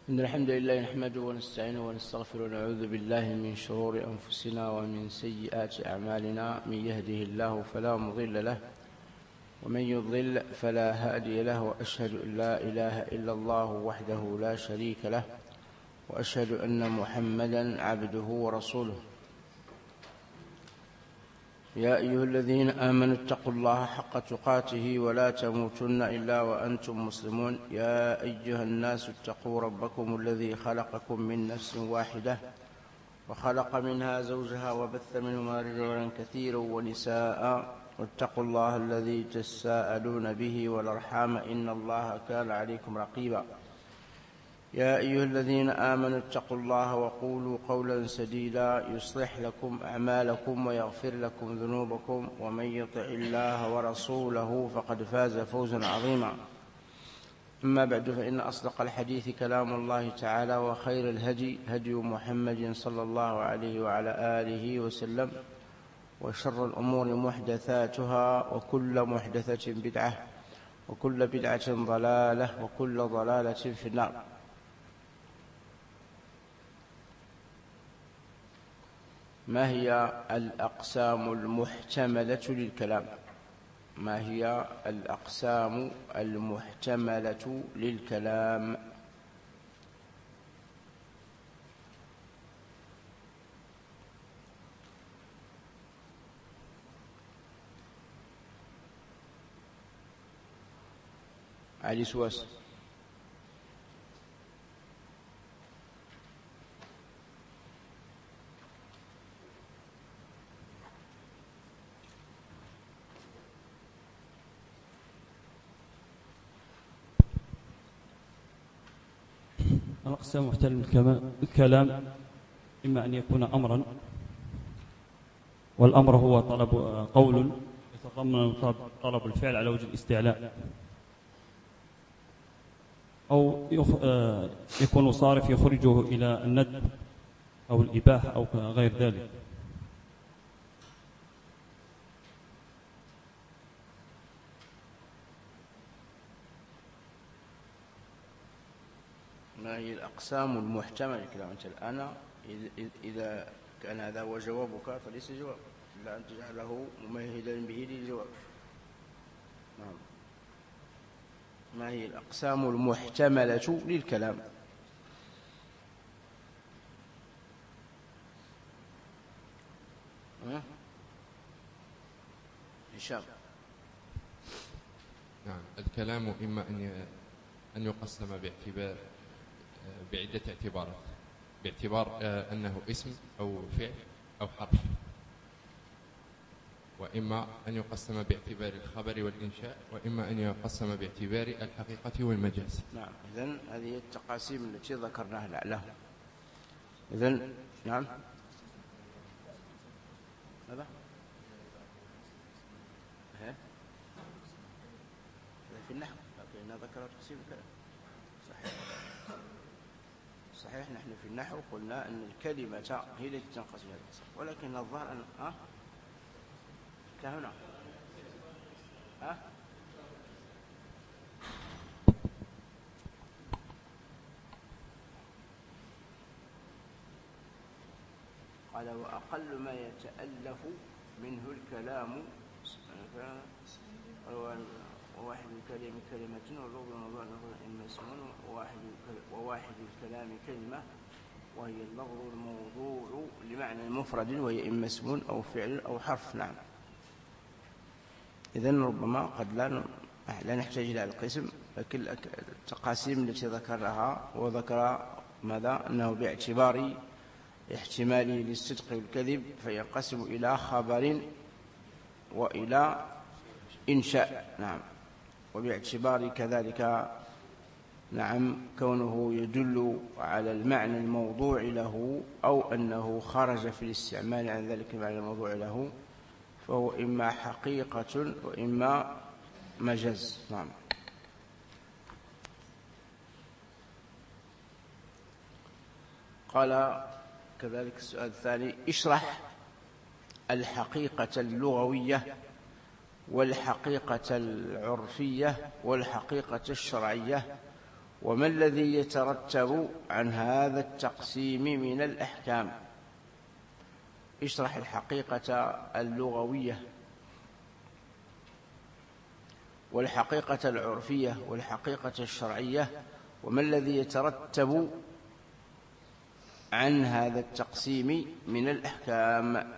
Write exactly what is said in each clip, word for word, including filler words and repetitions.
إن الحمد لله نحمده ونستعينه ونستغفره ونعوذ بالله من شرور أنفسنا ومن سيئات أعمالنا. من يهده الله فلا مضل له ومن يضلل فلا هادي له، وأشهد أن لا إله إلا الله وحده لا شريك له، وأشهد أن محمدا عبده ورسوله. يا أيها الذين آمنوا اتقوا الله حق تقاته ولا تموتن إلا وأنتم مسلمون. يا أيها الناس اتقوا ربكم الذي خلقكم من نفس واحدة وخلق منها زوجها وبث منهما رجالا كثيرا ونساء، واتقوا الله الذي تساءلون به والأرحام إن الله كان عليكم رقيبا. يا أيها الذين آمنوا اتقوا الله وقولوا قولا سديدا يصلح لكم أعمالكم ويغفر لكم ذنوبكم، ومن يطع الله ورسوله فقد فاز فوزا عظيما. أما بعد، فإن أصدق الحديث كلام الله تعالى، وخير الهدي هدي محمد صلى الله عليه وعلى آله وسلم، وشر الأمور محدثاتها، وكل محدثة بدعة، وكل بدعة ضلالة، وكل ضلالة في النار. ما هي الأقسام المحتملة للكلام؟ ما هي الأقسام المحتملة للكلام؟ علي سواس. الأقسام محتل الكلام إما أن يكون أمرا، والأمر هو طلب قول يتضمن طلب الفعل على وجه الاستعلاء، أو يكون صارف يخرجه إلى الندب أو الإباحة أو غير ذلك. ما هي الأقسام المحتملة للكلام؟ أنت الآن إذا كان هذا هو جوابك فليس جواب، إلا أن تجعله ممهدا به للجواب. نعم. ما هي الأقسام المحتملة للكلام؟ هشام. نعم. الكلام إما أن أن يقسم باعتبار بعدة اعتبارات، باعتبار أنه اسم أو فعل أو حرف، وإما أن يقسم باعتبار الخبر والإنشاء، وإما أن يقسم باعتبار الحقيقة والمجاز. نعم. إذن هذه التقاسيم التي ذكرناها لعله. إذن نعم. هذا هذا في النحو، لكن ذكر تقسيم الكلام. صحيح صحيح. نحن في النحو قلنا أن الكلمة هي التي تنقسم إلى القسم، ولكن الظاهر أن ها كهنا ها قال وأقل ما يتألف منه الكلام وواحد الكلام كلمة، واللفظ موضوع إما اسم، وواحد وواحد الكلام كلمة، وهي اللفظ الموضوع لمعنى مفرد، وهي إما اسم أو فعل أو حرف. نعم. إذن ربما قد لا لا نحتاج إلى القسم، لكن التقاسيم التي ذكرها وذكر ماذا أنه باعتبار احتماله للصدق والكذب فينقسم إلى خبر وإلى إنشاء. نعم. وباعتبار كذلك نعم كونه يدل على المعنى الموضوع له، أو أنه خرج في الاستعمال عن ذلك المعنى الموضوع له، فهو إما حقيقة وإما مجاز. نعم. قال كذلك السؤال الثاني: اشرح الحقيقة اللغوية والحقيقة العرفية والحقيقة الشرعية وما الذي يترتب عن هذا التقسيم من الأحكام. اشرح الحقيقة اللغوية والحقيقة العرفية والحقيقة الشرعية، وما الذي يترتب عن هذا التقسيم من الأحكام.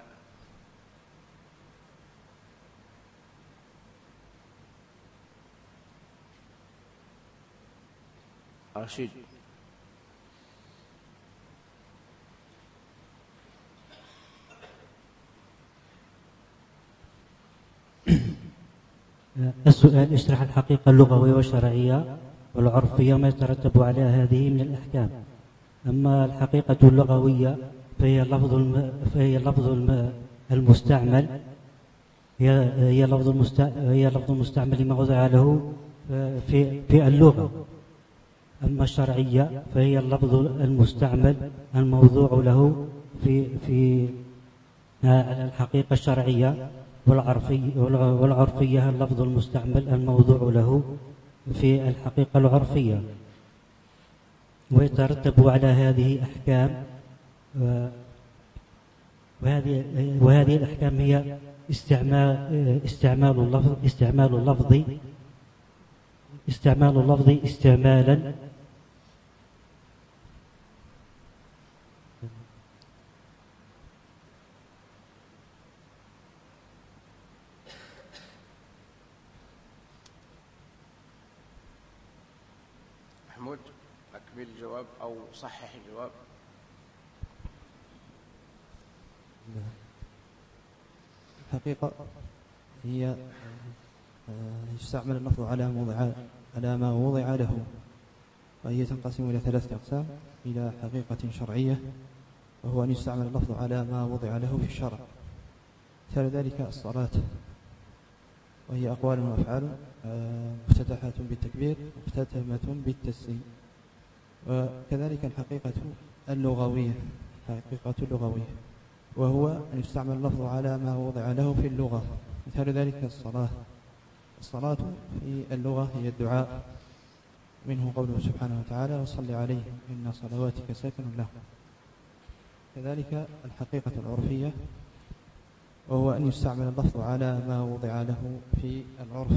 رشيد. السؤال: اشرح الحقيقة اللغوية والشرعية والعرفية ما يترتب على هذه من الأحكام. أما الحقيقة اللغوية فهي اللفظ الم... فهي اللفظ الم... المستعمل هي هي لفظ المست... هي لفظ المستعمل لما وضع له في في اللغة. أما الشرعية فهي اللفظ المستعمل الموضوع له في في الحقيقة الشرعية، والعرفية والعرفية اللفظ المستعمل الموضوع له في الحقيقة العرفية. ويترتب على هذه أحكام، وهذه وهذه الأحكام هي استعمال استعمال اللفظ استعمال اللفظ استعمال اللفظ استعمالا محمود، أكمل الجواب أو صحح الجواب. الحقيقة هي يستعمل اللفظ على موضع على ما وضع له، وهي تنقسم إلى ثلاثة أقسام: إلى حقيقة شرعية، وهو أن يستعمل اللفظ على ما وضع له في الشرع. مثال ذلك الصلاة، وهي أقوال وأفعال مفتتحة بالتكبير مختتمة بالتسليم. وكذلك الحقيقة اللغوية الحقيقة اللغوية وهو أن يستعمل اللفظ على ما وضع له في اللغة. مثال ذلك الصلاة الصلاة في اللغة هي الدعاء، منه قوله سبحانه وتعالى: وصل عليه إن صلواتك سكن له. كذلك الحقيقة العرفية وهو أن يستعمل اللفظ على ما وضع له في العرف.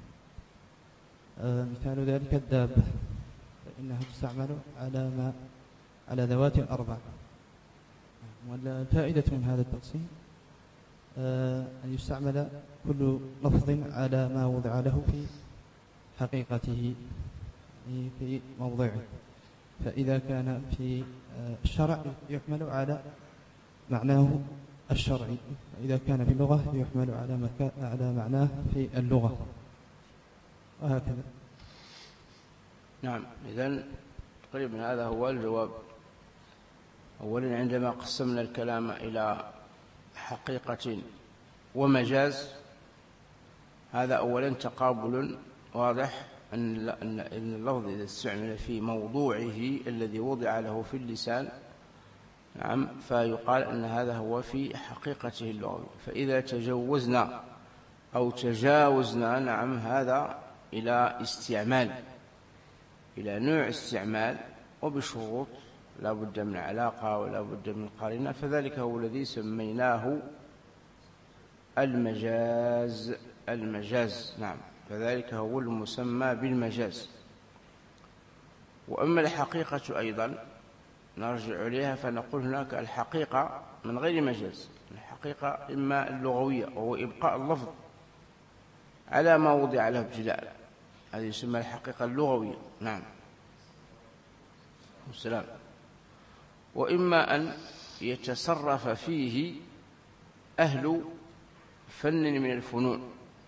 آه مثال ذلك الدابة، فإنها تستعمل على ما على ذوات الأربع. والفائدة من هذا التقسيم آه أن يستعمل كل لفظ على ما وضع له في حقيقته في موضعه. فإذا كان في الشرع يحمل على معناه الشرعي، وإذا كان في اللغة يحمل على مكا... على معناه في اللغة، وهكذا. نعم، إذن تقريبا هذا هو الجواب. أولا عندما قسمنا الكلام إلى حقيقة ومجاز، هذا أولا تقابل واضح أن اللفظ إذا استعمل في موضوعه الذي وضع له في اللسان، نعم، فيقال أن هذا هو في حقيقته اللغوية. فإذا تجوزنا أو تجاوزنا، نعم، هذا إلى استعمال، إلى نوع استعمال وبشروط، لا بد من علاقة ولا بد من قرينة، فذلك هو الذي سميناه المجاز. المجاز نعم، فذلك هو المسمى بالمجاز. وأما الحقيقة أيضا نرجع إليها فنقول هناك الحقيقة من غير مجاز. الحقيقة إما اللغوية وهو إبقاء اللفظ على ما وضع له ابتداء، هذه يسمى الحقيقة اللغوية. نعم والسلام. وإما أن يتصرف فيه أهل فن من الفنون،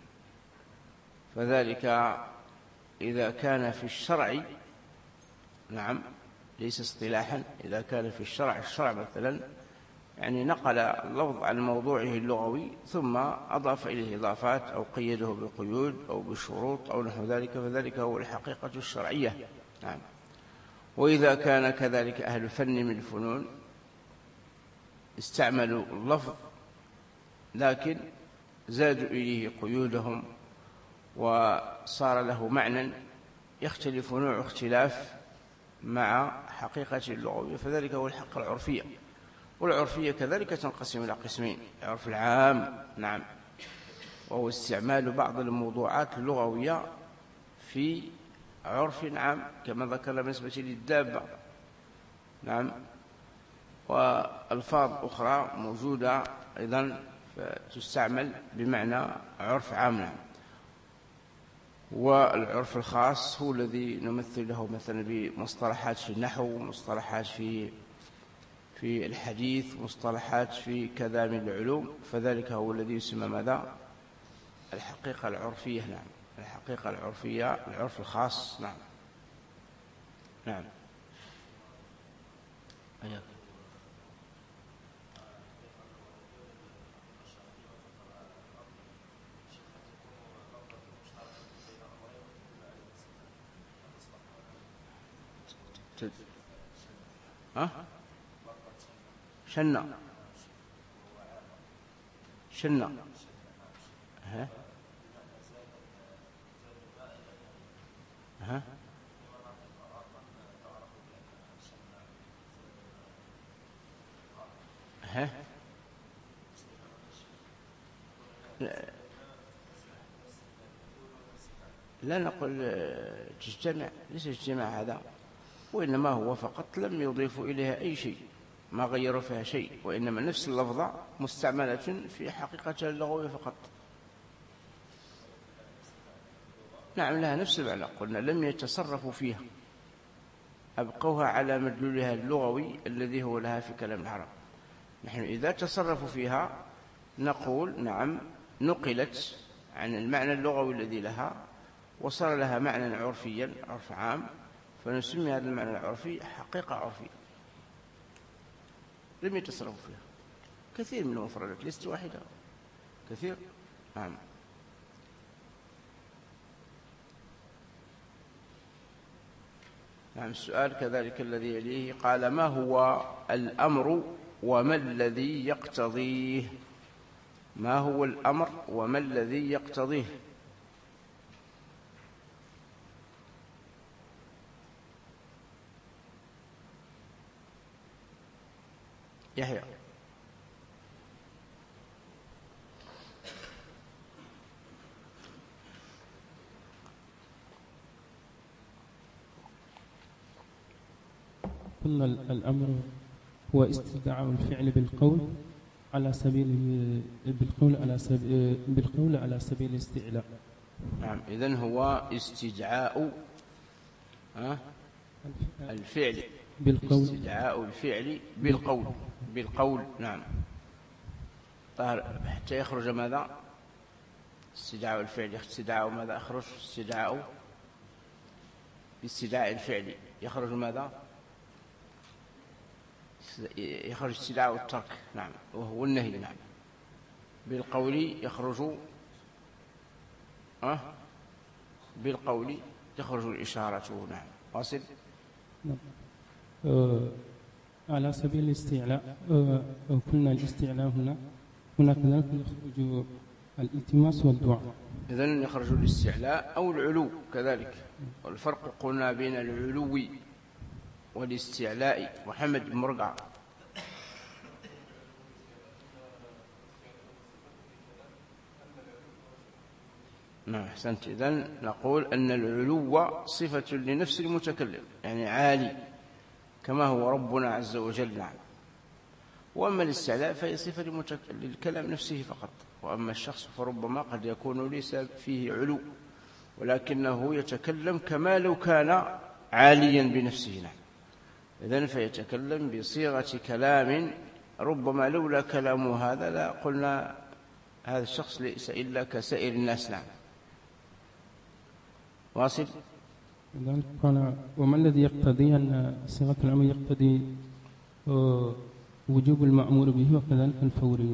فذلك إذا كان في الشرع، نعم، ليس اصطلاحا، إذا كان في الشرع الشرع مثلا يعني نقل اللفظ عن موضوعه اللغوي ثم أضاف إليه إضافات أو قيده بقيود أو بشروط أو نحو ذلك، فذلك هو الحقيقة الشرعية. نعم. وإذا كان كذلك أهل فن من الفنون استعملوا اللفظ لكن زادوا إليه قيودهم وصار له معنى يختلف نوع اختلاف مع حقيقة اللغوية، فذلك هو الحق العرفية. والعرفية كذلك تنقسم إلى قسمين: العرف العام نعم، وهو استعمال بعض الموضوعات اللغوية في عرف عام كما ذكر بالنسبة للدابة نعم، وألفاظ أخرى موجودة أيضا تستعمل بمعنى عرف عام نعم. والعرف الخاص هو الذي نمثل له مثلا بمصطلحات في النحو، مصطلحات في في الحديث، مصطلحات في كذا من العلوم، فذلك هو الذي يسمى ماذا؟ الحقيقة العرفية نعم. الحقيقة العرفية العرف الخاص نعم. نعم أيوة. ها شنا شنا ها ها ها لا, لا نقول تجتمع، ليس اجتماع هذا، وإنما هو فقط لم يضيفوا إليها أي شيء، ما غيروا فيها شيء، وإنما نفس اللفظة مستعملة في حقيقتها اللغوية فقط. نعم لها نفس المعنى، قلنا لم يتصرفوا فيها، أبقوها على مدلولها اللغوي الذي هو لها في كلام العرب. نحن إذا تصرفوا فيها نقول نعم نقلت عن المعنى اللغوي الذي لها وصار لها معنى عرفيا، عرف عام، فنسمي هذا المعنى العرفي حقيقة عرفية. لم يتصرفوا فيها. كثير من المفردات، ليست واحدة، كثير نعم. نعم السؤال كذلك الذي يليه قال: ما هو الأمر وما الذي يقتضيه؟ ما هو الأمر وما الذي يقتضيه؟ يحيى. قلنا الأمر هو استدعاء الفعل بالقول على سبيل بالقول على سبيل بالقول على سبيل الاستعلاء. نعم إذن هو استدعاء الفعل بالقول، استدعاء الفعل بالقول بالقول نعم، حتى يخرج ماذا؟ استدعاء الفعل، استدعاء ماذا يخرج؟ استدعاء باستدعاء الفعل يخرج ماذا؟ يخرج استدعاء الترك نعم، وهو النهي نعم. بالقول يخرج أه؟ بالقول تخرج الإشارة نعم. واصل نعم. أه على سبيل الاستعلاء، أه قلنا الاستعلاء هنا هنا كذلك يخرج الالتماس والدعاء. إذن يخرج الاستعلاء أو العلو كذلك، والفرق قلنا بين العلو والاستعلاء. محمد بن مرقع. نعم أحسنت. إذن نقول أن العلو صفة لنفس المتكلم، يعني عالي كما هو ربنا عز وجل نعم. وأما الاستعلاء فهي صفة للكلام نفسه فقط، وأما الشخص فربما قد يكون ليس فيه علو ولكنه يتكلم كما لو كان عاليا بنفسه نعم. إذن فيتكلم بصيغة كلام ربما لولا كلامه هذا لا قلنا هذا الشخص ليس إلا كسائر الناس نعم. واصل. إذن قال: وما الذي يقتضي أن صيغة الأمر يقتضي وجوب المأمور به وكذلك الفورية؟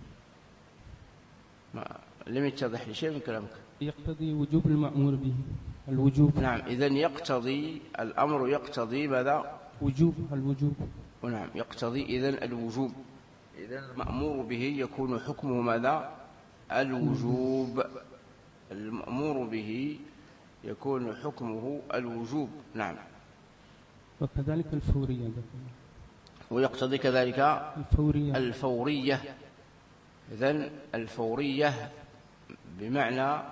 ما لم يتضح لي شيء من كلامك. يقتضي وجوب المأمور به، الوجوب نعم. إذن يقتضي الأمر يقتضي ماذا؟ وجوب الوجوب نعم يقتضي إذن الوجوب. إذن المأمور به يكون حكمه ماذا؟ الوجوب. المأمور به يكون حكمه الوجوب. نعم. وكذلك الفورية، ويقتضي كذلك الفورية الفورية. إذن الفورية بمعنى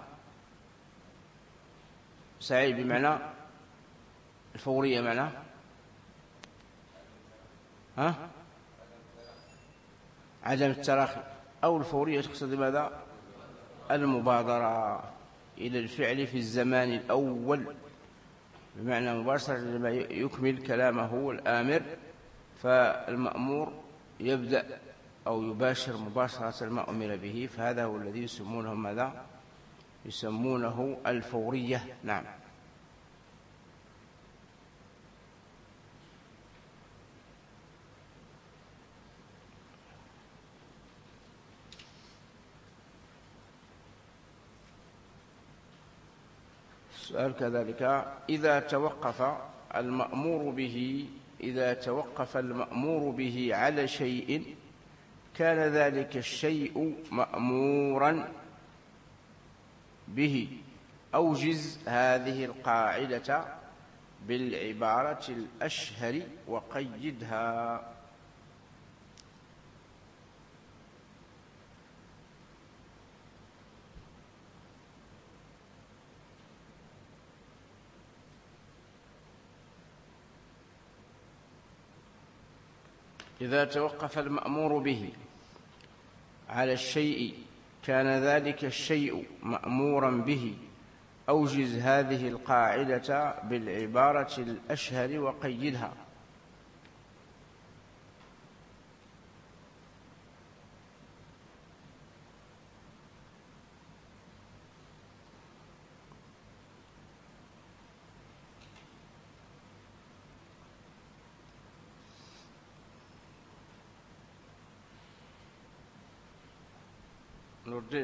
سعيد، بمعنى الفورية معنى ها عدم التراخي، أو الفورية تقصد ماذا؟ المبادرة إلى الفعل في الزمان الأول، بمعنى مباشرة لما يكمل كلامه الآمر، فالمأمور يبدأ أو يباشر مباشرة ما أمر به، فهذا هو الذي يسمونه ماذا؟ يسمونه الفورية. نعم. السؤال كذلك: إذا توقف المأمور به إذا توقف المأمور به على شيء كان ذلك الشيء مأمورا به، أوجز هذه القاعدة بالعبارة الأشهر وقيدها. إذا توقف المأمور به على الشيء كان ذلك الشيء مأمورا به، أوجز هذه القاعدة بالعبارة الأشهر وقيدها. نور الدين.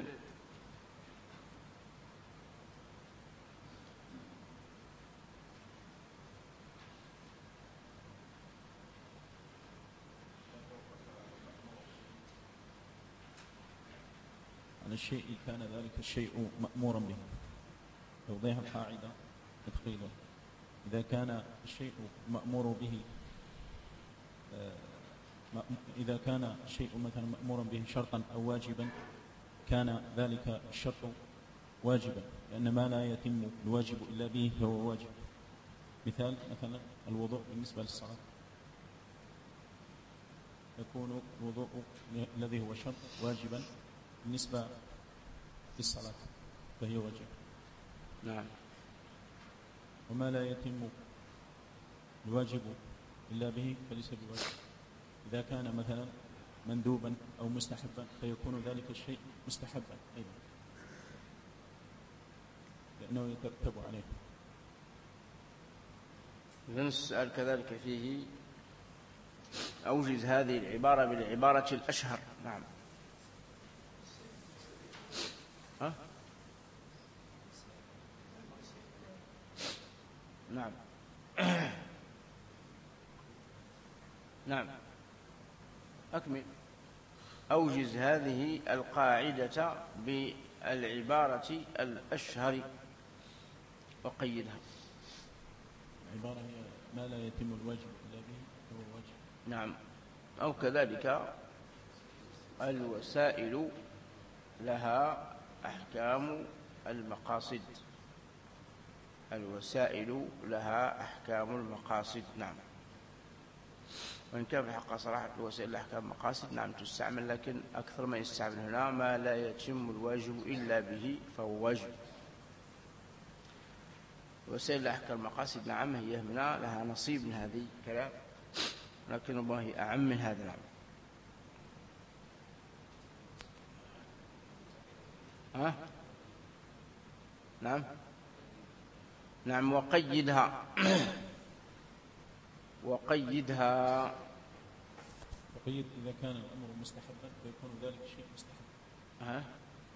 على الشيء كان ذلك الشيء مأمورا به. توضيح القاعدة تدخيله: إذا كان الشيء مأمور به إذا كان الشيء مثلا مأمورا به شرطا أو واجبا كان ذلك الشرط واجبا، لأن ما لا يتم الواجب إلا به فهو واجب. مثال مثلا الوضوء بالنسبة للصلاة، يكون الوضوء الذي هو شرط واجبا بالنسبة للصلاة فهي واجب. نعم. وما لا يتم الواجب إلا به فليس بواجب. إذا كان مثلا مندوبا أو مستحبا فيكون ذلك الشيء مستحبا أيضا، لأنه يترتب عليه. إذن السؤال كذلك فيه: أوجز هذه العبارة بالعبارة الأشهر. نعم. ها؟ نعم. نعم. أكمل. أوجز هذه القاعدة بالعبارة الأشهر وقيدها. العبارة هي ما لا يتم الواجب إلا به فهو واجب. نعم. أو كذلك الوسائل لها أحكام المقاصد. الوسائل لها أحكام المقاصد. نعم. وإن كان في الحق صراحة الوسائل لها أحكام المقاصد نعم تستعمل، لكن أكثر ما يستعمل هنا ما لا يتم الواجب إلا به فهو واجب. وسائل لها أحكام المقاصد نعم هي هنا لها نصيب من هذه الكلام، لكن الله هي أعم من هذا. نعم. ها؟ نعم. نعم. وقيدها. وقيدها. وقيد إذا كان الأمر مستحبا فيكون ذلك الشيء مستحب. ها؟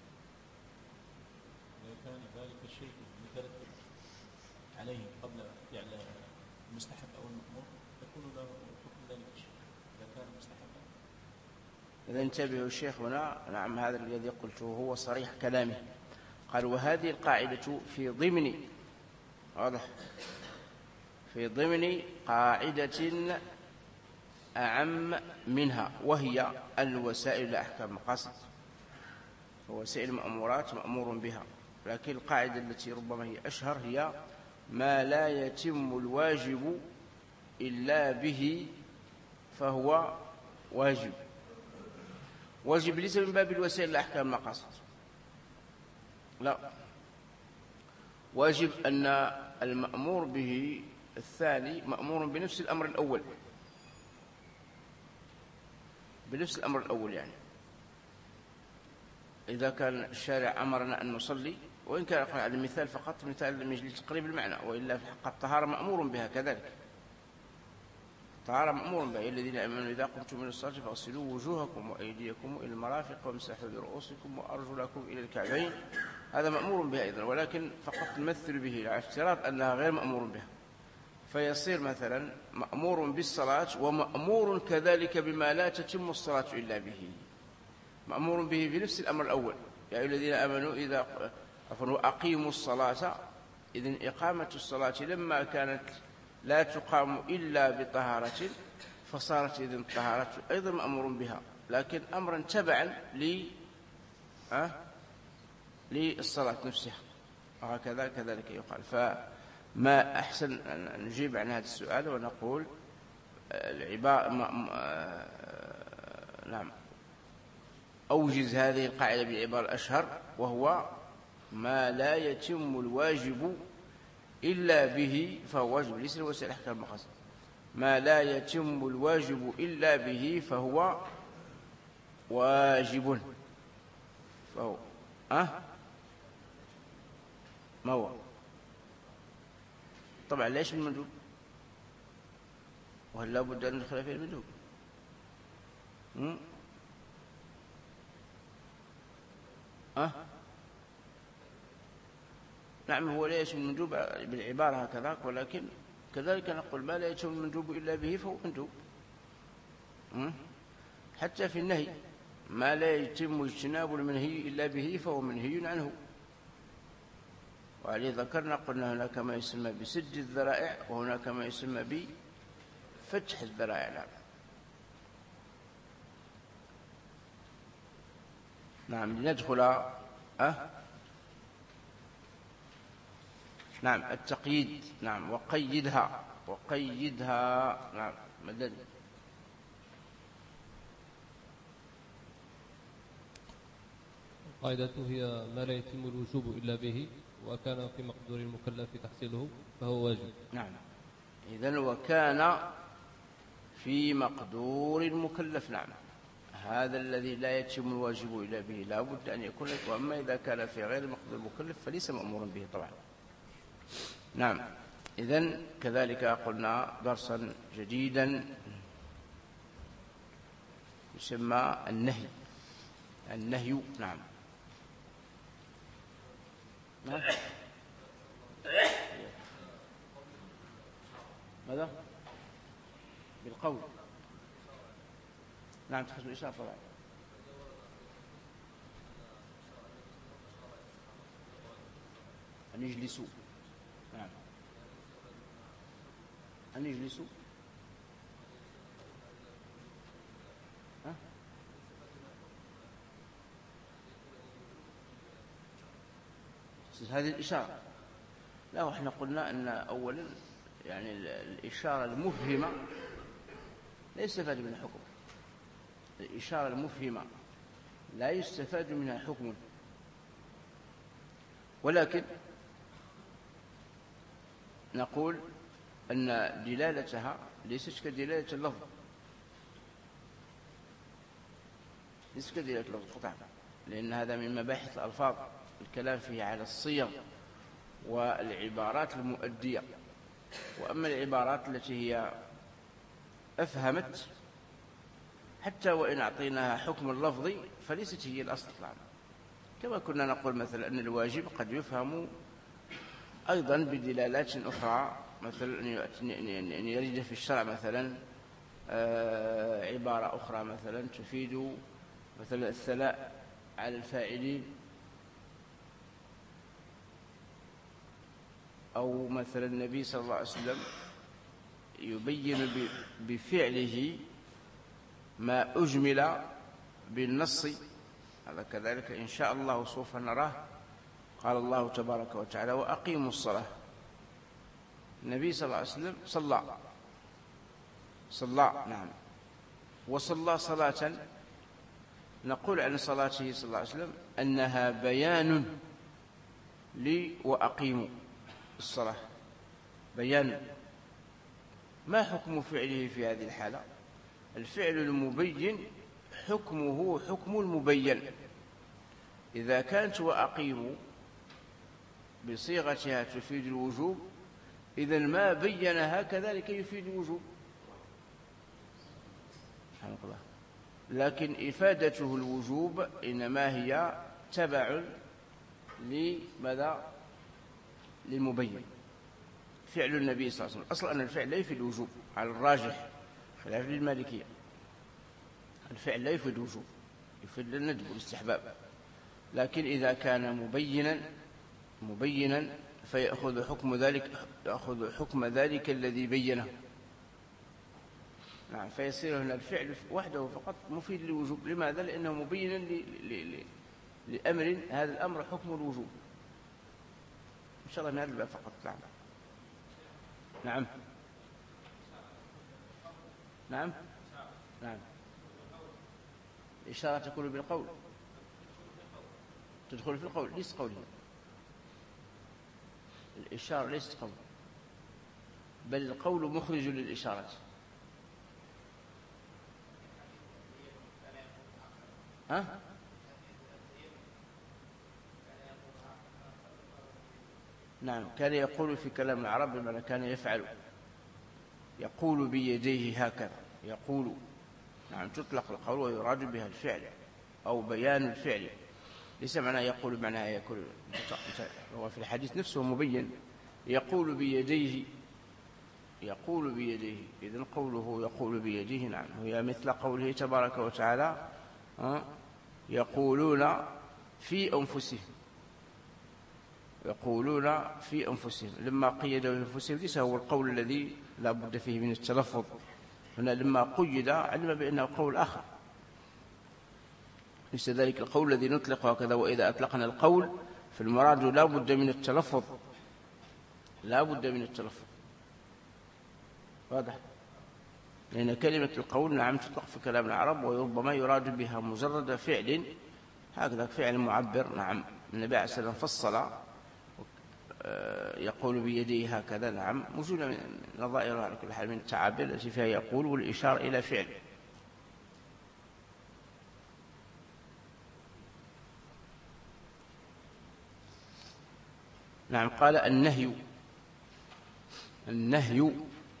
إذا كان ذلك الشيء مترتب عليه قبل فعل المستحب أو المأمور يكون له حكم ذلك الشيء إذا كان مستحبا. إذا انتبهوا الشيخ هنا. نعم. هذا الذي قلته هو صريح كلامه. قال: وهذه القاعدة في ضمن واضح؟ في ضمن قاعدة أعم منها، وهي الوسائل لا أحكام مقاصد. ووسائل المأمورات مأمور بها، لكن القاعدة التي ربما هي أشهر هي ما لا يتم الواجب إلا به فهو واجب. واجب ليس من باب الوسائل لا أحكام المقاصد، لا، واجب أن المأمور به الثاني مأمور بنفس الأمر الأول، بنفس الأمر الأول. يعني إذا كان الشارع أمرنا أن نصلي، وإن كان على المثال فقط مثال من أجل تقريب المعنى، وإلا في حق الطهارة مأمور بها كذلك. الطهارة مأمور بها: الذين آمنوا إذا قمتم من الصلاة فاغسلوا وجوهكم وأيديكم إلى المرافق وامسحوا برؤوسكم وأرجلكم إلى الكعبين. هذا مأمور بها أيضا، ولكن فقط نمثل به على افتراض أنها غير مأمور بها، فيصير مثلا مأمور بالصلاة ومأمور كذلك بما لا تتم الصلاة إلا به، مأمور به في نفس الأمر الأول: يا أيها الذين آمنوا إذا أقيموا الصلاة. إذن إقامة الصلاة لما كانت لا تقام إلا بطهارة، فصارت إذن الطهارة أيضا مأمور بها، لكن أمرا تبعا أه؟ للصلاة نفسها، وهكذا كذلك يقال. فما أحسن أن نجيب عن هذا السؤال ونقول العبارة نعم أوجز هذه القاعدة بالعبارة الأشهر، وهو ما لا يتم الواجب إلا به فهو واجب، ليس الوسائل أحكام المقاصد. ما لا يتم الواجب إلا به فهو واجب. فهو أه؟ ما هو؟ طبعا ليش من المندوب؟ وهل لا بد أن ندخل في المندوب؟ أه؟ نعم، هو لا يتم المندوب بالعبارة هكذا، ولكن كذلك نقول ما لا يتم المندوب إلا به فهو مندوب. حتى في النهي ما لا يتم اجتناب المنهي إلا به فهو منهي عنه. وعليه ذكرنا قلنا هناك ما يسمى بسد الذرائع، وهناك ما يسمى بفتح الذرائع. نعم نعم لندخل أه؟ نعم التقييد. نعم وقيدها وقيدها. نعم مدد. قاعدته هي ما لا يتم الوجوب إلا به، وكان في مقدور المكلف تحصيله فهو واجب. نعم، إذن وكان في مقدور المكلف. نعم، هذا الذي لا يتم الواجب إلا به لا بد أن يكون، وأما إذا كان في غير مقدور المكلف فليس مأمورا به طبعا. نعم، إذن كذلك قلنا درسا جديدا يسمى النهي. النهي. نعم نعم ماذا؟ بالقول. نعم تخص الإشارة طبعا. أن يجلسوا. نعم أن يجلسوا. ها؟ هذه الإشارة. لا، وإحنا قلنا أن أولا يعني الإشارة المفهمة لا يستفاد منها حكم. الإشارة المفهمة لا يستفاد منها حكم، ولكن نقول أن دلالتها ليست كدلالة اللفظ، ليست كدلالة اللفظ قطعا، لأن هذا من مباحث الألفاظ، الكلام فيه على الصيغ والعبارات المؤدية. وأما العبارات التي هي أفهمت حتى وإن أعطيناها حكم اللفظ فليست هي الأصل طبعا. كما كنا نقول مثلا أن الواجب قد يفهم أيضا بدلالات أخرى، مثلا أن يرد في الشرع مثلا عبارة أخرى مثلا تفيد مثلا الثناء على الفاعلين، أو مثلا النبي صلى الله عليه وسلم يبين بفعله ما أجمل بالنص، هذا كذلك إن شاء الله سوف نراه. قال الله تبارك وتعالى: وأقيموا الصلاة. النبي صلى الله عليه وسلم صلى صلى نعم وصلى صلاة نقول عن صلاته صلى الله عليه وسلم أنها بيان لي وأقيموا الصلاة، بيان. ما حكم فعله في هذه الحالة؟ الفعل المبين حكمه حكم المبين. إذا كانت وأقيموا بصيغتها تفيد الوجوب، إذن ما بينها كذلك يفيد الوجوب، سبحان الله. لكن إفادته الوجوب إنما هي تبع لماذا؟ للمبين. فعل النبي صلى الله عليه وسلم أصلا أن الفعل لا يفيد الوجوب على الراجح، خلاف للمالكية. الفعل لا يفيد الوجوب، يفيد الندب والاستحباب. لكن إذا كان مبينا مبينا فيأخذ حكم ذلك يأخذ حكم ذلك الذي بينه. نعم، فيصير هنا الفعل وحده فقط مفيد للوجوب. لماذا؟ لأنه مبينا لأمر، هذا الأمر حكم الوجوب. إن شاء الله من هذا الباب فقط. نعم نعم نعم نعم الإشارة تكون بالقول، تدخل في القول، ليس قوله. الإشارة ليست قول، بل القول مخرج للإشارة. ها؟ نعم، كان يقول في كلام العرب بمعنى كان يفعل، يقول بيديه هكذا، يقول. نعم، تطلق القول ويراد بها الفعل أو بيان الفعل، ليس معناه يقول معناه يقول. هو في الحديث نفسه مبين، يقول بيديه، يقول بيديه. إذن قوله يقول بيديه نعم هي مثل قوله تبارك وتعالى: يقولون في أنفسهم، يقولون في أنفسهم. لما قيدوا في أنفسهم ليس هو القول الذي لا بد فيه من التلفظ، هنا لما قيد علم بأنه قول آخر، ليس ذلك القول الذي نطلق هكذا. وإذا أطلقنا القول فالمراد لا بد من التلفظ، لا بد من التلفظ، واضح؟ لأن كلمة القول نعم تطلق في كلام العرب، وربما يراد بها مجرد فعل، هكذا فعل معبر. نعم، النبي عليه الصلاة والسلام فصل يقول بيديه هكذا، نعم موجودة من نظائرها على كل حال من التعابير التي فيها يقول والإشارة إلى فعل. نعم، قال النهي. النهي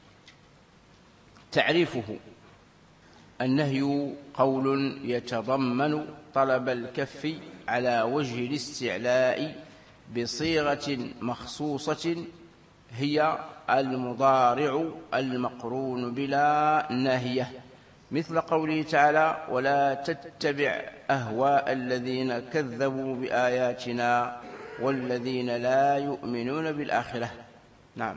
تعريفه: النهي قول يتضمن طلب الكف على وجه الاستعلاء بصيغة مخصوصة هي المضارع المقرون بلا ناهية، مثل قوله تعالى: ولا تتبع أهواء الذين كذبوا بآياتنا والذين لا يؤمنون بالآخرة. نعم،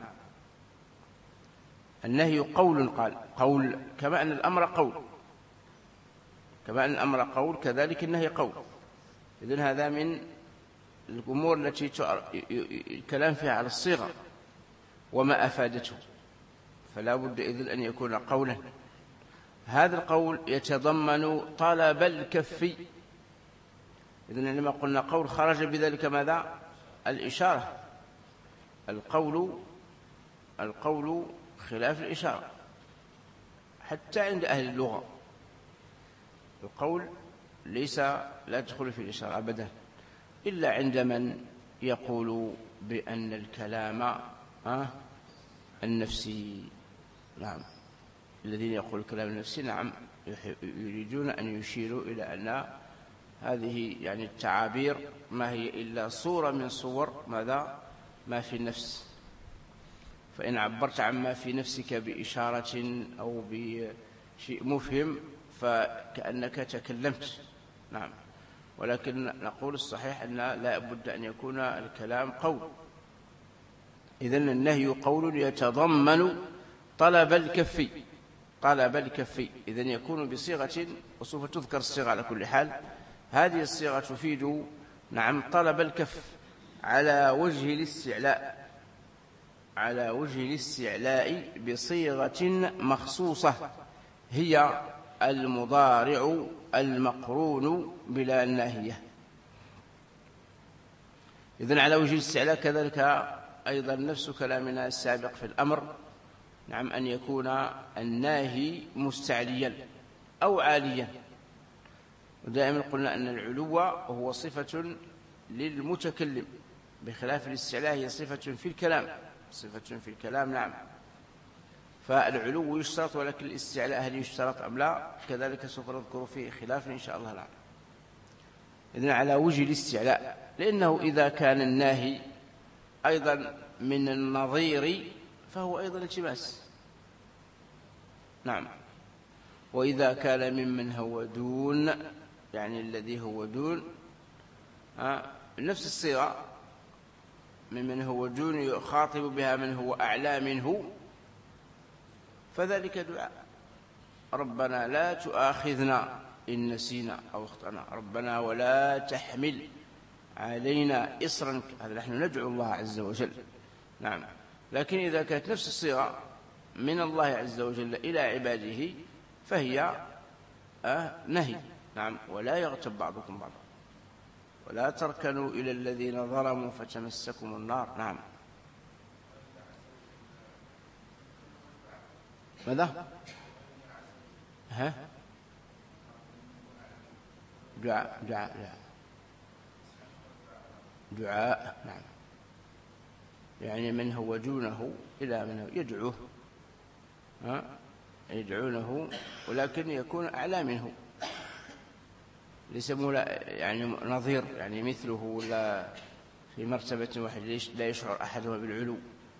النهي قول، قال قول كما أن الأمر قول، كما أن الأمر قول كذلك النهي قول. إذن هذا من الأمور التي الكلام فيها على الصيغة وما أفادته، فلا بد إذن أن يكون قولا. هذا القول يتضمن طلب الكف، إذن لما قلنا قول خرج بذلك ماذا؟ الإشارة. القول القول خلاف الإشارة حتى عند أهل اللغة. القول ليس لا تدخل في الإشارة أبدا، إلا عند من يقول بأن الكلام النفسي. نعم، الذين يقول الكلام النفسي نعم يريدون أن يشيروا إلى أن هذه يعني التعابير ما هي إلا صورة من صور ماذا؟ ما في النفس. فإن عبرت عما في نفسك بإشارة أو بشيء مفهم فكأنك تكلمت. نعم، ولكن نقول الصحيح أن لا بد أن يكون الكلام قول. إذن النهي قول يتضمن طلب الكف، طلب الكف، إذن يكون بصيغة، وسوف تذكر الصيغة على كل حال. هذه الصيغة تفيد نعم طلب الكف على وجه الاستعلاء، على وجه الاستعلاء بصيغة مخصوصة هي المضارع المقرون بلا الناهية. إذن على وجه الاستعلاء كذلك أيضا نفس كلامنا السابق في الأمر، نعم أن يكون الناهي مستعليا أو عاليا. ودائما قلنا أن العلو هو صفة للمتكلم، بخلاف الاستعلاء هي صفة في الكلام، صفة في الكلام نعم. فالعلو يشترط، ولكن الاستعلاء هل يشترط أم لا؟ كذلك سوف نذكر فيه خلاف إن شاء الله العالم. إذن على وجه الاستعلاء، لأنه إذا كان الناهي أيضا من النظير فهو أيضا التماس، نعم. وإذا كان ممن هو دون، يعني الذي هو دون نفس الصيغة، ممن هو دون يخاطب بها من هو أعلى منه، فذلك دعاء ربنا لا تؤاخذنا إن نسينا أو أخطأنا، ربنا ولا تحمل علينا إصرا، هذا نحن ندعو الله عز وجل، نعم. لكن إذا كانت نفس الصيغة من الله عز وجل إلى عباده فهي آه نهي، نعم. ولا يغتب بعضكم بعضا ولا تركنوا إلى الذين ظلموا فتمسكم النار، نعم. ماذا؟ ها؟ دعاء دعاء دعاء دعاء نعم. يعني من هو دونه إلى من هو يدعوه، ها؟ يدعونه، ولكن يكون أعلى منه، ليس يعني نظير، يعني مثله ولا في مرتبة واحدة، لا يشعر أحدهما بالعلو.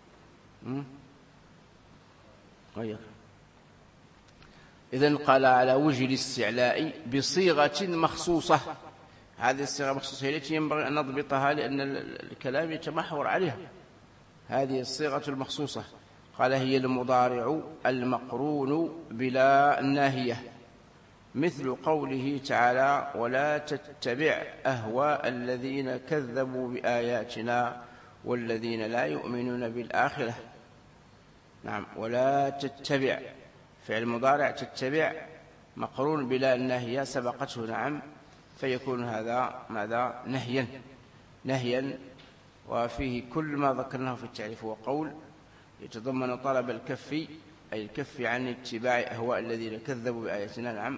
إذن قال على وجه الاستعلاء بصيغة مخصوصة. هذه الصيغة مخصوصة التي ينبغي أن نضبطها، لأن الكلام يتمحور عليها. هذه الصيغة المخصوصة قال هي المضارع المقرون بلا الناهية، مثل قوله تعالى ولا تتبع أهواء الذين كذبوا بآياتنا والذين لا يؤمنون بالآخرة، نعم. ولا تتبع فعل مضارع، تتبع مقرون بلا الناهية سبقته، نعم. فيكون هذا ماذا؟ نهيا، نهيا. وفيه كل ما ذكرناه في التعريف، وقول يتضمن طلب الكف، أي الكف عن اتباع أهواء الذين كذبوا بآياتنا، نعم.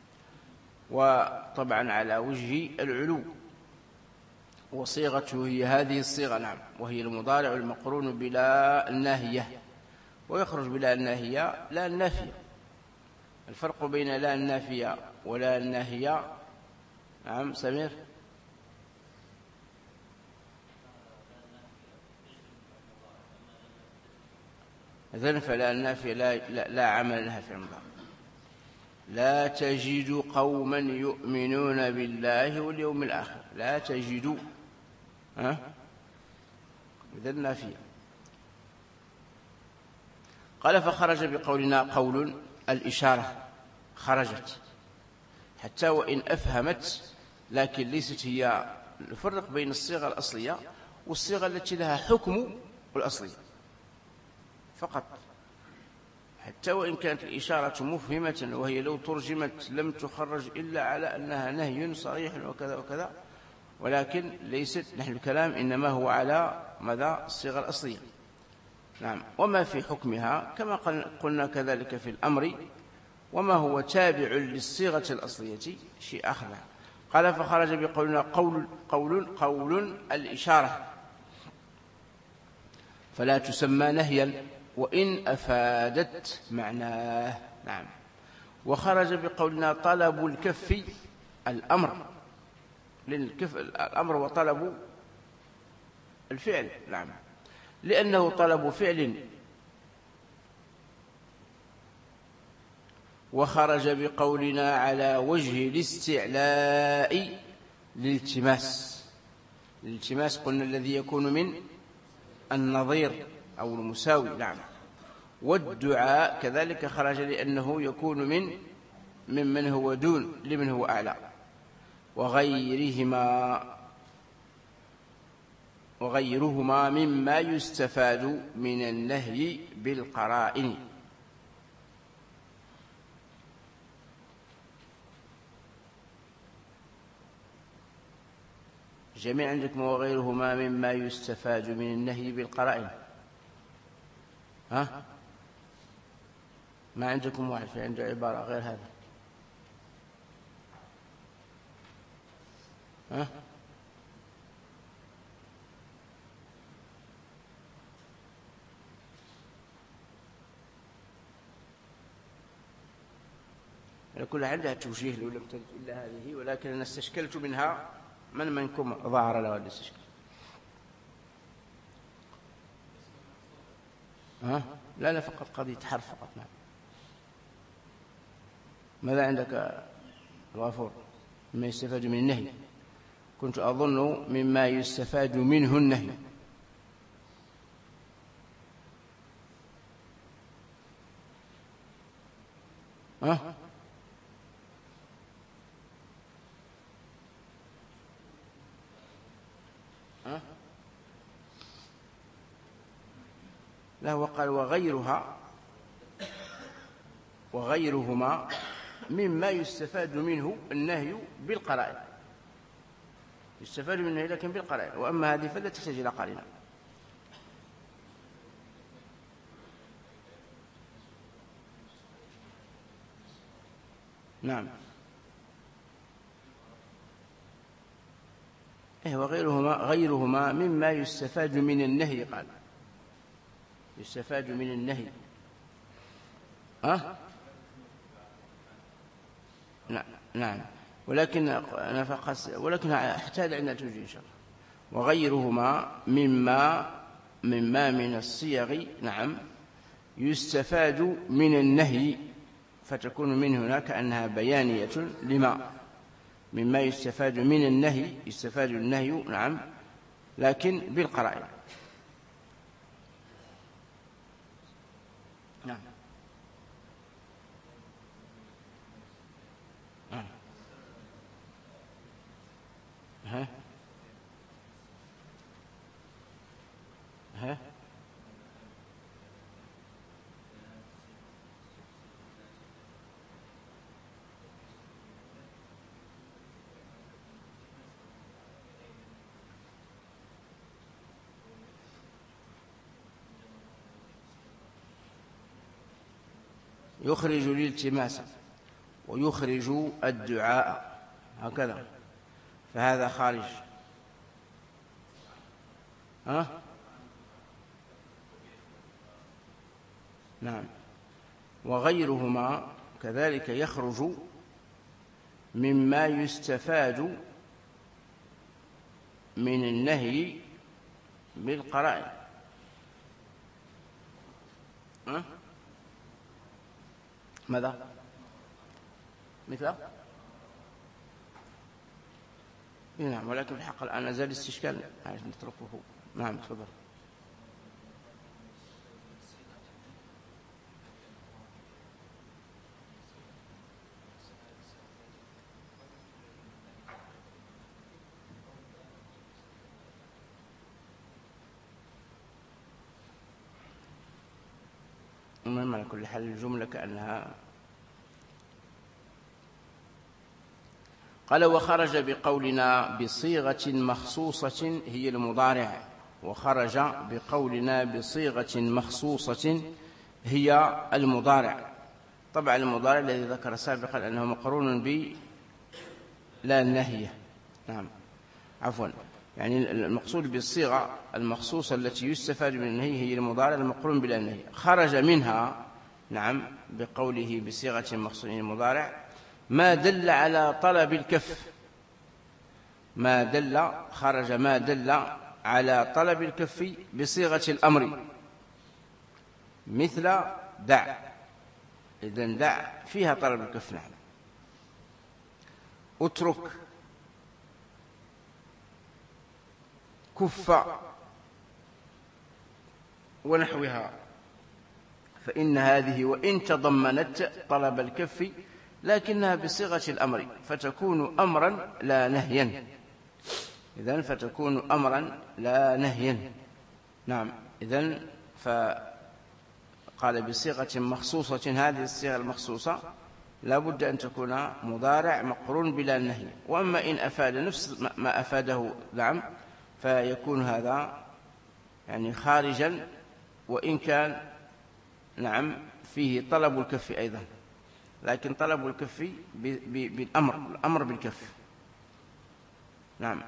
وطبعا على وجه العلو، وصيغته هي هذه الصيغة، نعم، وهي المضارع المقرون بلا الناهية. ويخرج بلا الناهية لا النافية. الفرق بين لا النافية ولا الناهية، نعم سمير؟ إذن فلا النافية لا, لا, لا عمل لها في المضارع. لا تجد قوما يؤمنون بالله واليوم الآخر، لا تجد، ها؟ إذن نافية. قال فخرج بقولنا قول الإشارة، خرجت حتى وإن أفهمت، لكن ليست هي. نفرق بين الصيغة الأصلية والصيغة التي لها حكم الأصلية فقط، حتى وإن كانت الإشارة مفهمة، وهي لو ترجمت لم تخرج إلا على أنها نهي صريح وكذا وكذا، ولكن ليست. نحن الكلام إنما هو على مدى الصيغة الأصلية، نعم. وما في حكمها كما قلنا كذلك في الأمر، وما هو تابع للصيغة الأصلية شيء آخر. قال فخرج بقولنا قول قول قول الإشارة، فلا تسمى نهيا وإن أفادت معناه، نعم. وخرج بقولنا طلب الكف الأمر، للكف الأمر وطلب الفعل، نعم، لأنه طلب فعل. وخرج بقولنا على وجه الاستعلاء للالتماس. الالتماس قلنا الذي يكون من النظير أو المساوي. نعم. والدعاء كذلك خرج لأنه يكون من ممن هو دون لمن هو أعلى. وغيرهما وغيرهما مما يستفاد من النهي بالقرائن. جميع عندكم وغيرهما مما يستفاد من النهي بالقرائن. ها؟ ما عندكم واحد في عنده عبارة غير هذا؟ ها؟ كل عندها توجيه لو لم تجد إلا هذه، ولكن أنا استشكلت منها من منكم ظهر له هذا الاستشكال. ها؟ لا لا فقط قضية حرف فقط. نعم. ماذا عندك غفور؟ مما يستفاد من النهي. كنت أظن مما يستفاد منه النهي. ها؟ ها؟ لا، وقال وغيرها وغيرهما مما يستفاد منه النهي بالقرائن. يستفاد منه لكن بالقرائن، وأما هذه فلا تحتاج إلى قرينة. نعم. إيه وغيرهما غيرهما مما يستفاد من النهي. قال يستفاد من النهي. أه؟ نعم نعم. ولكن أنا فقط ولكن احتاج عندنا توجيه إن شاء الله. وغيرهما مما مما من الصيغ. نعم. يستفاد من النهي، فتكون من هنا كأنها بيانية لما مما يستفاد من النهي. يستفاد النهي. نعم. لكن بالقرائن. نعم. ها ها يخرج الالتماس ويخرج الدعاء هكذا، فهذا خارج. ها؟ نعم. وغيرهما كذلك يخرج مما يستفاد من النهي بالقرائن. ها؟ ماذا؟ مثل؟ نعم. ولكن الحق الآن زال استشكال نتركه. نعم تفضل. المهم على كل حال الجملة كأنها قال وخرج بقولنا بصيغة مخصوصة هي المضارع. وخرج بقولنا بصيغة مخصوصة هي المضارع. طبعا المضارع الذي ذكر سابقا أنه مقرون ب لا النهية. نعم عفوا، يعني المقصود بالصيغة المخصوصة التي يستفاد من النهي هي المضارع المقرون بلا النهية. خرج منها نعم بقوله بصيغة مخصوصة المضارع ما دل على طلب الكف. ما دل خرج ما دل على طلب الكف بصيغة الأمر، مثل دع. إذن دع فيها طلب الكف. نعم. اترك، كف، ونحوها، فإن هذه وإن تضمنت طلب الكف لكنها بصيغة الأمر فتكون أمرا لا نهيا. إذن فتكون أمرا لا نهيا. نعم. إذن فقال بصيغة مخصوصة، هذه الصيغة المخصوصة لا بد أن تكون مضارع مقرون بلا نهي. وأما إن أفاد نفس ما أفاده نعم فيكون هذا يعني خارجا، وإن كان نعم فيه طلب الكف أيضا، لكن طلب الكف بالأمر، الأمر بالكف. نعم.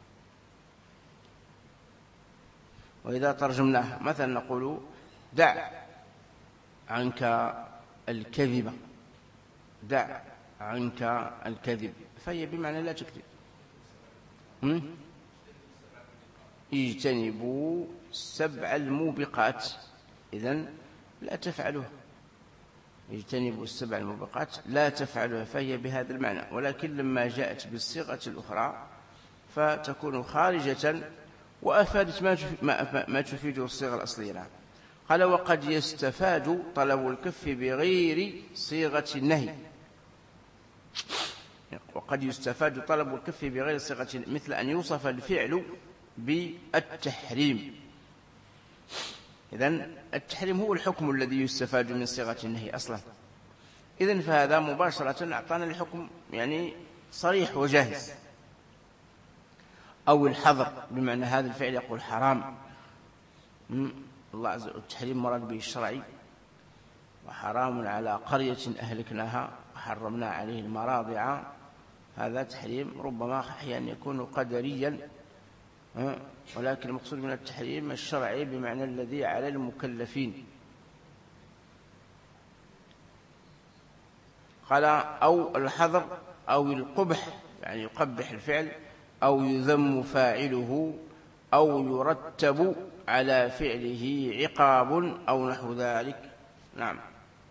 وإذا ترجمناها مثلا نقول دع عنك الكذب، دع عنك الكذب، فهي بمعنى لا تكذب. اجتنبوا سبع الموبقات، إذن لا تفعلوها. اجتنبوا السبع الموبقات لا تفعلوها، فهي بهذا المعنى. ولكن لما جاءت بالصيغة الأخرى فتكون خارجة وأفادت ما تفيده الصيغة الأصلية. نعم. قال وقد يستفاد طلب الكف بغير صيغة النهي، وقد يستفاد طلب الكف بغير صيغة، مثل أن يوصف الفعل بالتحريم. إذن التحريم هو الحكم الذي يستفاد من صيغة النهي أصلا. إذن فهذا مباشرة أعطانا الحكم يعني صريح وجاهز. أو الحظر، بمعنى هذا الفعل يقول حرام. الله عز وجل التحريم مراد به الشرعي، وحرام على قرية أهلكناها وحرمنا عليه المراضع، هذا تحريم ربما أحيانا يكون قدريا، ولكن المقصود من التحريم الشرعي بمعنى الذي على المكلفين. قال أو الحظر أو القبح، يعني يقبح الفعل، أو يذم فاعله، أو يرتب على فعله عقاب أو نحو ذلك. نعم.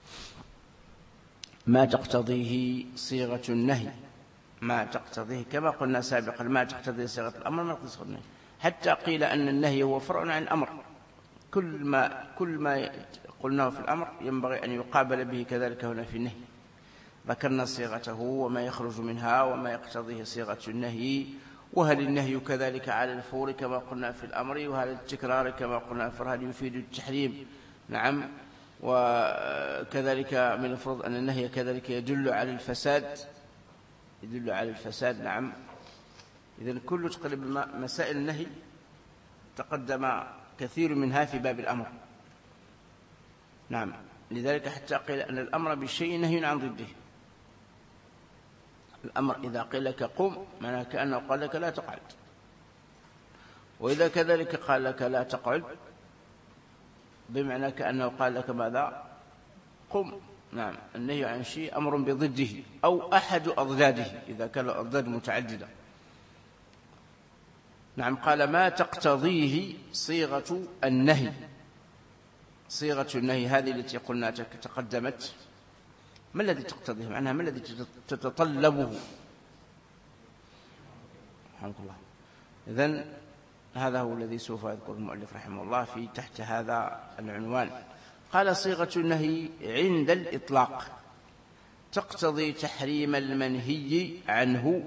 ما تقتضيه صيغة النهي، ما تقتضيه كما قلنا سابقا، ما تقتضيه صيغة الأمر ما تقتضيه صيغة النهي. حتى قيل أن النهي هو فرع عن الأمر، كل ما, كل ما قلناه في الأمر ينبغي أن يقابل به كذلك هنا في النهي. ذكرنا صيغته وما يخرج منها وما يقتضيه صيغة النهي، وهل النهي كذلك على الفور كما قلنا في الأمر، وهل التكرار كما قلنا في هل يفيد التحريم. نعم. وكذلك من المفروض أن النهي كذلك يدل على الفساد، يدل على الفساد. نعم. إذن كل تقريبا مسائل النهي تقدم كثير منها في باب الأمر. نعم. لذلك حتى قيل أن الأمر بالشيء نهي عن ضده. الأمر إذا قيل لك قم معناه كأنه قال لك لا تقعد، وإذا كذلك قال لك لا تقعد بمعنى كأنه قال لك ماذا؟ قم. نعم. النهي عن شيء أمر بضده أو أحد أضداده إذا كان الأضداد متعددة. نعم. قال ما تقتضيه صيغة النهي، صيغة النهي هذه التي قلنا تقدمت، ما الذي تقتضيه؟ معناها ما الذي تتطلبه؟ رحمه الله. إذن هذا هو الذي سوف يذكر المؤلف رحمه الله في تحت هذا العنوان. قال صيغة النهي عند الإطلاق تقتضي تحريم المنهي عنه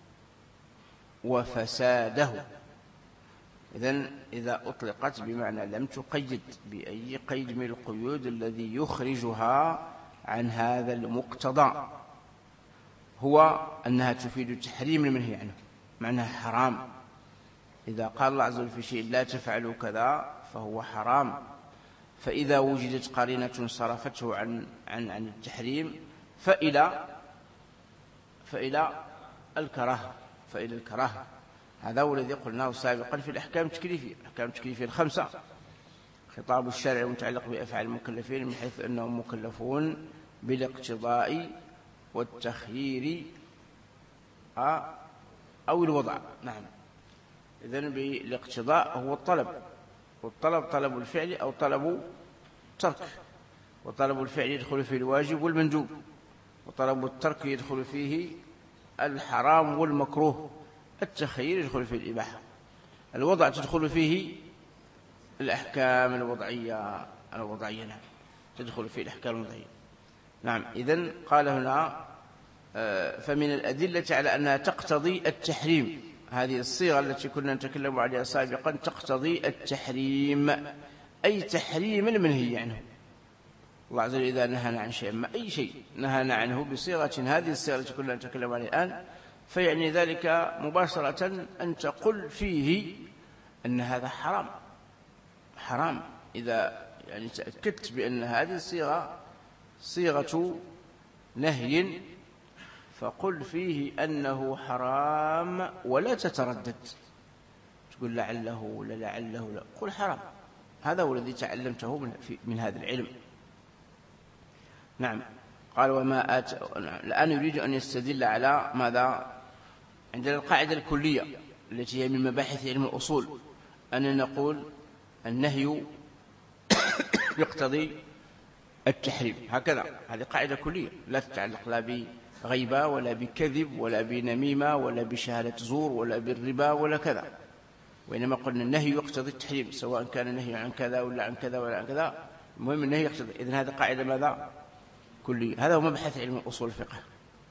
وفساده. إذن إذا أطلقت بمعنى لم تقيد بأي قيد من القيود الذي يخرجها عن هذا المقتضى، هو أنها تفيد تحريم المنهي عنه، معناها حرام. إذا قال الله عز وجل في شيء لا تفعلوا كذا فهو حرام، فإذا وجدت قرينة صرفته عن عن عن التحريم فإلى فإلى الكراهة، فإلى الكراهة. هذا هو الذي قلناه سابقا في الأحكام التكليفية، الأحكام التكليفية الخمسة. خطاب الشرع متعلق بأفعال المكلفين من حيث أنهم مكلفون بالاقتضاء والتخيير أو الوضع. نعم. إذن بالاقتضاء هو الطلب، والطلب طلب الفعل أو طلب الترك، وطلب الفعل يدخل فيه الواجب والمندوب، وطلب الترك يدخل فيه الحرام والمكروه، التخيير يدخل فيه الإباحة، الوضع تدخل فيه الأحكام الوضعية الوضعية نعم تدخل في الأحكام الوضعية. نعم. إذن قال هنا فمن الأدلة على أنها تقتضي التحريم، هذه الصيغة التي كنا نتكلم عليها سابقا تقتضي التحريم، أي تحريم المنهي عنه. الله عز وجل إذا نهانا عن شيء ما أي شيء نهانا عنه بصيغة هذه الصيغة التي كنا نتكلم عليها الآن، فيعني ذلك مباشرة أن تقول فيه أن هذا حرام حرام. إذا يعني تأكدت بأن هذه الصيغة صيغة نهي فقل فيه أنه حرام ولا تتردد تقول لعله ولا لعله لا، قل حرام. هذا هو الذي تعلمته من, من هذا العلم. نعم. قال وما آت. الآن يريد أن يستدل على ماذا؟ عندنا القاعدة الكلية التي هي من مباحث علم الأصول أن نقول النهي يقتضي التحريم، هكذا. هذه قاعدة كلية لا تتعلق لا بغيبة ولا بكذب ولا بنميمة ولا بشهادة زور ولا بالربا ولا كذا، وإنما قلنا النهي يقتضي التحريم سواء كان النهي عن كذا ولا عن كذا ولا عن كذا، المهم النهي يقتضي. إذن هذه قاعدة ماذا؟ كلية. هذا هو مبحث علم الأصول الفقه.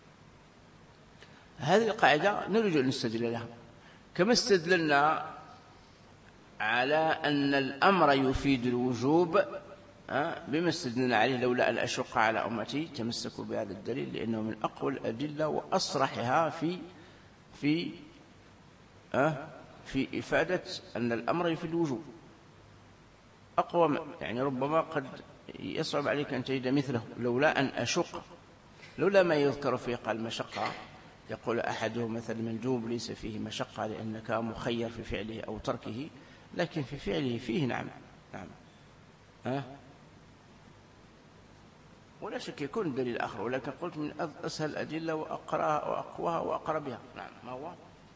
هذه القاعدة نريد أن نستدل لها كما استدللنا على أن الأمر يفيد الوجوب بما استدلنا عليه لولا أن أشق على أمتي تمسكوا بهذا الدليل لأنه من أقوى الأدلة وأصرحها في في في إفادة أن الأمر يفيد الوجوب. أقوى يعني ربما قد يصعب عليك أن تجد مثله لولا أن أشق، لولا ما يذكر فيه قال مشقة. يقول أحدهم مثلا مندوب ليس فيه مشقة لأنك مخير في فعله أو تركه، لكن في فعله فيه نعم نعم ها ولا شك يكون دليل آخر، ولكن قلت من أسهل الأدلة وأقرأها وأقواها وأقرأ بها. نعم. ما هو؟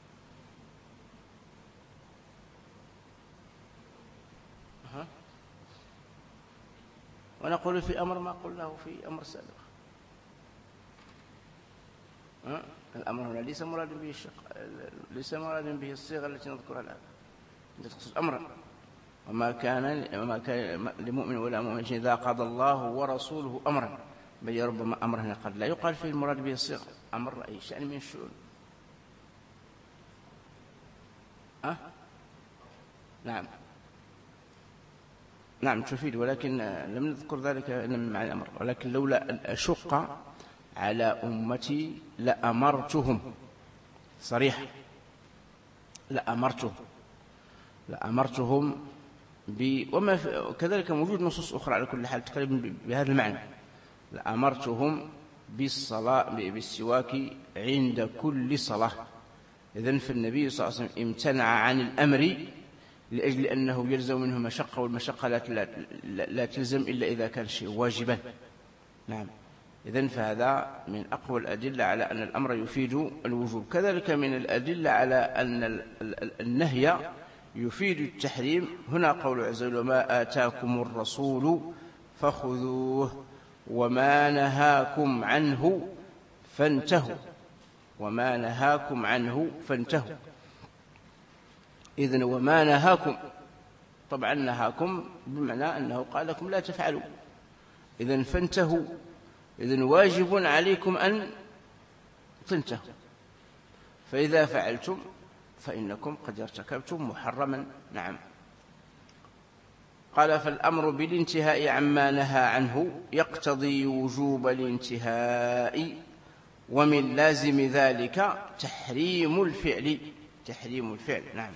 ها ونقول في أمر ما قلناه في أمر سابق. ها الأمر هنا ليس مراد به الشق، ليس مراد به الصيغة التي نذكرها الآن، أنت تقصد أمرا. وما كان وما كان لمؤمن ولا مؤمن إذا قضى الله ورسوله أمرا، بل ربما أمر هنا قد لا يقال فيه المراد به الصيغة، أمر أي شأن من الشؤون. أه؟ نعم نعم تفيد، ولكن لم نذكر ذلك من معنى الأمر. ولكن لولا أن أشق على أمتي لأمرتهم، صريح لأمرتهم لأمرتهم ب... وما في... كذلك موجود نصوص أخرى على كل حال تقريبا بهذا المعنى. لأمرتهم بالصلاة بالسواك عند كل صلاة. إذن فالنبي صلى الله عليه وسلم امتنع عن الأمر لأجل أنه يلزم منه مشقة، والمشقة لا, لا... لا تلزم إلا إذا كان شيء واجبا. نعم. إذن فهذا من أقوى الأدلة على أن الأمر يفيد الوجوب. كذلك من الأدلة على أن النهي يفيد التحريم هنا قول عز وجل وما آتاكم الرسول فخذوه وما نهاكم عنه فانتهوا، وما نهاكم عنه فانتهوا. إذن وما نهاكم، طبعا نهاكم بمعنى أنه قال لكم لا تفعلوا، إذن فانتهوا، إذن واجب عليكم أن تنتهوا، فإذا فعلتم فإنكم قد ارتكبتم محرما. نعم. قال فالأمر بالانتهاء عما نهى عنه يقتضي وجوب الانتهاء، ومن لازم ذلك تحريم الفعل تحريم الفعل. نعم.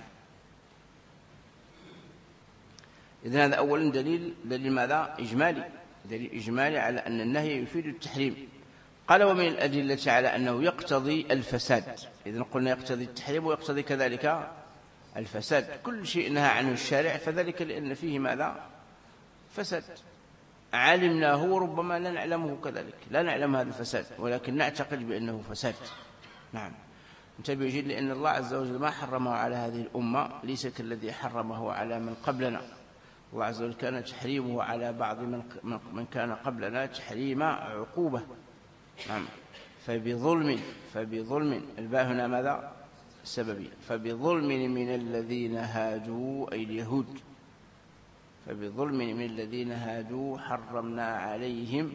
إذن هذا أولا دليل دليل ماذا؟ إجمالي، دليل إجمالي على أن النهي يفيد التحريم. قال ومن الأدلة على أنه يقتضي الفساد. إذن قلنا يقتضي التحريم ويقتضي كذلك الفساد. كل شيء نهى عنه الشارع فذلك لأن فيه ماذا؟ فساد علمناه وربما لا نعلمه كذلك، لا نعلم هذا الفساد ولكن نعتقد بأنه فساد. نعم. انتبه جيد، لأن الله عز وجل ما حرمه على هذه الأمة ليس كالذي حرمه على من قبلنا. الله عز وجل كان تحريمه على بعض من من كان قبلنا تحريم عقوبة. نعم. فبظلم فبظلم الباء هنا ماذا؟ سببي. فبظلم من الذين هادوا أي اليهود فبظلم من الذين هادوا حرمنا عليهم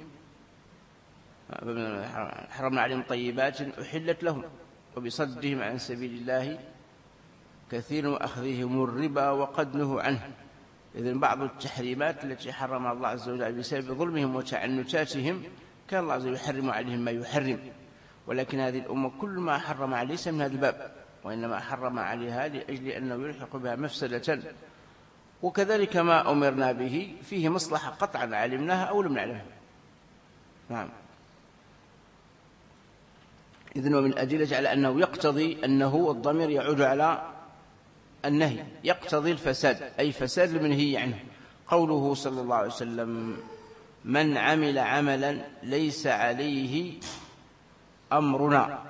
حرمنا عليهم طيبات أحلت لهم وبصدهم عن سبيل الله كثير وأخذهم الربا وقد نهوا عنه. إذن بعض التحريمات التي حرم الله عز وجل بسبب ظلمهم وتعنتاتهم كان الله عز وجل يحرم عليهم ما يحرم، ولكن هذه الأمة كل ما حرم عليه ليس من هذا الباب، وإنما حرم عليها لأجل أنه يلحق بها مفسدة، وكذلك ما أمرنا به فيه مصلحة قطعا علمناها أو لم نعلمها. نعم. إذن ومن أدلة على أنه يقتضي أنه الضمير يعود على النهي، يقتضي الفساد أي فساد المنهي عنه. قوله صلى الله عليه وسلم من عمل عملا ليس عليه أمرنا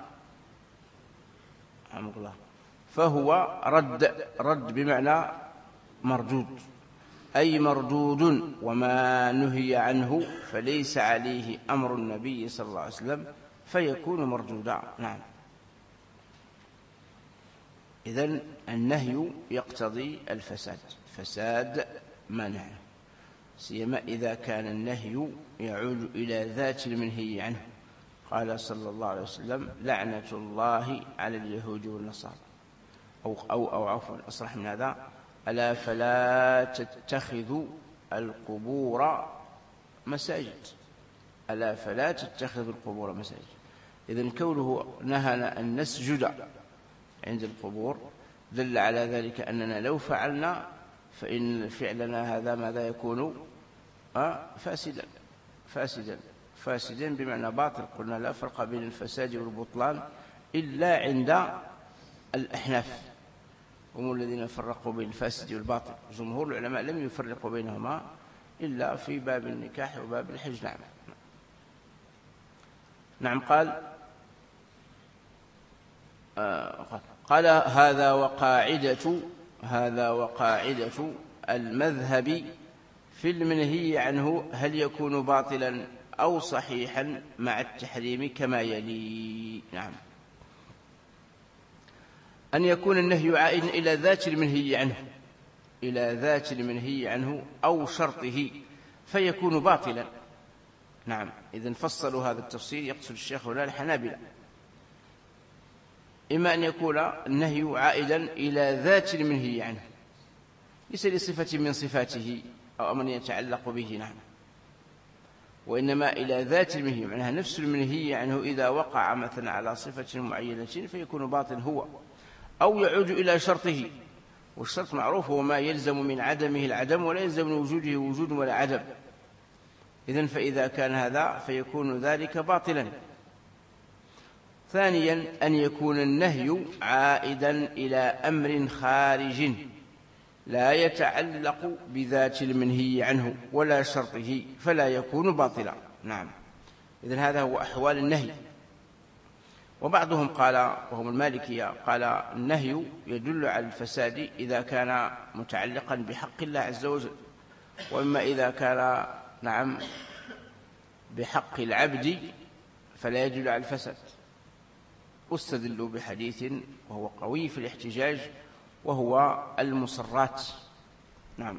أمر الله فهو رد، رد بمعنى مردود، أي مردود، وما نهي عنه فليس عليه أمر النبي صلى الله عليه وسلم فيكون مردودا. نعم. إذن النهي يقتضي الفساد، فساد منع، سيما إذا كان النهي يعود إلى ذات المنهي عنه. قال صلى الله عليه وسلم لعنة الله على اليهود والنصارى، أو أو أو عفوا أصرح من هذا ألا فلا تتخذوا القبور مساجد، ألا فلا تتخذوا القبور مساجد. إذن كونه نهانا أن نسجد عند القبور دل على ذلك أننا لو فعلنا فإن فعلنا هذا ماذا يكون آه فاسدا فاسدا فاسدا بمعنى باطل. قلنا لا فرق بين الفساد والبطلان إلا عند الأحناف، هم الذين فرقوا بين الفاسد والباطل. جمهور العلماء لم يفرقوا بينهما إلا في باب النكاح وباب الحج. نعم. نعم. قال آه قال هذا وقاعدة هذا وقاعدة المذهب في المنهي عنه هل يكون باطلا أو صحيحا مع التحريم كما يلي. نعم. أن يكون النهي عائدا إلى ذات المنهي عنه إلى ذات المنهي عنه أو شرطه فيكون باطلا. نعم. إذن فصلوا هذا التفصيل يقصد الشيخ هنا الحنابلة، إما أن يكون النهي عائدا إلى ذات المنهي عنه ليس لصفة من صفاته أو أمر يتعلق به، نعم، وإنما إلى ذات المنهي، معناها نفس المنهي عنه إذا وقع مثلا على صفة معينة فيكون باطل هو، أو يعود إلى شرطه، والشرط معروف هو ما يلزم من عدمه العدم ولا يلزم من وجوده وجود ولا عدم. إذن فإذا كان هذا فيكون ذلك باطلا. ثانيا أن يكون النهي عائدا إلى أمر خارج لا يتعلق بذات المنهي عنه ولا شرطه فلا يكون باطلا. نعم. إذن هذا هو أحوال النهي. وبعضهم قال وهم المالكية قال النهي يدل على الفساد إذا كان متعلقا بحق الله عز وجل، وإما إذا كان نعم بحق العبد فلا يدل على الفساد. استدلوا بحديث وهو قوي في الاحتجاج وهو المصرات. نعم.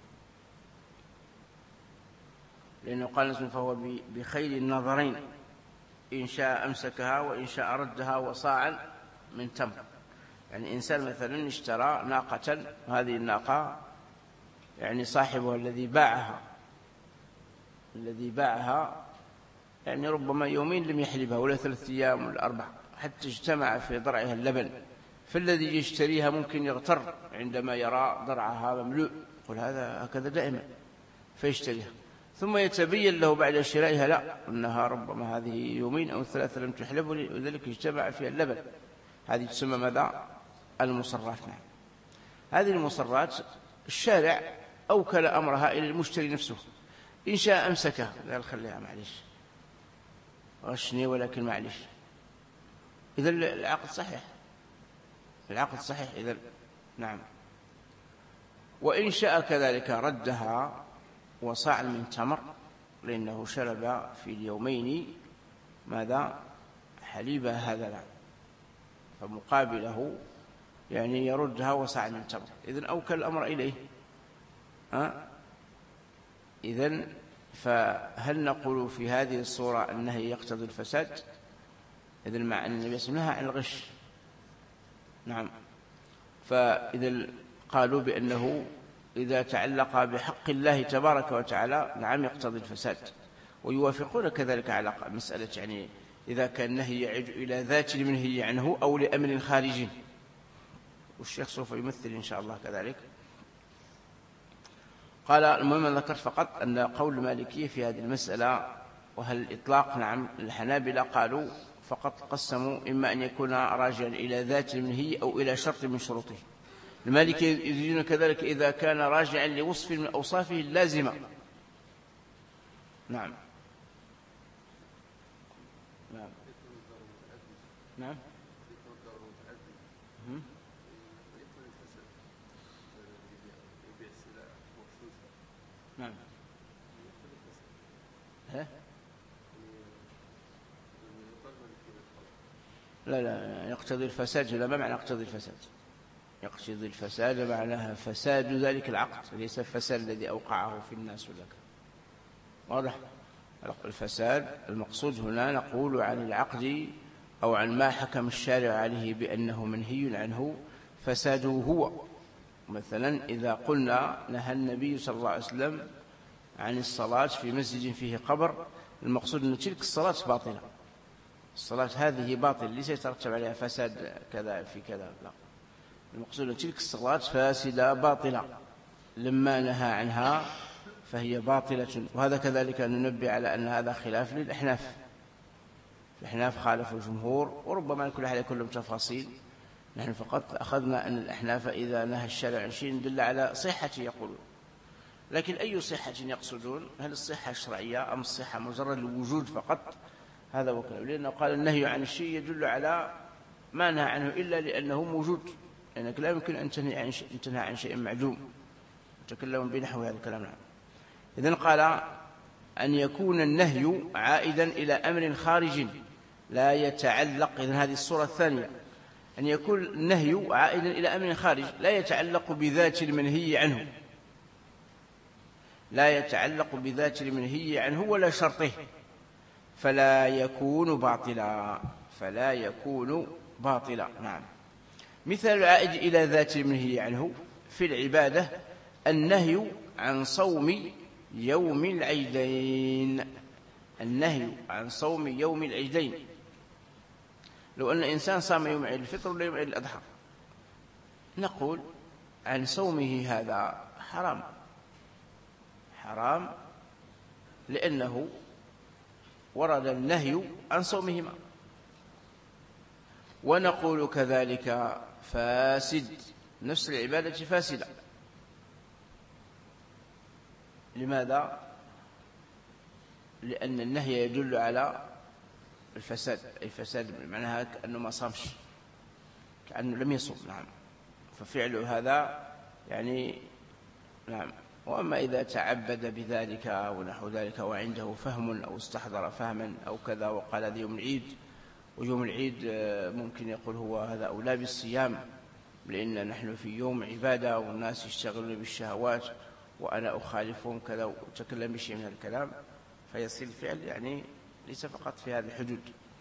لأنه قال فهو بخير النظرين إن شاء أمسكها وإن شاء ردها وصاعا من تمر. يعني إنسان مثلا اشترى ناقة، وهذه الناقة يعني صاحبها الذي باعها الذي باعها يعني ربما يومين لم يحلبها ولا ثلاثة أيام ولا أربعة حتى اجتمع في ضرعها اللبن، فالذي يشتريها ممكن يغتر عندما يرى ضرعها مملوء، يقول هذا هكذا دائما فيشتريها، ثم يتبين له بعد شرائها لا أنها ربما هذه يومين أو ثلاثة لم تحلب ولذلك اجتمع فيها اللبن. هذه تسمى ماذا؟ المصرات. نعم. هذه المصرات الشارع أوكل أمرها إلى المشتري نفسه، إن شاء أمسكها قال خليها معلش غشني ولكن معلش. إذا العقد صحيح، العقد صحيح إذا. نعم. وإن شاء كذلك ردها وصاع من تمر لأنه شرب في اليومين ماذا؟ حليبها هذا لا، فمقابله يعني يردها وصاع من تمر. إذن أوكل الأمر إليه. أه؟ إذن فهل نقول في هذه الصورة أنه يقتضي الفساد؟ إذن مع أن النبي صلى الله عليه وسلم نهى عن الغش. نعم. فإذا قالوا بأنه إذا تعلق بحق الله تبارك وتعالى نعم يقتضي الفساد، ويوافقون كذلك على مسألة يعني إذا كان النهي يعود إلى ذات المنهي عنه أو لأمر خارجي، والشيخ سوف يمثل إن شاء الله كذلك. قال المهم ذكرت فقط أن قول المالكية في هذه المسألة وهل الإطلاق نعم، الحنابلة قالوا فقط قسموا إما أن يكون راجعا إلى ذات المنهي أو إلى شرط من شروطه. المالكية يريدون كذلك إذا كان راجعا لوصف من أوصافه اللازمة. نعم نعم نعم نعم ها؟ لا لا يقتضي الفساد. لا، ما معنى يقتضي الفساد؟ يقتضي الفساد معناها فساد ذلك العقد، ليس الفساد الذي أوقعه في الناس لك. واضح؟ الفساد المقصود هنا نقول عن العقد أو عن ما حكم الشارع عليه بأنه منهي عنه فساده هو. مثلا إذا قلنا نهى النبي صلى الله عليه وسلم عن الصلاة في مسجد فيه قبر، المقصود أن تلك الصلاة باطلة، الصلاة هذه باطل ليس يترتب عليها فساد كذا في كذا، لا، المقصود أن تلك الصلاة فاسدة باطلة، لما نهى عنها فهي باطلة. وهذا كذلك ننبه على أن هذا خلاف للأحناف. الأحناف خالفوا الجمهور، وربما كل أحد يكون لهم تفاصيل، نحن فقط أخذنا أن الأحناف إذا نهى الشارع عن شيء دل على صحته يقولون. لكن أي صحة يقصدون؟ هل الصحة الشرعية أم الصحة مجرد الوجود فقط؟ هذا هو كلام، لأنه قال النهي عن الشيء يدل على ما نهى عنه إلا لأنه موجود، لأنك لا يمكن أن تنهي عن شيء, تنهى عن شيء معدوم. تكلم بنحو هذا الكلام. نعم. إذن قال أن يكون النهي عائدا إلى أمر خارج لا يتعلق. إذن هذه الصورة الثانية، أن يكون النهي عائدا إلى أمر خارج لا يتعلق بذات المنهي عنه، لا يتعلق بذات المنهي عنه ولا شرطه، فلا يكون باطلا، فلا يكون باطلا. نعم. مثال العائد إلى ذات المنهي عنه في العبادة النهي عن صوم يوم العيدين. النهي عن صوم يوم العيدين، لو أن إنسان صام يوم عيد الفطر ولا يوم عيد الأضحى، نقول عن صومه هذا حرام، حرام لأنه ورد النهي عن صومهما. ونقول كذلك فاسد، نفس العبادة فاسدة. لماذا؟ لأن النهي يدل على الفساد، أي فساد معناها كأنه ما صامش، كأنه لم يصوم. نعم. ففعله هذا يعني نعم. وأما إذا تعبد بذلك ونحو ذلك وعنده فهم أو استحضر فهما أو كذا وقال هذا يوم العيد، ويوم العيد ممكن يقول هو هذا أولى بالصيام لأن نحن في يوم عبادة والناس يشتغلون بالشهوات وأنا أخالفهم كذا، وتكلم بشيء من الكلام، فيصير الفعل يعني ليس فقط في هذه الحدود.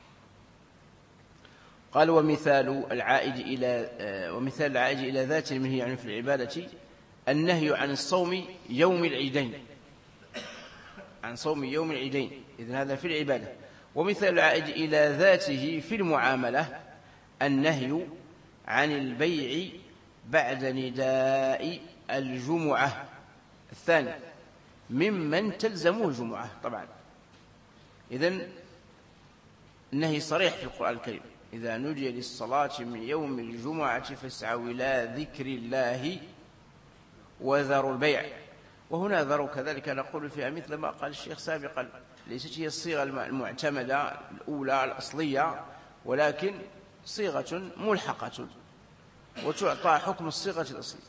قال ومثال العائد إلى ومثال العائد إلى ذات المنهي يعني في العبادة النهي عن الصوم يوم العيدين، عن صوم يوم العيدين، إذن هذا في العبادة. ومثال العائد إلى ذاته في المعاملة النهي عن البيع بعد نداء الجمعة الثاني ممن تلزمه الجمعة. طبعا إذن النهي صريح في القرآن الكريم، إذا نودي للصلاة من يوم الجمعة فاسعوا إلى ذكر الله وذروا البيع. وهنا ذروا كذلك نقول فيها مثل ما قال الشيخ سابقا، ليست هي الصيغة المعتمدة الأولى الأصلية، ولكن صيغة ملحقة وتعطى حكم الصيغة الأصلية.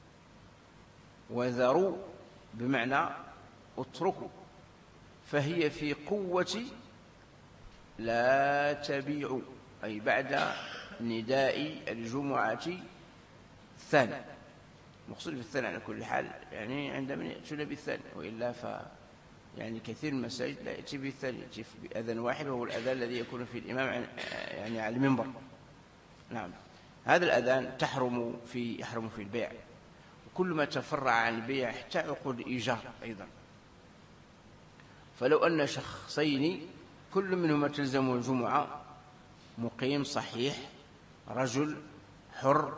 وذروا بمعنى اتركوا، فهي في قوة لا تبيعوا، أي بعد نداء الجمعة الثاني. مقصود بالثاني على كل حال يعني عندما يأتون بالثاني، وإلا ف يعني كثير من المساجد لا يأتي بالثاني، يأتي بأذان واحد وهو الأذان الذي يكون فيه الإمام يعني على المنبر. نعم، هذا الأذان تحرم في يحرم في البيع، وكل ما تفرع عن البيع حتى عقود الإيجار أيضا. فلو أن شخصين كل منهما تلزمه الجمعة، مقيم صحيح رجل حر،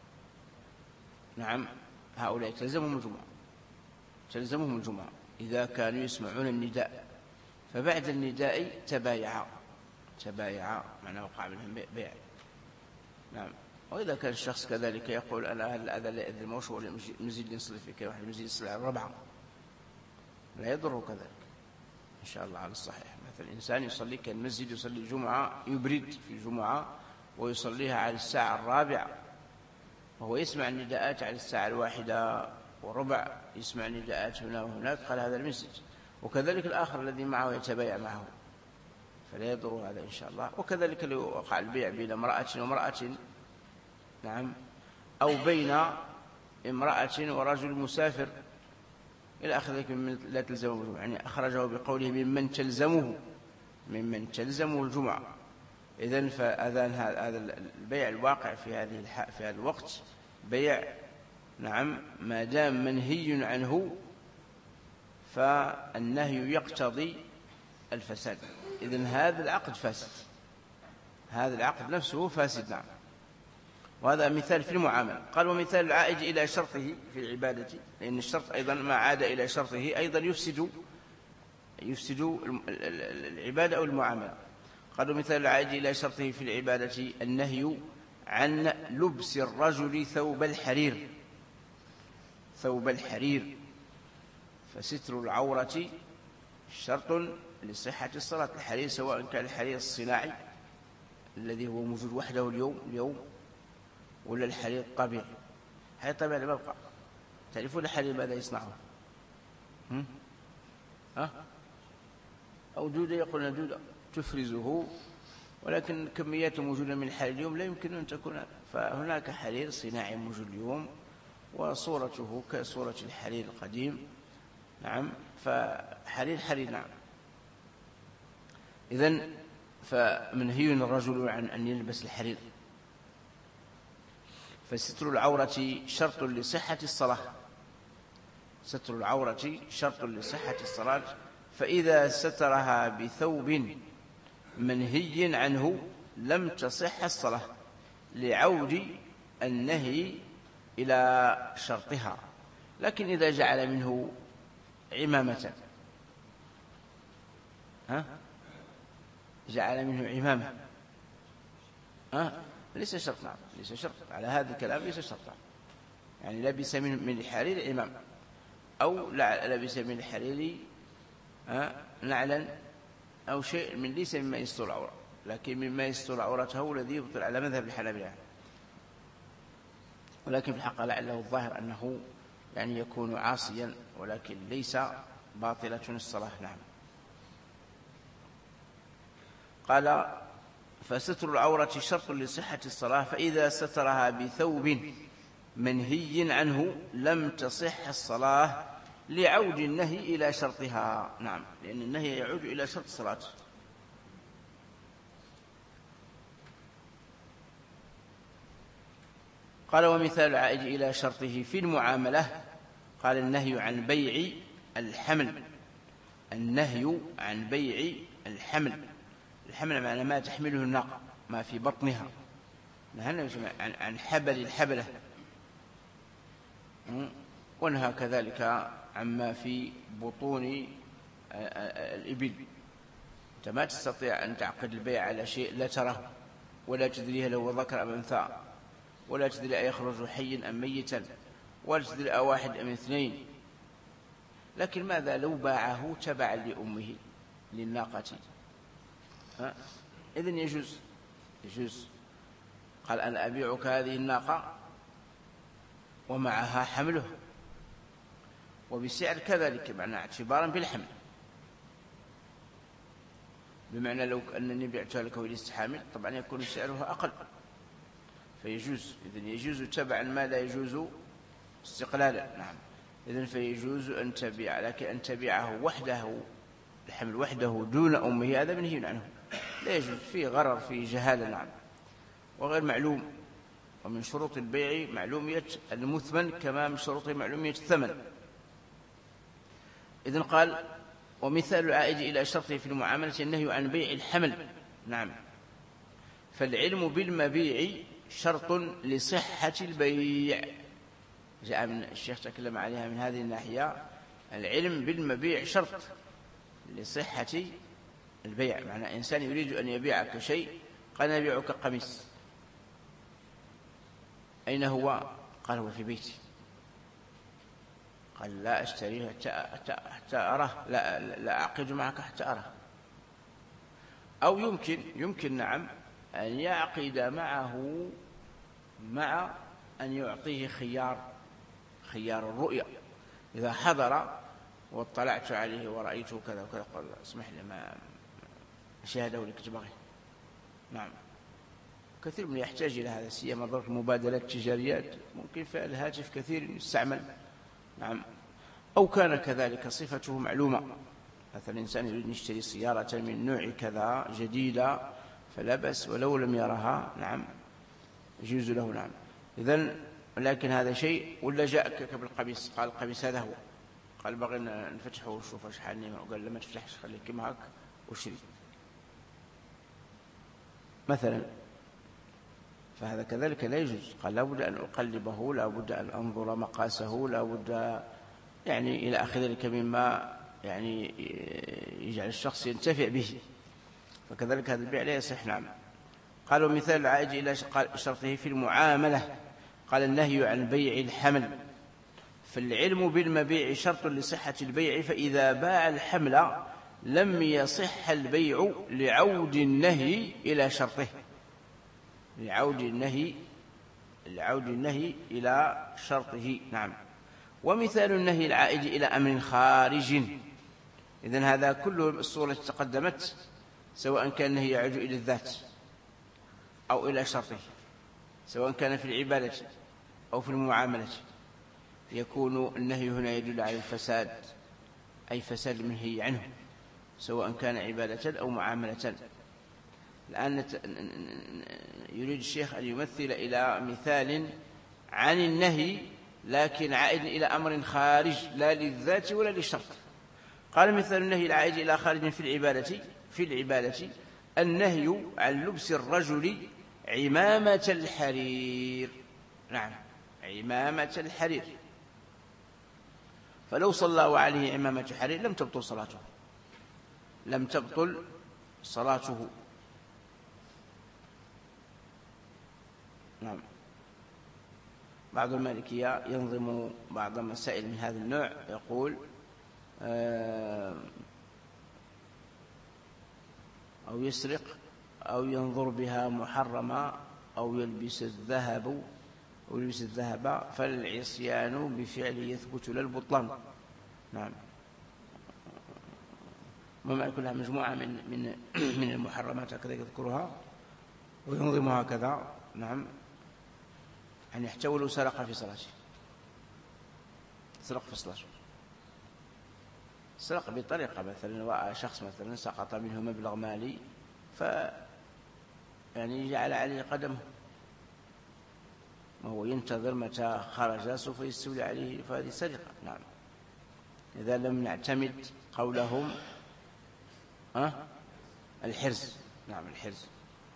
نعم، هؤلاء تلزمهم الجمعة، تلزمهم الجمعة إذا كانوا يسمعون النداء، فبعد النداء تبايعا تبايعا معناه وقع منهم بيع. نعم. وإذا كان الشخص كذلك يقول أنا هذا لا أدري موش هو المسجد يصلي فيه كواحد المسجد يصلي على الربعة، لا يضره كذلك إن شاء الله على الصحيح. مثلا إنسان يصلي كالمسجد يصلي الجمعة يبرد في الجمعة ويصليها على الساعة الرابعة، وهو يسمع النداءات على الساعة الواحدة وربع، يسمع النداءات هنا وهناك، قال هذا المسجد. وكذلك الآخر الذي معه يتبايع معه، فلا يضر هذا إن شاء الله. وكذلك لو وقع البيع بين امرأة وامرأة، نعم، أو بين امرأة ورجل مسافر إلى آخر ذلك لا تلزمه الجمعة، يعني أخرجه بقوله ممن تلزمه ممن تلزمه الجمعة. إذن فأذان هذا البيع الواقع في هذه في هذا الوقت بيع، نعم، ما دام منهي عنه فالنهي يقتضي الفساد. إذن هذا العقد فاسد، هذا العقد نفسه فاسد. نعم. وهذا مثال في المعاملة. قال ومثال العائد إلى شرطه في العبادة، لأن الشرط أيضا ما عاد إلى شرطه أيضا يفسد يفسد العبادة أو المعاملة. قالوا مثال العائد إلى شرطه في العبادة النهي عن لبس الرجل ثوب الحرير ثوب الحرير فستر العورة شرط لصحة الصلاة. الحرير سواء كان الحرير الصناعي الذي هو موجود وحده اليوم اليوم ولا الحرير الطبيعي. الحرير الطبيعي لا يبقى. تعرفون الحرير ماذا يصنعه؟ هم؟ ها؟ أو دودة، يقولون دودة تفرزه، ولكن كميات موجودة من الحرير اليوم لا يمكن أن تكون. فهناك حرير صناعي موجود اليوم وصورته كصورة الحرير القديم. نعم. فحرير حرير. نعم. إذن فمنهي الرجل عن أن يلبس الحرير. فستر العورة شرط لصحة الصلاة ستر العورة شرط لصحة الصلاة فإذا سترها بثوب منهي عنه لم تصح الصلاة لعود النهي إلى شرطها. لكن إذا جعل منه عمامة، ها جعل منه عمامة، ها ليس شرط. نعم ليس شرط على هذا الكلام، ليس شرطا. يعني لبس من من الحرير عمام، أو لبس من الحرير نعلا أو شيء من ليس مما يستر العورة، لكن مما يستر عورته هو الذي يبطل على مذهب الحنابلة. ولكن في الحق لعله الظاهر أنه يعني يكون عاصيا، ولكن ليس باطلة الصلاة. نعم. قال فستر العورة شرط لصحة الصلاة فإذا سترها بثوب منهي عنه لم تصح الصلاة لعود النهي إلى شرطها. نعم، لأن النهي يعود إلى شرط الصلاة. قال ومثال العائد إلى شرطه في المعاملة، قال النهي عن بيع الحمل النهي عن بيع الحمل الحمل معنى ما تحمله الناقة، ما في بطنها. نهى عن حبل الحبلة، ونهى كذلك عما في بطون الإبل. أنت ما تستطيع أن تعقد البيع على شيء لا تراه ولا تدري هل هو ذكر أم أنثى، ولا تدري أيخرج حيا أم ميتا، ولا تدري أواحد أم اثنين. لكن ماذا لو باعه تبعا لأمه للناقة؟ إذن يجوز يجوز قال أنا أبيعك هذه الناقة ومعها حمله وبسعر كذلك، معنى اعتبارا بالحمل، بمعنى لو أنني بعتها لك وليست حامل طبعا يكون سعرها أقل، فيجوز. إذن يجوز تبعا ما لا يجوز استقلالا. نعم. إذن فيجوز أن تبيع، لكن أن تبيعه وحده، الحمل وحده دون أمه، هذا منهي عنه، لا يجوز، فيه غرر، فيه جهالة. نعم. وغير معلوم. ومن شروط البيع معلومية المثمن كما من شروط معلومية الثمن. إذن قال ومثال العائد إلى شرطه في المعاملة النهي عن بيع الحمل. نعم. فالعلم بالمبيع شرط لصحة البيع. جاء من الشيخ تكلم عليها من هذه الناحية. العلم بالمبيع شرط لصحة البيع. معنى إنسان يريد أن يبيعك شيء، قال نبيعك قميص، أين هو؟ قال هو في بيتي. قال لا أشتريه حتى أراه، لا, لا أعقد معك حتى أراه. أو يمكن يمكن نعم أن يعقد معه مع أن يعطيه خيار خيار الرؤية. إذا حضر واطلعت عليه ورأيته كذا وكذا، قال اسمح لي ما أشاهده لك تبغي. نعم. كثير من يحتاج إلى هذا، سيما ظرف المبادلات التجاريات، ممكن فالهاتف كثير يستعمل. نعم. أو كان كذلك صفته معلومة، مثلا إنسان يريد أن يشتري سيارة من نوع كذا جديدة، فلا بأس ولو لم يرها. نعم. يجوز له. نعم. إذن لكن هذا شيء. ولا جاءك بالقميص، قال القميص هذا هو، قال بغي نفتحه ونشوف ايش حالنا، قال لما تفتحش خليك معك وشري مثلا، فهذا كذلك لا يجوز. قال لابد أن أقلبه، لابد أن أنظر مقاسه، لابد يعني إلى آخر ذلك مما يعني يجعل الشخص ينتفع به، فكذلك هذا البيع لا يصح. نعم. قالوا مثال العائد إلى شرطه في المعاملة، قال النهي عن بيع الحمل. فالعلم بالمبيع شرط لصحة البيع، فإذا باع الحمل لم يصح البيع لعود النهي إلى شرطه، لعود النهي لعود النهي إلى شرطه. نعم. ومثال النهي العائد إلى أمر خارج. إذن هذا كله الصورة تقدمت، سواء كان النهي يعود إلى الذات أو إلى شرطه، سواء كان في العبادة أو في المعاملة، يكون النهي هنا يدل على الفساد، أي فساد المنهي عنه، سواء كان عبادة أو معاملة. الآن يريد الشيخ أن يمثل إلى مثال عن النهي، لكن عائد إلى أمر خارج، لا للذات ولا للشرط. قال مثال النهي العائد إلى خارج في العبادة في العبادة النهي عن لبس الرجل عمامة الحرير. نعم. عمامة الحرير. فلو صلى وعليه عمامة حرير لم تبطل صلاته، لم تبطل صلاته. نعم. بعض المالكية ينظم بعض مسائل من هذا النوع، يقول أو يسرق أو ينظر بها محرمة أو يلبس الذهب أو يلبس الذهب فالعصيان بفعل يثبت للبطلان. نعم. وما كلها مجموعة من من من المحرمات هكذا يذكرها وينظمها هكذا. نعم. أن يحتوي له سرق في صلاته، سرق في صلاته، سرق بطريقة مثلا شخص مثلا سقط منه مبلغ مالي، ف يعني جعل عليه قدمه وهو ينتظر متى خرج سوف يستولي عليه، فهذه سرقة. نعم. إذا لم نعتمد قولهم أه؟ الحرز. نعم. الحرز.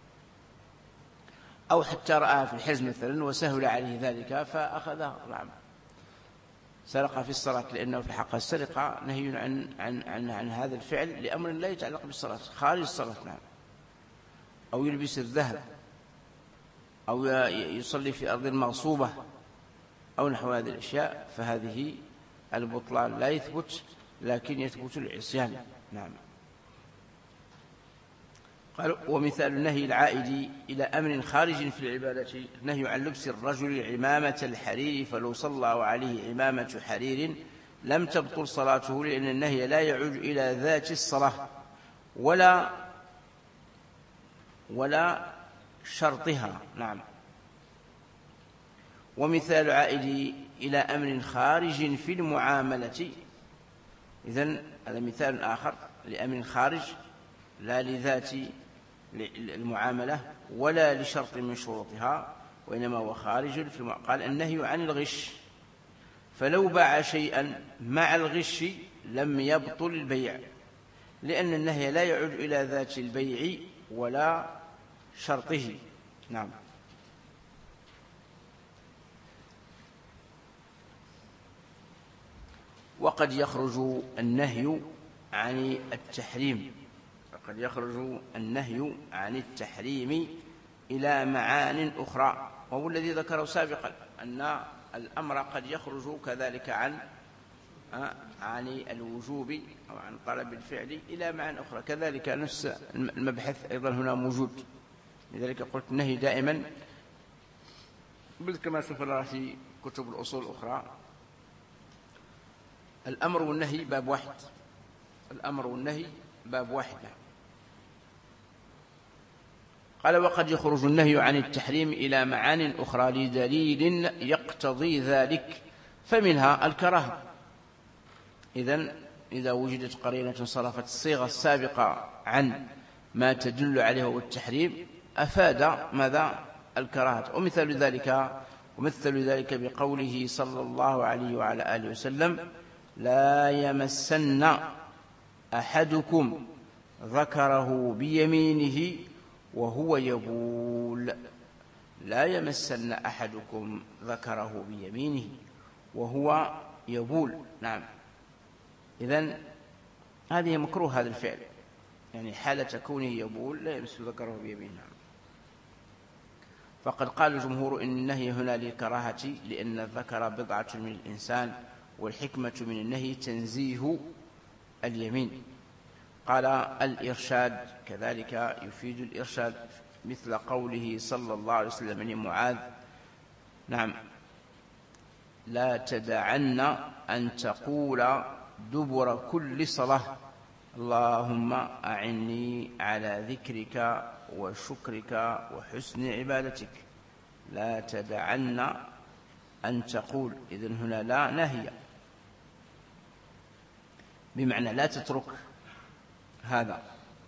أو حتى رأى في الحرز مثلا وسهل عليه ذلك فأخذه. نعم. سرق في الصلاة، لأنه في حق السرقة نهي عن, عن, عن, عن هذا الفعل لأمر لا يتعلق بالصلاة، خارج الصلاة. نعم. أو يلبس الذهب أو يصلي في أرض مغصوبة أو نحو هذه الأشياء، فهذه البطلان لا يثبت، لكن يثبت العصيان. نعم. قال ومثال النهي العائد إلى أمر خارج في العبادة نهي عن لبس الرجل عمامة الحرير، فلو صلى عليه عمامة حرير لم تبطل صلاته، لأن النهي لا يعود إلى ذات الصلاة ولا ولا شرطها. نعم. ومثال عائد إلى أمر خارج في المعاملة. إذن هذا مثال آخر لأمر خارج لا لذات المعاملة ولا لشرط من شروطها، وإنما هو خارج في المعاملة. قال النهي عن الغش، فلو باع شيئا مع الغش لم يبطل البيع، لأن النهي لا يعود إلى ذات البيع ولا شرطه. نعم. وقد يخرج النهي عن التحريم وقد يخرج النهي عن التحريم إلى معان أخرى، وهو الذي ذكره سابقا أن الأمر قد يخرج كذلك عن عن الوجوب أو عن طلب الفعل إلى معاني أخرى، كذلك نفس المبحث أيضا هنا موجود. لذلك قلت النهي دائما كما سوف نرى في كتب الأصول الأخرى الأمر والنهي باب واحد، الأمر والنهي باب واحد. قال وقد يخرج النهي عن التحريم إلى معان أخرى لدليل يقتضي ذلك، فمنها الكراهة. إذن إذا وجدت قرينة صرفت الصيغة السابقة عن ما تدل عليه هو التحريم أفاد ماذا؟ الكراهة. ومثل ذلك ومثل ذلك بقوله صلى الله عليه وعلى آله وسلم لا يمسن أحدكم ذكره بيمينه وهو يبول. لا يمسن أحدكم ذكره بيمينه وهو يبول. نعم. إذن هذه مكروه هذا الفعل، يعني حالة كونه يبول لا يمس ذكره بيمينه. فقد قال الجمهور إن النهي هنا للكراهة لأن الذكر بضعة من الإنسان، والحكمة من النهي تنزيه اليمين. قال الإرشاد كذلك يفيد الإرشاد مثل قوله صلى الله عليه وسلم لمعاذ نعم لا تدعن أن تقول دبر كل صلاة اللهم أعني على ذكرك وشكرك وحسن عبادتك. لا تدعن أن تقول، إذن هنا لا نهي بمعنى لا تترك هذا،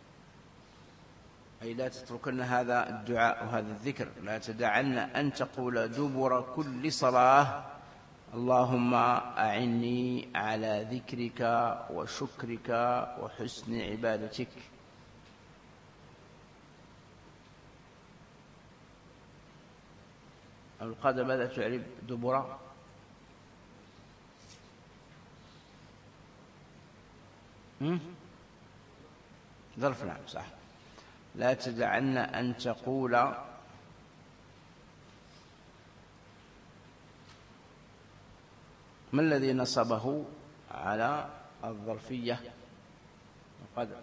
أي لا تتركن هذا الدعاء وهذا الذكر. لا تدعن أن تقول دبر كل صلاة اللهم أعني على ذكرك وشكرك وحسن عبادتك. القاعدة ماذا تعرف دبر؟ ظرف. نعم صح. لا تدعن أن تقول ما الذي نصبه على الظرفية؟ القدر.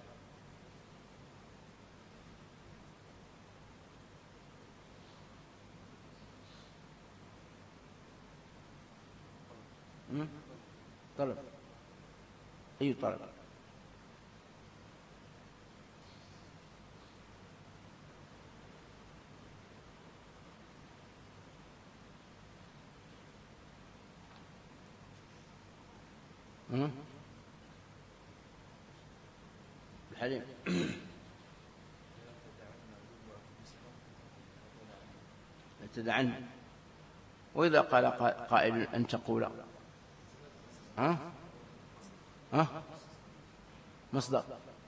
طلب. أي طلب؟ الحليم. تدعن. وإذا قال قائل أن تقول ها ها مصدر.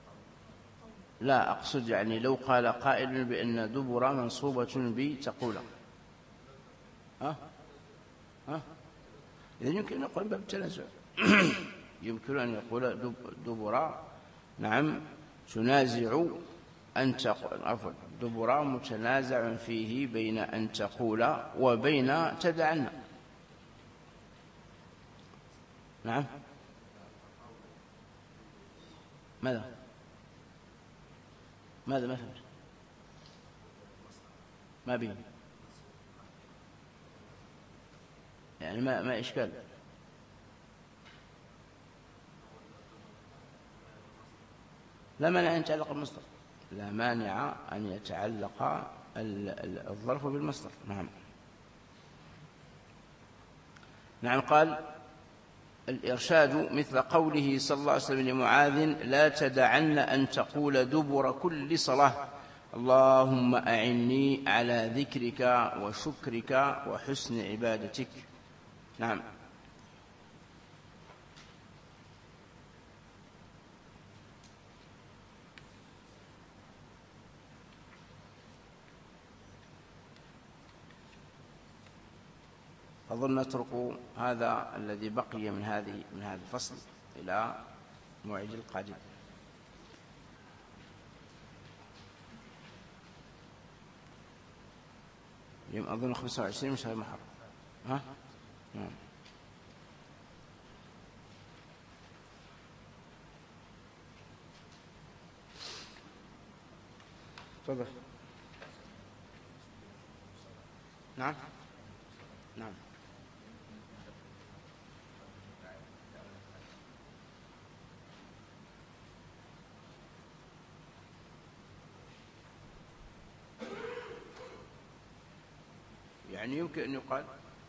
لا أقصد يعني لو قال قائل بأن دبر منصوبة بتقول ها ها إذن يمكن أن يقول باب التنازع. يمكن أن يقول دبر نعم تنازع أن تقول عفوا دبر متنازع فيه بين أن تقول وبين تدعنا. نعم. ماذا ماذا ما فهمت؟ ما بين يعني ما ما إشكال. لا مانع أن يتعلق بالمصدر، لا مانع أن يتعلق الظرف بالمصدر. نعم. نعم. قال الإرشاد مثل قوله صلى الله عليه وسلم لمعاذ: لا تدعن أن تقول دبر كل صلاة اللهم أعني على ذكرك وشكرك وحسن عبادتك. نعم. أظن نترك هذا الذي بقي من هذه من هذا الفصل إلى موعد القادم. يوم أظن خمسة وعشرين من شهر محرم. ها؟ نعم. تفضل. نعم. نعم. يعني يمكن أن يقال،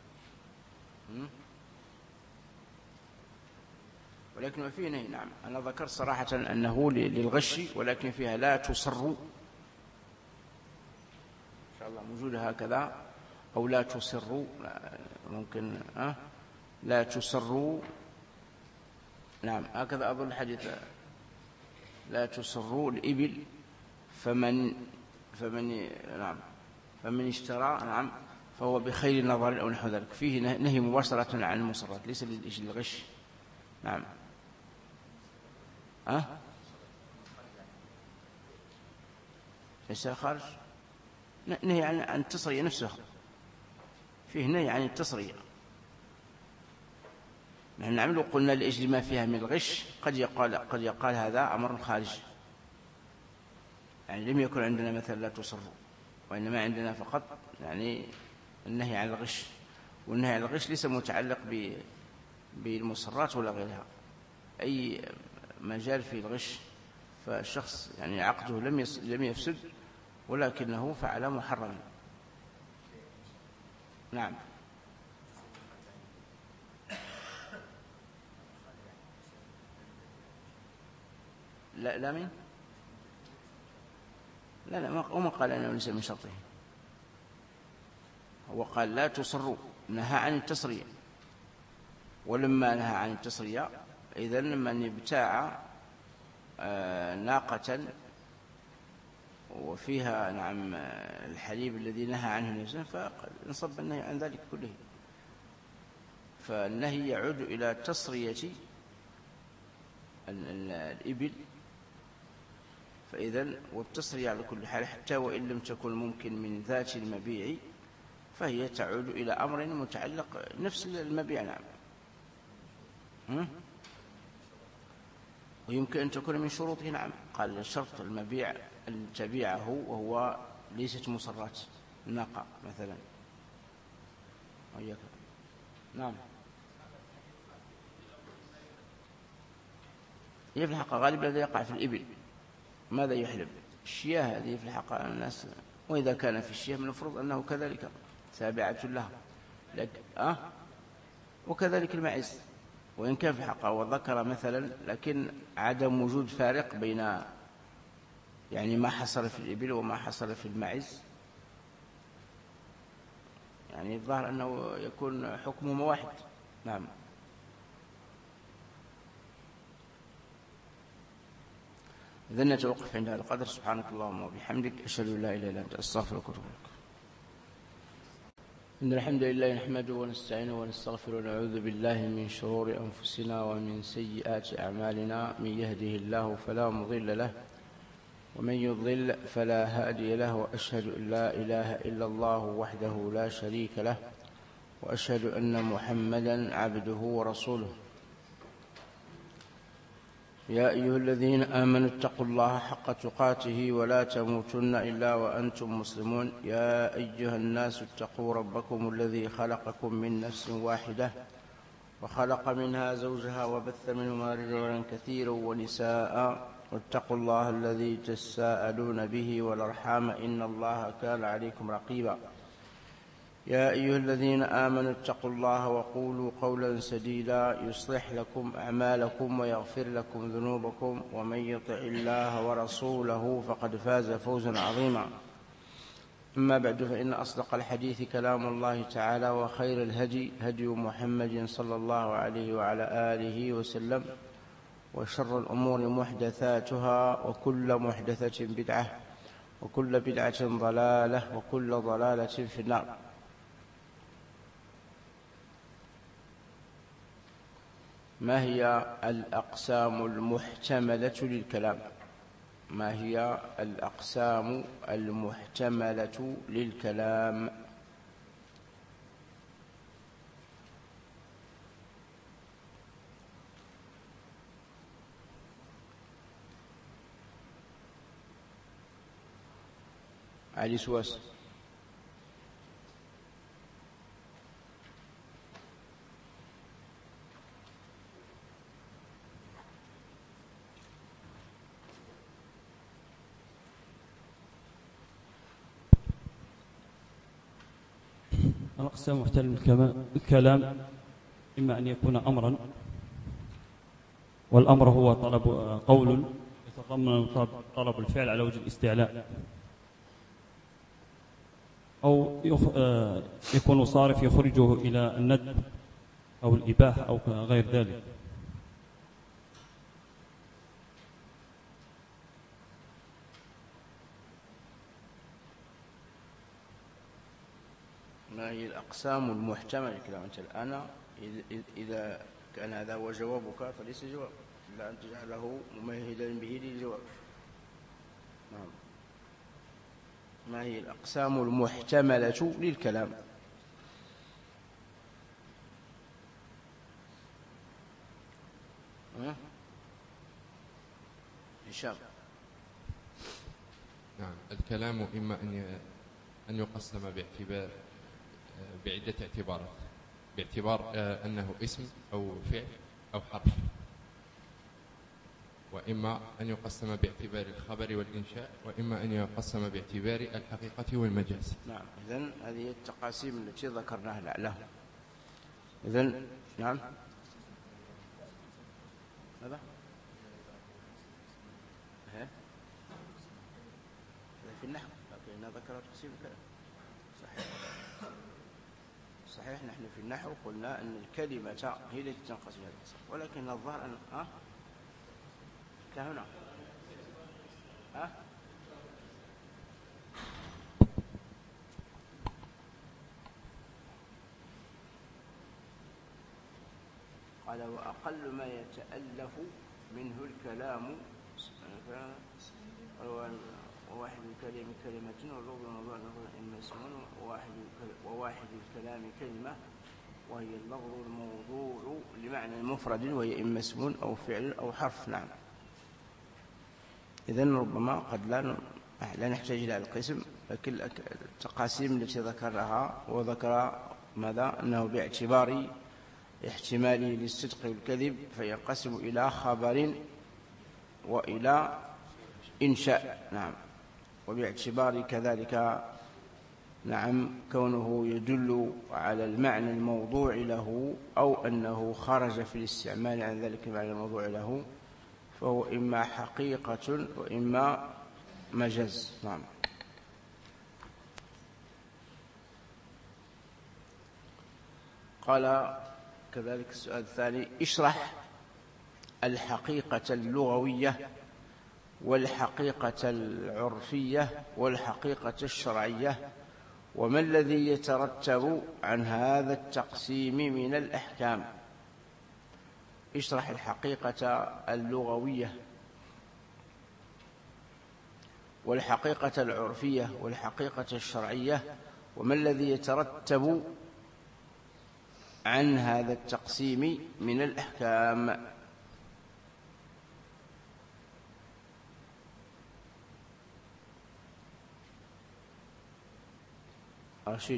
ولكن ما فيه نهي. نعم. أنا ذكرت صراحة أنه للغش، ولكن فيها لا تصروا، إن شاء الله موجودة هكذا، أو لا تصروا، ممكن أه؟ لا تصروا. نعم هكذا أظن الحديث: لا تصروا الإبل فمن فمن نعم فمن اشترى نعم فهو بخير نظر أو نحو ذلك. فيه نهي مباشرة عن المصرات، ليس للغش. نعم. أه؟ ليس خارج، نهي عن عن التصرية نفسها، فيه نهي عن التصرية. نحن نعمل قلنا لأجل ما فيها من الغش قد يقال قد يقال هذا أمر خارج، يعني لم يكن عندنا مثلا لا تصروا، وإنما عندنا فقط يعني النهي عن الغش، والنهي عن الغش ليس متعلق بالمصرات ولا غيرها. أي مجال في الغش فالشخص يعني عقده لم لم يفسد، ولكنه فعل محرما. نعم. لا لا من لا لا ما قال أنه ليس من شرطه، هو قال لا تصروا، نهى عن التصرية. ولما نهى عن التصرية إذن من ابتاع ناقة وفيها نعم الحليب الذي نهى عنه النبي فقد انصب النهي عن ذلك كله. فالنهي يعود إلى تصرية الإبل، فإذن والتصرية على كل حال حتى وإن لم تكن ممكن من ذات المبيع فهي تعود إلى أمر متعلق نفس المبيع. نعم. ويمكن أن تكون من شروطه. نعم. قال شرط المبيع أن تبيعه وهو ليست مصرات الناقة مثلا. وياك. نعم. هي في الحقيقة غالبا الذي يقع في الإبل ماذا يحلب؟ الشياه هذه في الحقيقة الناس، وإذا كان في الشياه من المفروض أنه كذلك تابعة له، لكن أه وكذلك المعز، وإن كان في الحقيقة وذكر مثلا، لكن عدم وجود فارق بين يعني ما حصل في الإبل وما حصل في المعز، يعني الظاهر أنه يكون حكمهما واحد. نعم. إذن نتوقف عند هذا القدر. سبحانك اللهم وبحمدك، أشهد أن لا إله إلا أنت، أستغفرك وأتوب إليك. إن الحمد لله نحمده ونستعينه ونستغفره ونعوذ بالله من شرور أنفسنا ومن سيئات أعمالنا. من يهده الله فلا مضل له ومن يضلل فلا هادي له، وأشهد أن لا إله إلا الله وحده لا شريك له، وأشهد أن محمدا عبده ورسوله. يا أيها الذين آمنوا اتقوا الله حق تقاته ولا تموتن إلا وأنتم مسلمون. يا أيها الناس اتقوا ربكم الذي خلقكم من نفس واحدة وخلق منها زوجها وبث منهما رجالا كثيرا ونساء، واتقوا الله الذي تساءلون به والأرحام إن الله كان عليكم رقيبا. يا أيها الذين آمنوا اتقوا الله وقولوا قولا سديدا يصلح لكم أعمالكم ويغفر لكم ذنوبكم ومن يطع الله ورسوله فقد فاز فوزا عظيما. أما بعد، فإن أصدق الحديث كلام الله تعالى، وخير الهدي هدي محمد صلى الله عليه وعلى آله وسلم، وشر الأمور محدثاتها، وكل محدثة بدعة، وكل بدعة ضلالة، وكل ضلالة في النار. ما هي الأقسام المحتملة للكلام؟ ما هي الأقسام المحتملة للكلام؟ علي سواس. الأقسام محتملة الكلام إما أن يكون أمرا، والأمر هو طلب قول يتضمن طلب الفعل على وجه الاستعلاء، أو يكون صارف يخرجه إلى الندب أو الإباحة أو غير ذلك. ما هي الأقسام المحتملة للكلام؟ أنت الآن إذا كان هذا هو جوابك فليس جواب، إلا أن تجعله ممهدا به للجواب. نعم. ما هي الأقسام المحتملة للكلام؟ هشام. نعم، الكلام إما أن أن يقسم باعتبار بعدة اعتبارات، باعتبار أنه اسم أو فعل أو حرف، وإما أن يقسم باعتبار الخبر والإنشاء، وإما أن يقسم باعتبار الحقيقة والمجاز. نعم، إذن هذه التقاسيم التي ذكرناها لعلها. إذن نعم، هذا هذا في النحو، لكن ذكر تقسيم الكلام. صحيح صحيح، نحن في النحو قلنا أن الكلمة هي التي تنقسم إلى القسم، ولكن الظاهر أن ها كهنا ها قال وأقل ما يتألف منه الكلام وواحد الكلام كلمة، واللفظ الموضوع إما اسم، وواحد وواحد الكلام كلمة، وهي اللفظ الموضوع لمعنى مفرد، وهي إما اسم أو فعل أو حرف. نعم، إذن ربما قد لا لا نحتاج إلى القسم، لكن التقاسيم التي ذكرها وذكر ماذا أنه باعتبار احتماله للصدق والكذب فينقسم إلى خبر وإلى إنشاء. نعم، وباعتبار كذلك نعم كونه يدل على المعنى الموضوع له، أو أنه خرج في الاستعمال عن ذلك المعنى الموضوع له، فهو إما حقيقة وإما مجاز. نعم. قال كذلك السؤال الثاني: اشرح الحقيقة اللغوية والحقيقة العرفية والحقيقة الشرعية، وما الذي يترتب عن هذا التقسيم من الأحكام. اشرح الحقيقة اللغوية والحقيقة العرفية والحقيقة الشرعية، وما الذي يترتب عن هذا التقسيم من الأحكام. رشيد.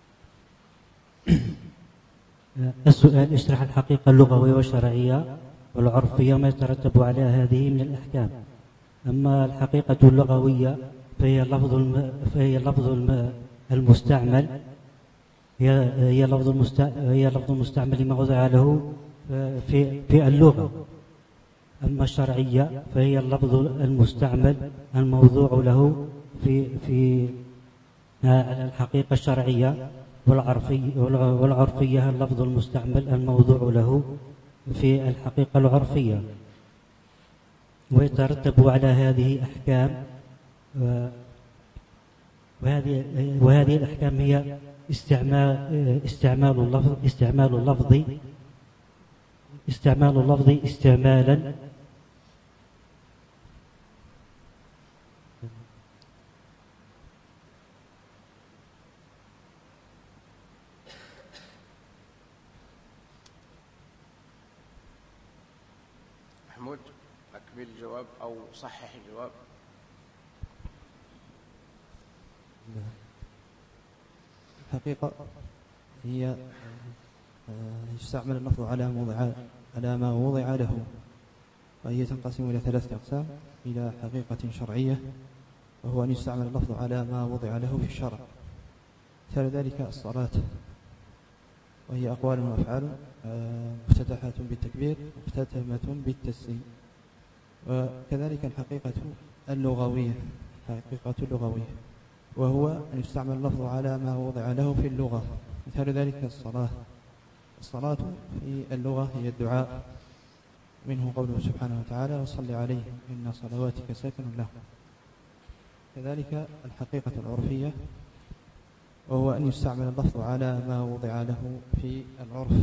السؤال: اشرح الحقيقة اللغوية والشرعية والعرفية ما يترتب على هذه من الأحكام. أما الحقيقة اللغوية فهي اللفظ الم... فهي اللفظ الم... المستعمل هي هي لفظ المست... هي لفظ المستعمل لما وضع له في في اللغة. أما الشرعية فهي اللفظ المستعمل الموضوع له في في الحقيقة الشرعية، والعرفية والعرفية اللفظ المستعمل الموضوع له في الحقيقة العرفية. ويترتب على هذه أحكام، وهذه وهذه الأحكام هي استعمال استعمال اللفظ استعمال اللفظ استعمال اللفظ استعمالا محمود أكمل الجواب أو صحح الجواب. الحقيقة هي يستعمل اللفظ على موضع على ما وضع له، وهي تنقسم إلى ثلاثة أقسام: إلى حقيقة شرعية، وهو أن يستعمل اللفظ على ما وضع له في الشرع. مثال ذلك الصلاة، وهي أقوال وأفعال مفتتحة بالتكبير مختتمة بالتسليم. وكذلك الحقيقة اللغوية حقيقة اللغوية وهو أن يستعمل اللفظ على ما وضع له في اللغة. مثال ذلك الصلاة. الصلاة في اللغة هي الدعاء، منه قوله سبحانه وتعالى: وصل عليهم إن صلواتك سكن لهم. كذلك الحقيقة العرفية وهو أن يستعمل اللفظ على ما وضع له في العرف.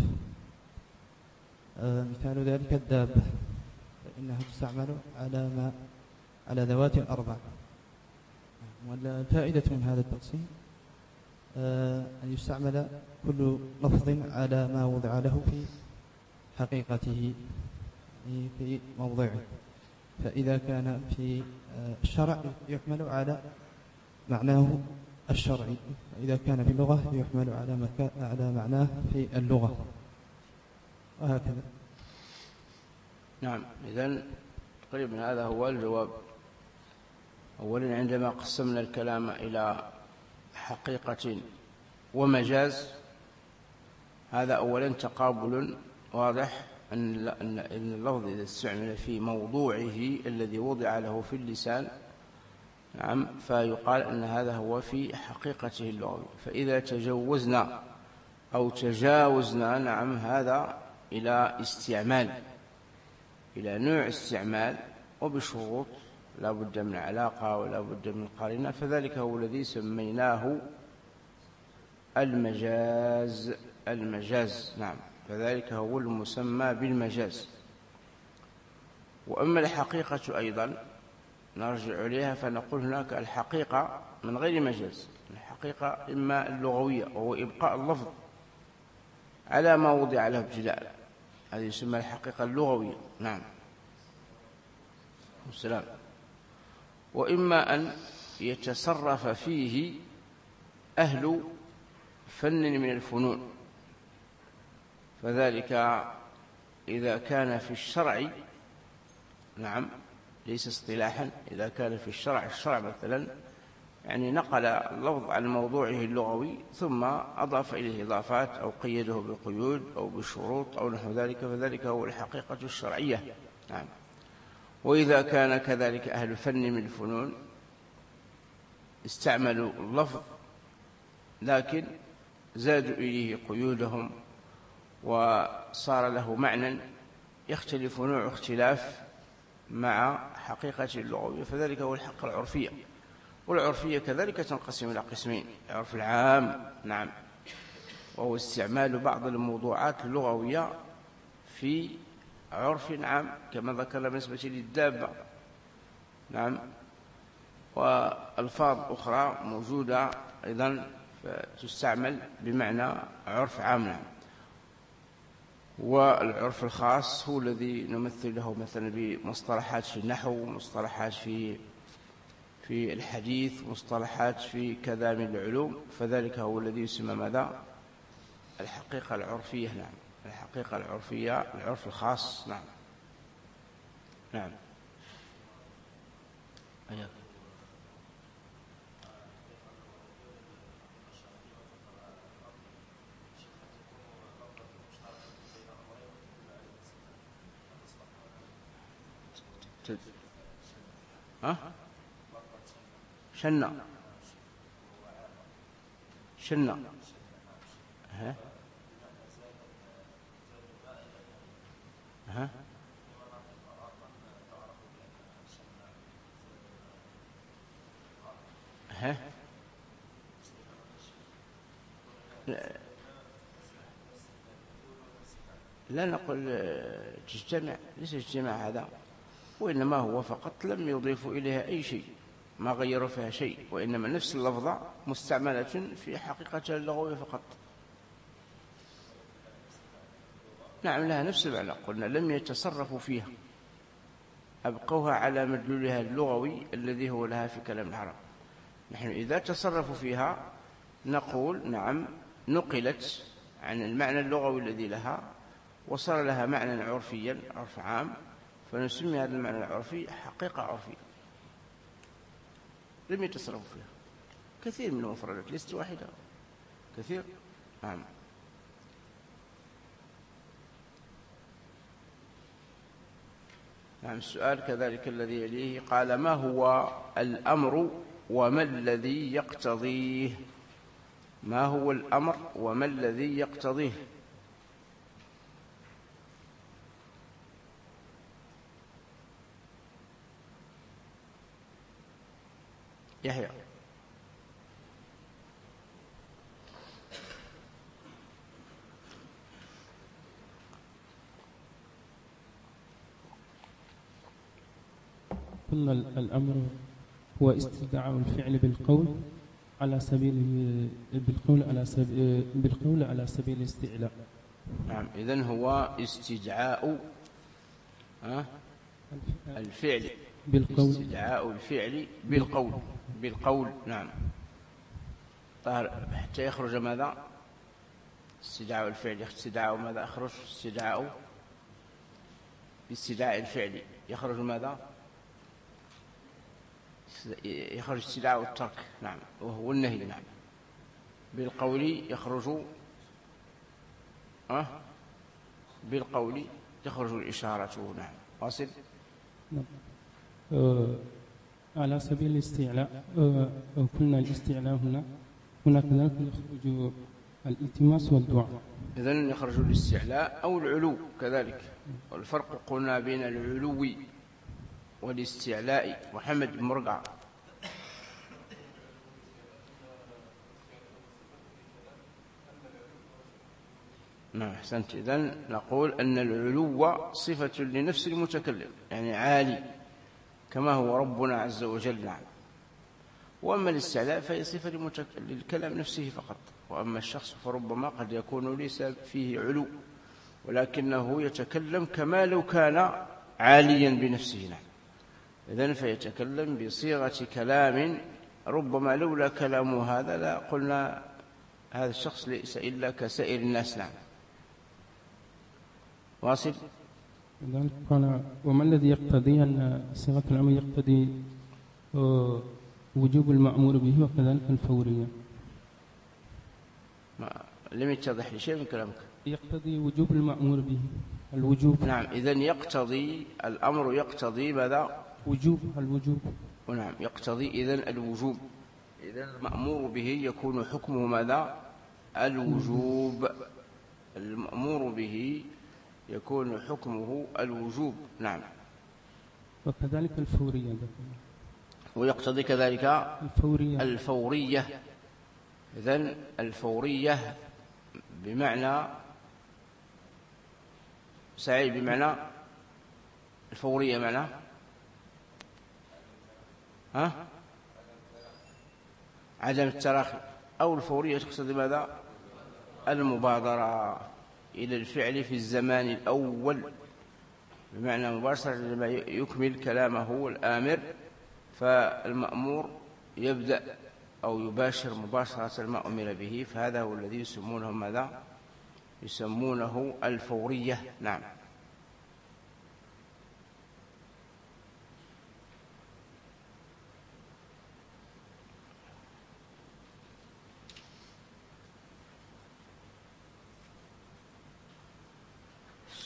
آه مثال ذلك الدابة، فإنها تستعمل على ما على ذوات أربع. والفائدة من هذا التقسيم آه أن يستعمل كل لفظ على ما وضع له في حقيقته في موضعه. فإذا كان في الشرع يحمل على معناه الشرعي، وإذا كان في اللغة يحمل على مكا... على معناه في اللغة، وهكذا. نعم، إذن تقريبا هذا هو الجواب. أولا عندما قسمنا الكلام إلى حقيقة ومجاز، هذا أولا تقابل واضح أن اللفظ إذا استعمل في موضوعه الذي وضع له في اللسان، نعم، فيقال أن هذا هو في حقيقته اللغوية. فإذا تجوزنا أو تجاوزنا، نعم، هذا إلى استعمال، إلى نوع استعمال وبشروط، لا بد من علاقة ولا بد من قرينة، فذلك هو الذي سميناه المجاز. المجاز نعم، فذلك هو المسمى بالمجاز. وأما الحقيقة أيضا نرجع إليها فنقول هناك الحقيقة من غير مجاز. الحقيقة إما اللغوية وهو إبقاء اللفظ على ما وضع له ابتداء، هذه يسمى الحقيقة اللغوية. نعم والسلام. وإما أن يتصرف فيه أهل فن من الفنون، فذلك إذا كان في الشرع، نعم، ليس اصطلاحا، إذا كان في الشرع، الشرع مثلا يعني نقل اللفظ عن موضوعه اللغوي ثم أضاف إليه إضافات أو قيده بقيود أو بشروط أو نحو ذلك، فذلك هو الحقيقة الشرعية. نعم. وإذا كان كذلك أهل فن من الفنون استعملوا اللفظ لكن زادوا إليه قيودهم وصار له معنى يختلف نوع اختلاف مع حقيقة اللغوية، فذلك هو الحق العرفية. والعرفية كذلك تنقسم إلى قسمين: العرف العام، نعم، وهو استعمال بعض الموضوعات اللغوية في عرف عام كما ذكر بالنسبة للدابة، نعم، وألفاظ أخرى موجودة أيضا تستعمل بمعنى عرف عام. نعم. والعرف الخاص هو الذي نمثل له مثلا بمصطلحات في النحو، مصطلحات في في الحديث، مصطلحات في كذا من العلوم، فذلك هو الذي يسمى ماذا؟ الحقيقة العرفية. نعم، الحقيقة العرفية، العرف الخاص. نعم. نعم. أيوة. ها؟ شنا شنا ها ها ها لا نقول تجتمع، ليس اجتماع هذا، وإنما هو فقط لم يضيفوا إليها أي شيء، ما غيروا فيها شيء، وإنما نفس اللفظة مستعملة في حقيقتها اللغوية فقط. نعم لها نفس المعنى، قلنا لم يتصرفوا فيها، أبقوها على مدلولها اللغوي الذي هو لها في كلام العرب. نحن إذا تصرفوا فيها نقول نعم نقلت عن المعنى اللغوي الذي لها وصار لها معنى عرفيا، عرف عام، فنسمي هذا المعنى العرفي حقيقة عرفية. لم يتصرفوا فيها. كثير من المفردات، ليست واحدة، كثير. نعم. نعم. السؤال كذلك الذي يليه قال: ما هو الأمر وما الذي يقتضيه؟ ما هو الأمر وما الذي يقتضيه؟ يحيى. قلنا الأمر هو استدعاء الفعل بالقول على سبيل بالقول على سبيل بالقول على سبيل الاستعلاء. نعم. إذن هو استدعاء الفعل بالقول، استدعاء الفعل بالقول بالقول نعم. حتى يخرج ماذا؟ استدعاء الفعل. استدعاء ماذا يخرج؟ استدعاء باستدعاء الفعل يخرج ماذا؟ يخرج استدعاء الترك نعم، وهو النهي نعم. بالقول يخرج أه؟ بالقول تخرج الإشارة نعم. واصل. أه على سبيل الاستعلاء. أه قلنا الاستعلاء هنا هنا كذلك يخرج الالتماس والدعاء. إذن يخرج الاستعلاء أو العلو كذلك. والفرق قلنا بين العلو والاستعلاء. محمد بن مرقع. نعم أحسنت. إذن نقول أن العلو صفة لنفس المتكلم، يعني عالي كما هو ربنا عز وجل نعم. وأما الاستعلاء فهي صفة للكلام نفسه فقط. وأما الشخص فربما قد يكون ليس فيه علو، ولكنه يتكلم كما لو كان عاليا بنفسه نعم. إذن فيتكلم بصيغة كلام ربما لولا كلامه هذا لا قلنا هذا الشخص ليس إلا كسائر الناس نعم. واصل. لذلك قال: وما الذي يقتضي أن صيغة الأمر يقتضي وجوب المأمور به وكذلك الفورية؟ ما لم يتضح لي شيء من كلامك. يقتضي وجوب المأمور به، الوجوب نعم. إذن يقتضي الأمر يقتضي ماذا؟ وجوب الوجوب. ونعم يقتضي إذن الوجوب. إذن المأمور به يكون حكمه ماذا؟ الوجوب. المأمور به يكون حكمه الوجوب نعم. وكذلك الفورية. ويقتضي كذلك الفورية. الفورية. إذن الفورية بمعنى سعيد بمعنى الفورية معنى ها؟ عدم التراخي. أو الفورية تقصد ماذا؟ المبادرة إلى الفعل في الزمان الأول، بمعنى مباشرة لما يكمل كلامه الآمر، فالمأمور يبدأ أو يباشر مباشرة ما أمر به، فهذا هو الذي يسمونه ماذا؟ يسمونه الفورية نعم.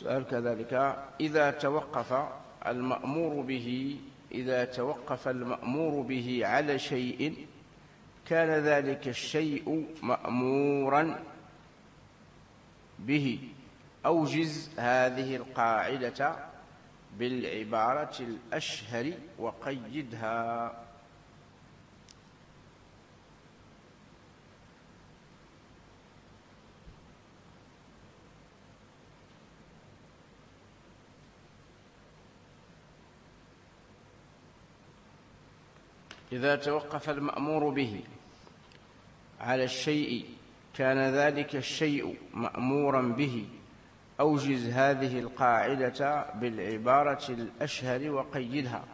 السؤال كذلك: إذا توقف المأمور به إذا توقف المأمور به على شيء كان ذلك الشيء مأمورا به، أوجز هذه القاعدة بالعبارة الأشهر وقيدها. إذا توقف المأمور به على الشيء كان ذلك الشيء مأمورا به، أوجز هذه القاعدة بالعبارة الأشهر وقيدها.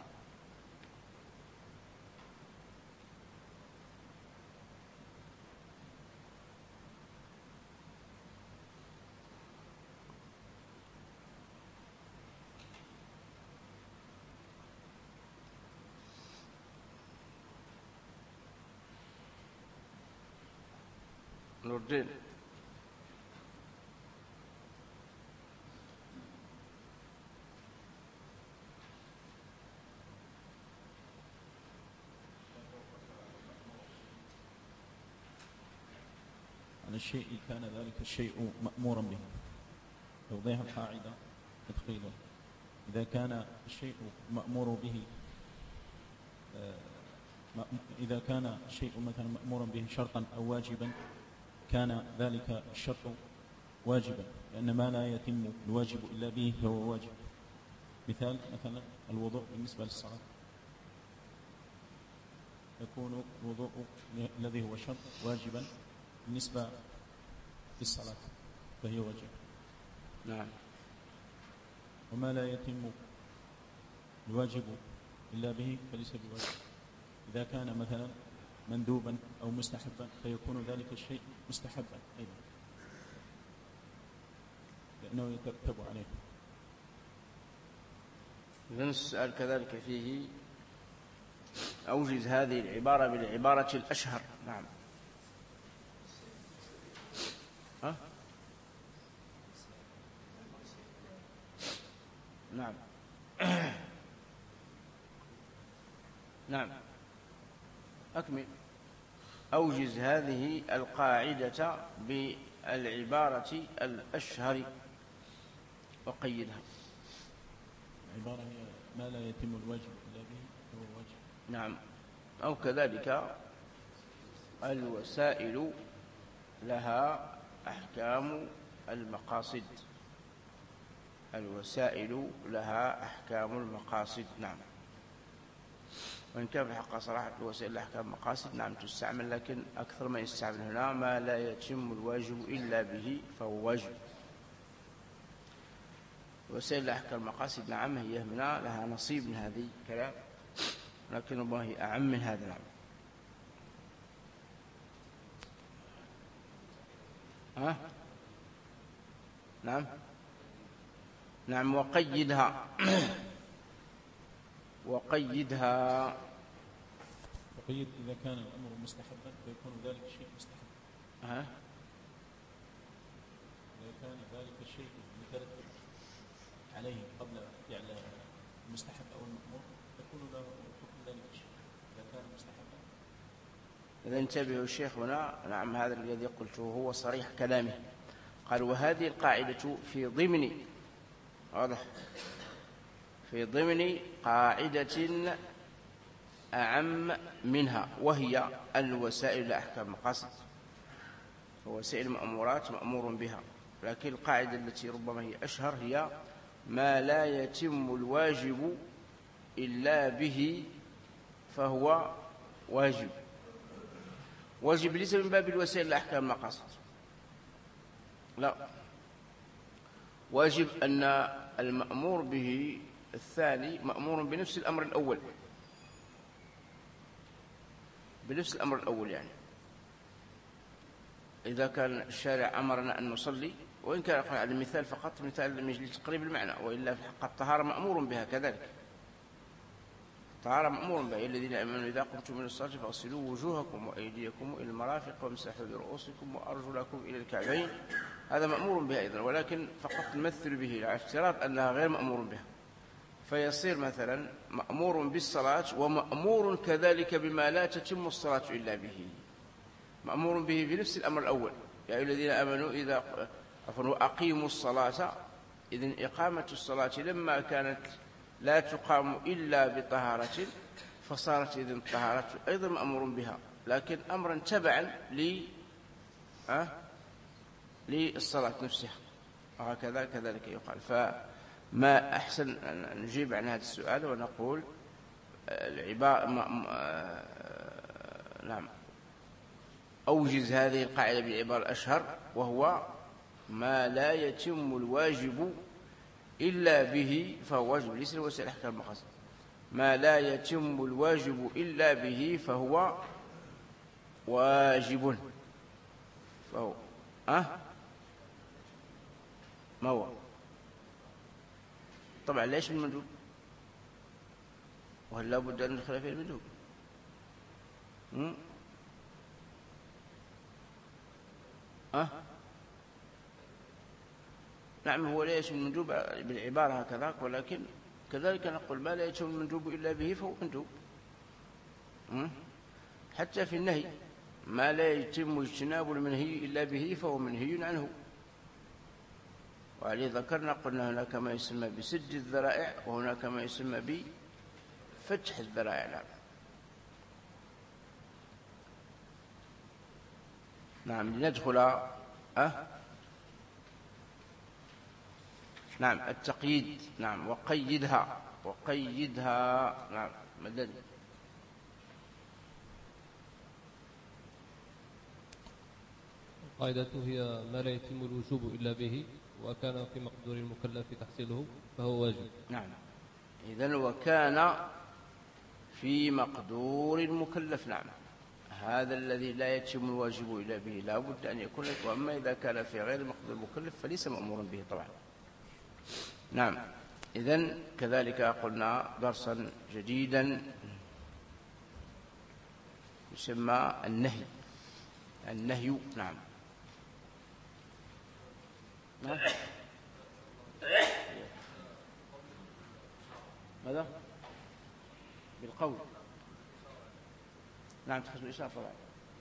نور الدين. على الشيء كان ذلك الشيء مأمورا به. توضيح القاعدة تدخيله: إذا كان الشيء مأمور به إذا كان الشيء مثلا مأمورا به شرطا أو واجبا كان ذلك الشرط واجبا، لأن ما لا يتم الواجب إلا به فهو واجب. مثال مثلا الوضوء بالنسبة للصلاة، يكون الوضوء الذي هو شرط واجبا بالنسبة للصلاة فهي واجب. نعم. وما لا يتم الواجب إلا به فليس بواجب. إذا كان مثلا مندوبا أو مستحبا فيكون ذلك الشيء مستحبا أيضا لأنه يترتب عليه. إذن السؤال كذلك فيه: أوجز هذه العبارة بالعبارة الأشهر. نعم. ها؟ نعم. نعم، أكمل. أوجز هذه القاعدة بالعبارة الأشهر وقيدها. العبارة هي ما لا يتم الواجب إلا به فهو واجب. نعم. أو كذلك الوسائل لها أحكام المقاصد. الوسائل لها أحكام المقاصد. نعم. وإن كان في الحقيقة صراحة الوسائل لها أحكام المقاصد نعم تستعمل، لكن أكثر ما يستعمل هنا ما لا يتم الواجب إلا به فهو واجب. وسائل لها أحكام المقاصد نعم هي هنا لها نصيب من هذه الكلام، لكن الله هي أعم من هذا. نعم. ها؟ نعم. نعم. وقيدها. وقيدها. وقيد إذا كان الأمر مستحبا فيكون ذلك الشيء مستحب. ها؟ إذا كان ذلك الشيء مترتب عليه قبل فعل المستحب أو المأمور يكون له حكم ذلك الشيء إذا كان مستحبا. إذا انتبهوا الشيخ هنا. نعم، هذا الذي قلته هو صريح كلامه. قال: وهذه القاعدة في ضمن واضح في ضمن قاعدة أعم منها، وهي الوسائل لأحكام المقاصد. ووسائل المأمورات مأمور بها، لكن القاعدة التي ربما هي أشهر هي ما لا يتم الواجب إلا به فهو واجب. واجب ليس من باب الوسائل لأحكام المقاصد، لا، واجب أن المأمور به الثاني مأمور بنفس الأمر الأول، بنفس الأمر الأول. يعني إذا كان الشارع أمرنا أن نصلي، وإن كان على المثال فقط مثال لتقريب المعنى، وإلا في حق الطهارة مأمور بها كذلك. طهارة مأمور بها. الذين آمنوا إذا قمتم من الصلاة فاغسلوا وجوهكم وأيديكم إلى المرافق وامسحوا برؤوسكم وأرجلكم إلى الكعبين. هذا مأمور بها أيضا، ولكن فقط نمثل به على افتراض أنها غير مأمور بها، فيصير مثلا مأمور بالصلاة ومأمور كذلك بما لا تتم الصلاة إلا به. مأمور به في نفس الأمر الأول، يا أيها الذين آمنوا إذا أقيموا الصلاة. إذن إقامة الصلاة لما كانت لا تقام إلا بطهارة فصارت إذن الطهارة أيضا مأمور بها، لكن أمرا تبعا أه؟ للصلاة نفسها، وهكذا كذلك يقال. فما أحسن أن نجيب عن هذا السؤال ونقول العبارة نعم أوجز هذه القاعدة بالعبارة الأشهر، وهو ما لا يتم الواجب إلا به فهو واجب. ليس الوسائل أحكام المقاصد. ما لا يتم الواجب إلا به فهو واجب. فهو أه؟ ما هو؟ طبعا ليش من المندوب؟ وهل لا بد أن ندخل في المندوب؟ أه؟ نعم هو لا يتم المندوب بالعبارة هكذا، ولكن كذلك نقول ما لا يتم المندوب إلا به فهو مندوب. حتى في النهي ما لا يتم اجتناب المنهي إلا به فهو منهي عنه. وعليه ذكرنا قلنا هناك ما يسمى بسد الذرائع وهناك ما يسمى بفتح الذرائع. نعم نعم لندخل أه؟ نعم التقييد. نعم وقيدها وقيدها. نعم مدد. قاعدته هي ما لا يتم الوجوب إلا به وكان في مقدور المكلف تحصيله فهو واجب. نعم إذن وكان في مقدور المكلف. نعم هذا الذي لا يتم الواجب إلا به لا بد أن يكون لك، وأما إذا كان في غير مقدور المكلف فليس مأمورا به طبعا. نعم إذن كذلك قلنا درسا جديدا يسمى النهي. النهي نعم نعم ماذا؟ بالقول. نعم تحسب الإشارة طبعا.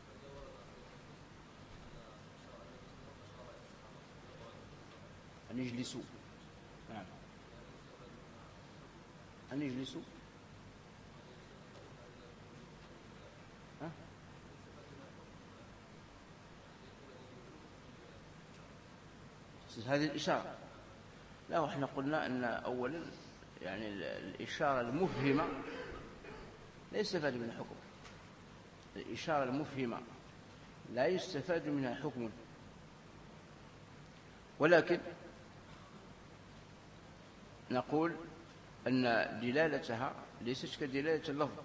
أن يجلسوا. نعم أن يجلسوا. ها؟ هذه الإشارة. لا وإحنا قلنا أن أولا يعني الإشارة المفهمة لا يستفاد منها حكم. الإشارة المفهمة لا يستفاد منها حكم، ولكن نقول أن دلالتها ليست كدلالة اللفظ،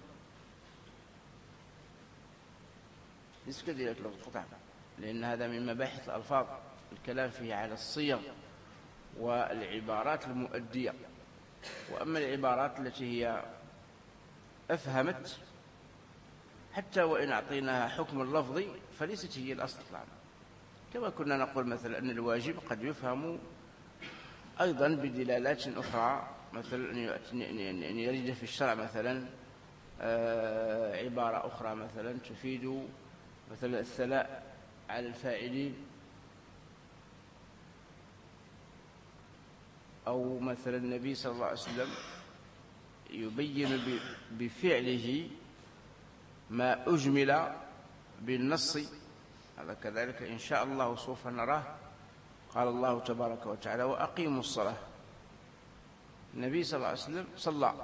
ليست كدلالة اللفظ قطعا، لأن هذا من مباحث الألفاظ الكلام فيه على الصيغ والعبارات المؤدية. وأما العبارات التي هي أفهمت حتى وإن أعطيناها حكم اللفظي فليست هي الأصل طبعا. كما كنا نقول مثلا أن الواجب قد يفهم أيضا بدلالات أخرى، مثلا أن يرد في الشرع مثلا عبارة أخرى مثلا تفيد مثلا الثناء على الفاعلين، أو مثلا النبي صلى الله عليه وسلم يبين بفعله ما أجمل بالنص. هذا كذلك إن شاء الله سوف نراه. قال الله تبارك وتعالى وأقيموا الصلاة. النبي صلى الله عليه وسلم صلى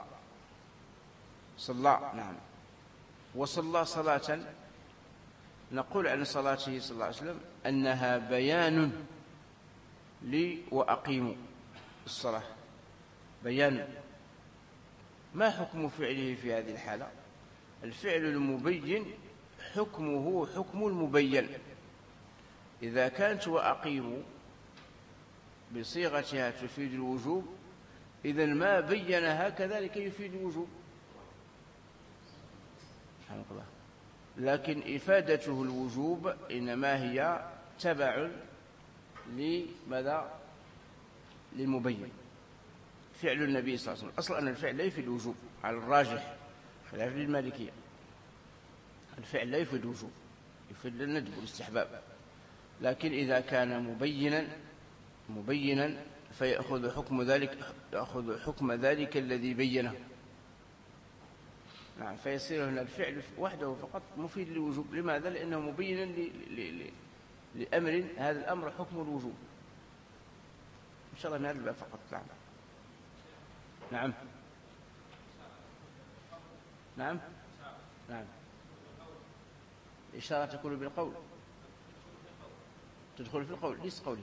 صلى نعم وصلى صلاة نقول عن صلاته صلى الله عليه وسلم أنها بيان لي وأقيموا الصلاة. بيان. ما حكم فعله في هذه الحالة؟ الفعل المبين حكمه حكم المبين. إذا كانت وأقيموا بصيغتها تفيد الوجوب، إذن ما بينها كذلك يفيد الوجوب. سبحان الله. لكن إفادته الوجوب إنما هي تبع لماذا؟ للمبين. فعل النبي صلى الله عليه وسلم أصلا أن الفعل لا يفيد الوجوب على الراجح خلاف للمالكية. الفعل لا يفيد الوجوب، يفيد الندب والاستحباب. لكن إذا كان مبينا مبينا فيأخذ حكم ذلك يأخذ حكم ذلك الذي بينه. نعم، فيصير هنا الفعل وحده فقط مفيد للوجوب. لماذا؟ لأنه مبينا لأمر هذا الأمر حكم الوجوب. إن شاء الله من هذا الباب فقط. نعم نعم نعم نعم. الإشارة تكون بالقول، تدخل في القول، ليس قوله.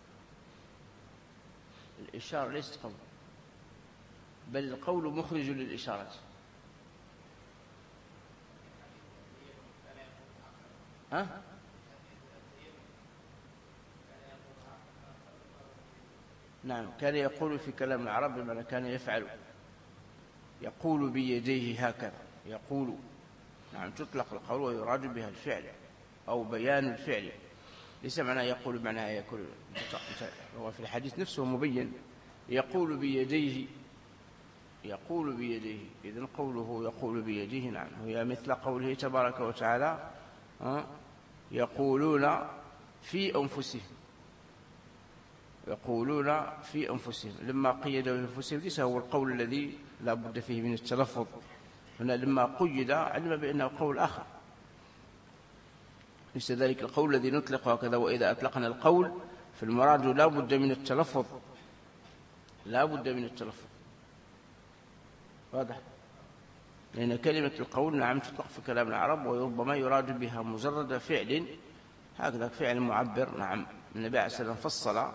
الإشارة ليست قول، بل القول مخرج للإشارة. ها؟ نعم، كان يقول في كلام العرب بمعنى كان يفعل، يقول بيديه هكذا، يقول. نعم، تطلق القول ويراد بها الفعل أو بيان الفعل، ليس معناه يقول معناها يقول. هو في الحديث نفسه مبين، يقول بيديه، يقول بيديه. إذن قوله يقول بيديه نعم هي مثل قوله تبارك وتعالى يقولون في أنفسهم، يقولون في أنفسهم. لما قيد في أنفسهم ليس هو القول الذي لا بد فيه من التلفظ. هنا لما قيد علم بأنه قول آخر، ليس ذلك القول الذي نطلق هكذا. وإذا أطلقنا القول فالمراد لا بد من التلفظ، لا بد من التلفظ. واضح؟ لأن كلمة القول نعم تطلق في كلام العرب وربما يراد بها مجرد فعل، هكذا فعل معبر. نعم، النبي عليه الصلاة والسلام فصل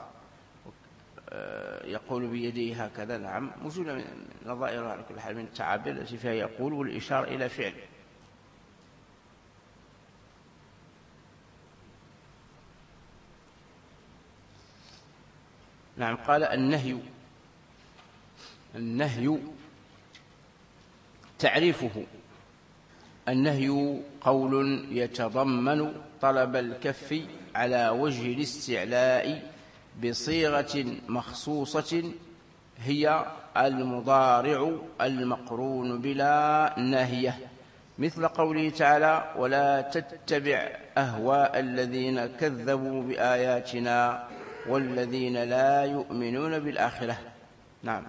يقول بيديه هكذا. نعم، موجودة من نظائرها على كل حال من التعابير التي فيها يقول والإشارة إلى فعل. نعم، قال النهي. النهي تعريفه: النهي قول يتضمن طلب الكف على وجه الاستعلاء بصيغة مخصوصة هي المضارع المقرون بلا ناهية، مثل قوله تعالى: ولا تتبع أهواء الذين كذبوا بآياتنا والذين لا يؤمنون بالآخرة. نعم،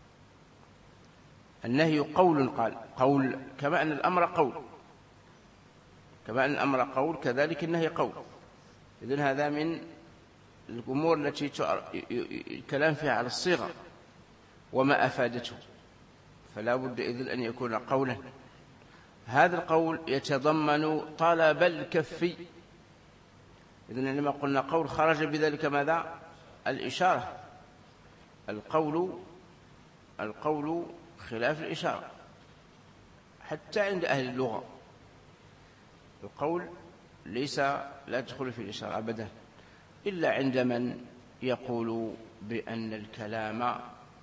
النهي قول، قال قول كما أن الأمر قول، كما أن الأمر قول كذلك النهي قول. إذن هذا من الأمور التي الكلام فيها على الصيغة وما أفادته، فلا بد إذن أن يكون قولا. هذا القول يتضمن طلب الكف. إذن لما قلنا قول خرج بذلك ماذا؟ الإشارة. القول القول خلاف الإشارة حتى عند أهل اللغة. القول ليس لا تدخل في الإشارة أبدا، إلا عند من يقول بأن الكلام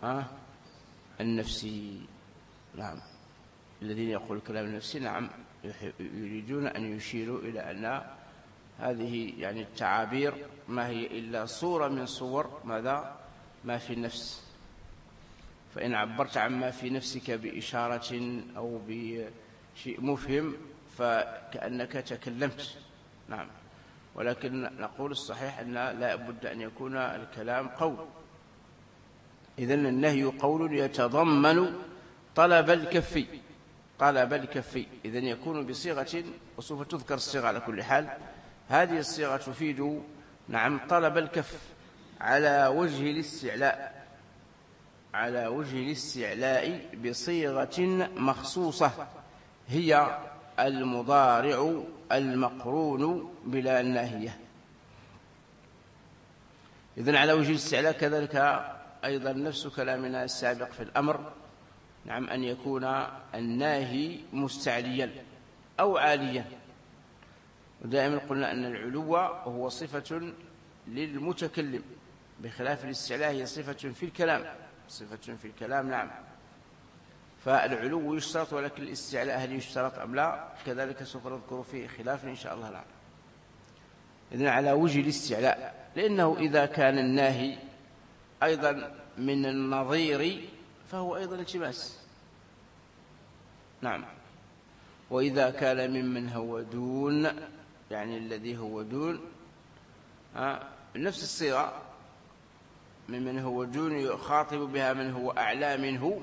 النفسي. نعم، الذين يقول الكلام النفسي نعم يريدون أن يشيروا إلى أن هذه يعني التعابير ما هي إلا صورة من صور ماذا؟ ما في النفس. فإن عبرت عما في نفسك بإشارة أو بشيء مفهم فكأنك تكلمت. نعم، ولكن نقول الصحيح أن لا بد أن يكون الكلام قول. إذن النهي قول يتضمن طلب الكف، طلب الكف. إذن يكون بصيغة، وسوف تذكر الصيغة على كل حال. هذه الصيغة تفيد نعم طلب الكف على وجه الاستعلاء، على وجه الاستعلاء بصيغة مخصوصة هي المضارع المقرون بلا ناهية. إذن على وجه الاستعلاء كذلك أيضا نفس كلامنا السابق في الأمر. نعم، أن يكون الناهي مستعليا أو عاليا. ودائما قلنا أن العلو هو صفة للمتكلم، بخلاف الاستعلاء هي صفة في الكلام، صفة في الكلام. نعم، فالعلو يشترط، ولكن الاستعلاء هل يشترط أم لا؟ كذلك سوف نذكر فيه خلاف إن شاء الله العالم. إذن على وجه الاستعلاء، لأنه إذا كان الناهي أيضا من النظير فهو أيضا التماس. نعم. وإذا كان ممن هو دون، يعني الذي هو دون نفس الصيغة، ممن هو دون يخاطب بها من هو أعلى منه،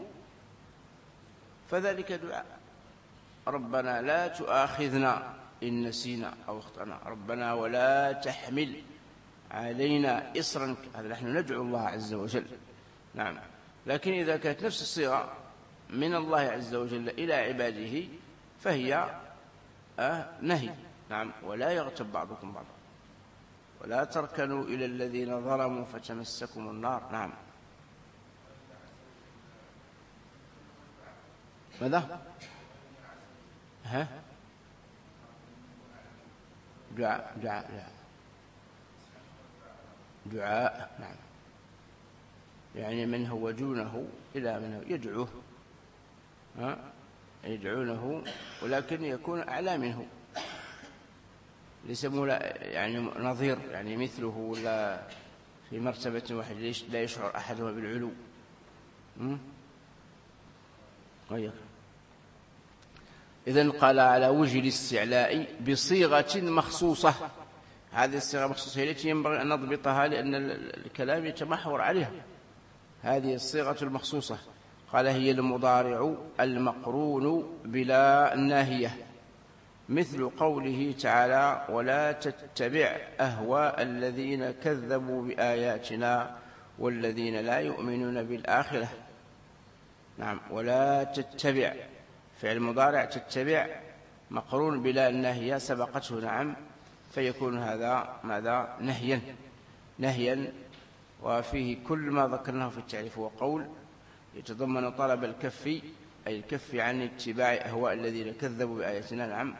فذلك دعاء. ربنا لا تؤاخذنا إن نسينا أو أخطأنا، ربنا ولا تحمل علينا إصرا، هذا نحن ندعو الله عز وجل. نعم. لكن إذا كانت نفس الصيغة من الله عز وجل إلى عباده فهي آه نهي. نعم. ولا يغتب بعضكم بعضا ولا تركنوا إلى الذين ظلموا فتمسكم النار. نعم. ماذا؟ ها؟ دعاء دعاء دعاء دعاء. نعم. يعني من هو دونه إلى من هو يدعوه، ها؟ يدعونه، ولكن يكون أعلى منه، ليس يعني نظير، يعني مثله، ولا في مرتبة واحدة لا يشعر أحدهما بالعلو. إذن قال على وجه الاستعلاء بصيغة مخصوصة. هذه الصيغة مخصوصة التي ينبغي أن نضبطها، لأن الكلام يتمحور عليها. هذه الصيغة المخصوصة قال هي المضارع المقرون بلا ناهية، مثل قوله تعالى ولا تتبع أهواء الذين كذبوا بآياتنا والذين لا يؤمنون بالآخرة. نعم. ولا تتبع فعل مضارع، تتبع مقرون بلا الناهية سبقته. نعم. فيكون هذا ماذا؟ نهيا نهيا وفيه كل ما ذكرناه في التعريف. وقول يتضمن طلب الكف، أي الكف عن اتباع أهواء الذين كذبوا بآياتنا. نعم.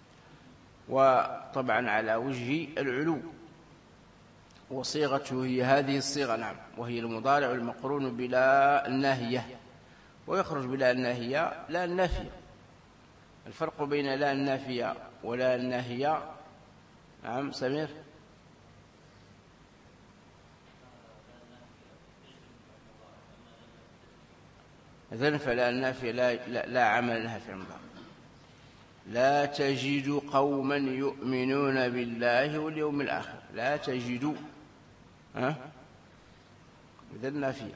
وطبعا على وجه العلو، وصيغته هي هذه الصيغة. نعم. وهي المضارع المقرون بلا الناهية، ويخرج بلا الناهية لا النافية. الفرق بين لا النافية ولا الناهية. نعم سمير. إذن فلا النافية لا, لا, لا عمل لها في المضارع. لا تجد قوما يؤمنون بالله واليوم الآخر، لا تجد، ها؟ إذن نافية.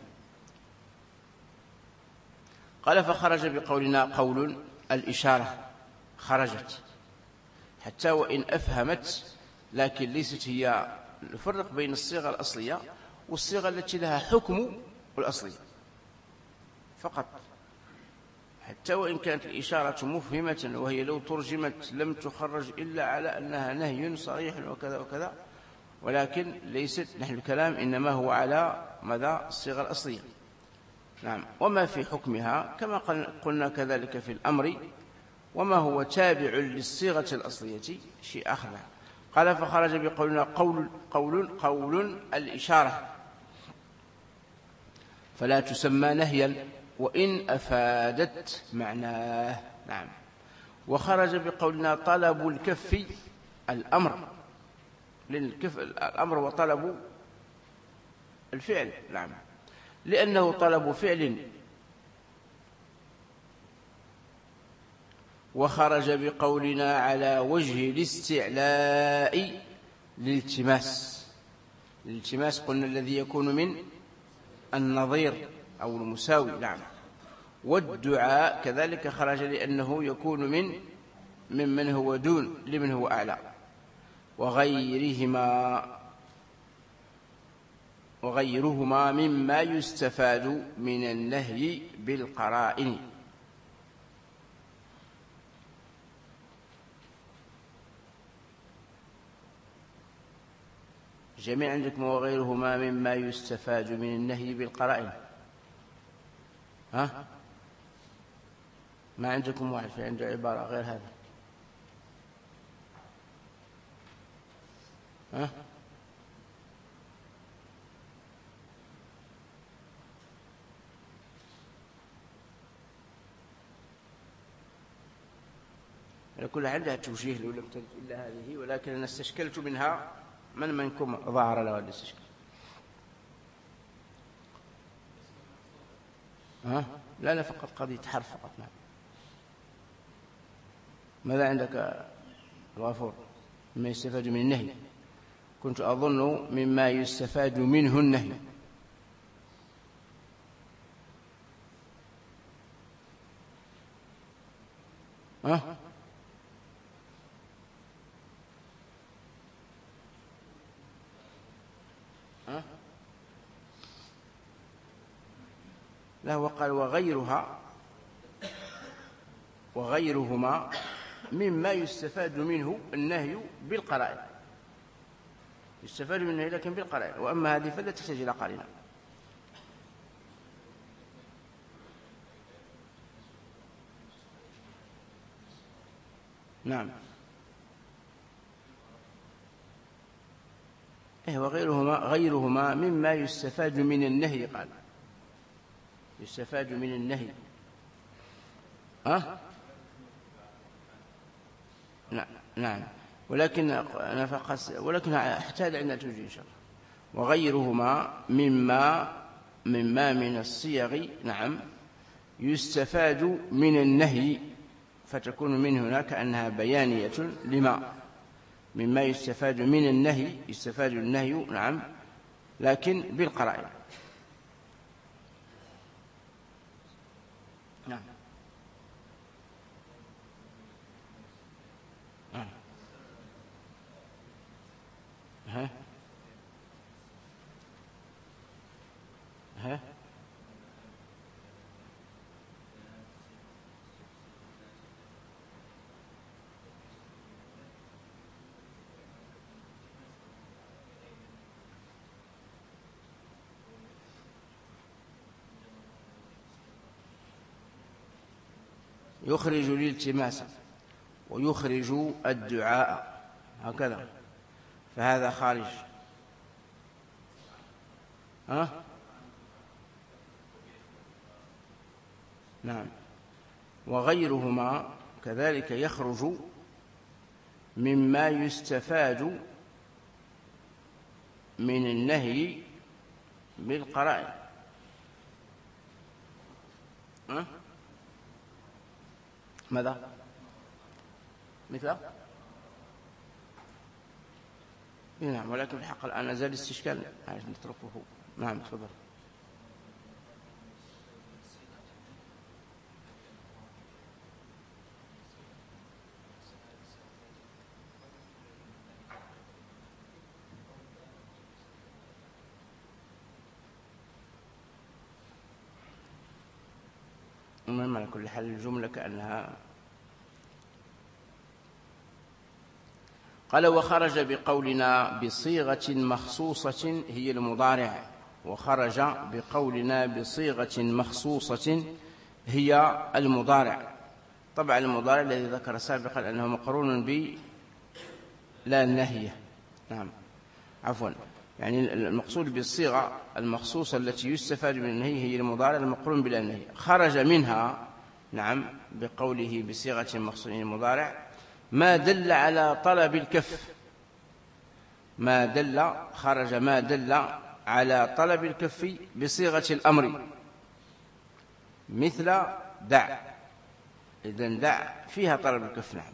قال فخرج بقولنا قول الإشارة خرجت، حتى وإن أفهمت، لكن ليست هي. نفرق بين الصيغة الأصلية والصيغة التي لها حكم الأصلية فقط، حتى وإن كانت الإشارة مفهمة، وهي لو ترجمت لم تخرج إلا على أنها نهي صريح وكذا وكذا، ولكن ليست. نحن الكلام إنما هو على مدى الصيغة الأصلية. نعم. وما في حكمها كما قلنا كذلك في الأمر، وما هو تابع للصيغة الأصلية شيء آخر. قال فخرج بقولنا قول قول قول الإشارة، فلا تسمى نهيا وإن أفادت معناه. نعم. وخرج بقولنا طلب الكف الأمر، لأن الكف الأمر وطلب الفعل. نعم. لأنه طلب فعل. وخرج بقولنا على وجه الاستعلاء للالتماس. الالتماس قلنا الذي يكون من النظير أو المساوي. نعم. والدعاء كذلك خرج لأنه يكون من ممن هو دون لمن هو أعلى. وغيرهما وغيرهما مما يستفاد من النهي بالقرائن. جميع عندكم وغيرهما مما يستفاد من النهي بالقرائن. ها؟ ما عندكم واحد في عنده عبارة غير هذا؟ ها؟ على كل عندها توجيه لو لم تجد إلا هذه، ولكن أنا استشكلت منها من منكم ظهر له هذا الاستشكال. ها؟ لا لا فقط قضية حرف فقط. نعم. ماذا عندك الغفور؟ مما يستفاد من النهي. كنت أظن مما يستفاد منه النهي. ها؟ ها؟ لا وقال وغيرها وغيرهما مما يستفاد منه النهي بالقرائن. يستفاد من النهي لكن بالقرائن، وأما هذه فلا تحتاج إلى قرينة. نعم. إيه وغيرهما غيرهما مما يستفاد من النهي. قال يستفاد من النهي. أه؟ نعم نعم ولكن أنا فقط ولكن احتاج عندنا توجيه إن شاء الله. وغيرهما مما مما من الصيغ نعم يستفاد من النهي، فتكون من هنا كأنها بيانية لما مما يستفاد من النهي. يستفاد النهي نعم لكن بالقرائن. نعم. آه. ها ها يخرج الالتماس ويخرج الدعاء هكذا، فهذا خارج. ها؟ نعم. وغيرهما كذلك يخرج مما يستفاد من النهي بالقرائن. ها؟ ماذا؟ مثل؟ نعم ولكن الحق الآن زال استشكال نتركه. نعم تفضل. المهم على كل حال الجملة كأنها قال وخرج بقولنا بصيغة مخصوصة هي المضارع. وخرج بقولنا بصيغة مخصوصة هي المضارع. طبعا المضارع الذي ذكر سابقا أنه مقرون ب لا النهية. نعم عفوا يعني المقصود بالصيغة المخصوصة التي يستفاد من النهي هي المضارع المقرون بلا النهي. خرج منها نعم بقوله بصيغة مخصوصة المضارع ما دل على طلب الكف. ما دل خرج ما دل على طلب الكف بصيغة الأمر مثل دع. إذن دع فيها طلب الكف. نعم.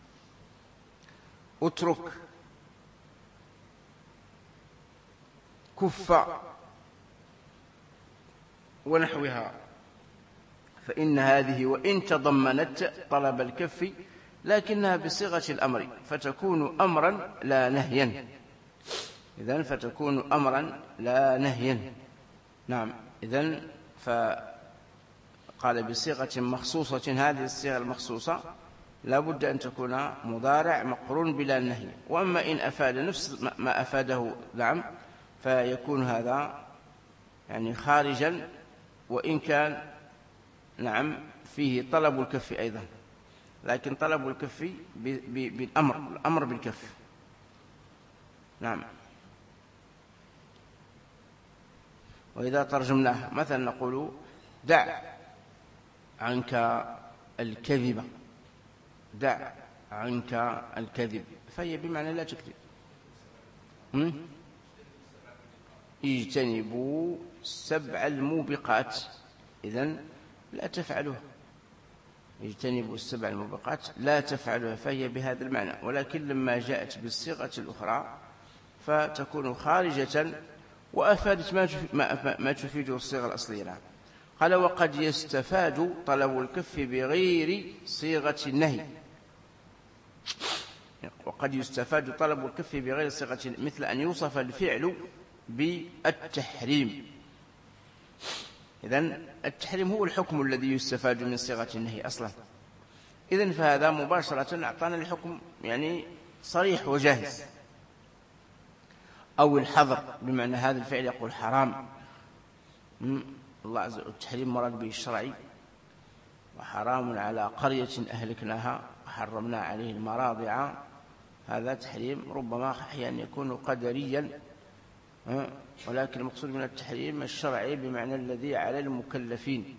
اترك كف ونحوها، فإن هذه وإن تضمنت طلب الكف لكنها بصيغة الأمر فتكون أمرا لا نهيا. إذن فتكون أمرا لا نهيا. نعم. إذن فقال بصيغة مخصوصة. هذه الصيغة المخصوصة لا بد أن تكون مضارع مقرون بلا نهي. وأما إن أفاد نفس ما أفاده نعم فيكون هذا يعني خارجا وإن كان نعم فيه طلب الكف أيضا، لكن طلب الكف بالأمر الأمر بالكف. نعم. وإذا ترجمناه مثلا نقول دع عنك الكذب. دع عنك الكذب، فهي بمعنى لا تكذب. اجتنبوا سبع الموبقات، إذن لا تفعلوها. اجتنبوا السبع الموبقات لا تفعلوها، فهي بهذا المعنى، ولكن لما جاءت بالصيغة الأخرى فتكون خارجة وأفادت ما ما تفيده الصيغة الأصلية. قال وقد يستفاد طلب الكف بغير صيغة النهي، وقد يستفاد طلب الكف بغير صيغة النهي، مثل أن يوصف الفعل بالتحريم. إذن التحريم هو الحكم الذي يستفاد من صيغة النهي أصلا. إذن فهذا مباشرة أعطانا الحكم يعني صريح وجاهز. أو الحظر، بمعنى هذا الفعل يقول حرام. الله عز وجل التحريم مراد به الشرعي، وحرام على قرية أهلكناها وحرمنا عليه المراضع، هذا تحريم ربما أحيانا يكون قدريا، ولكن المقصود من التحريم الشرعي بمعنى الذي على المكلفين.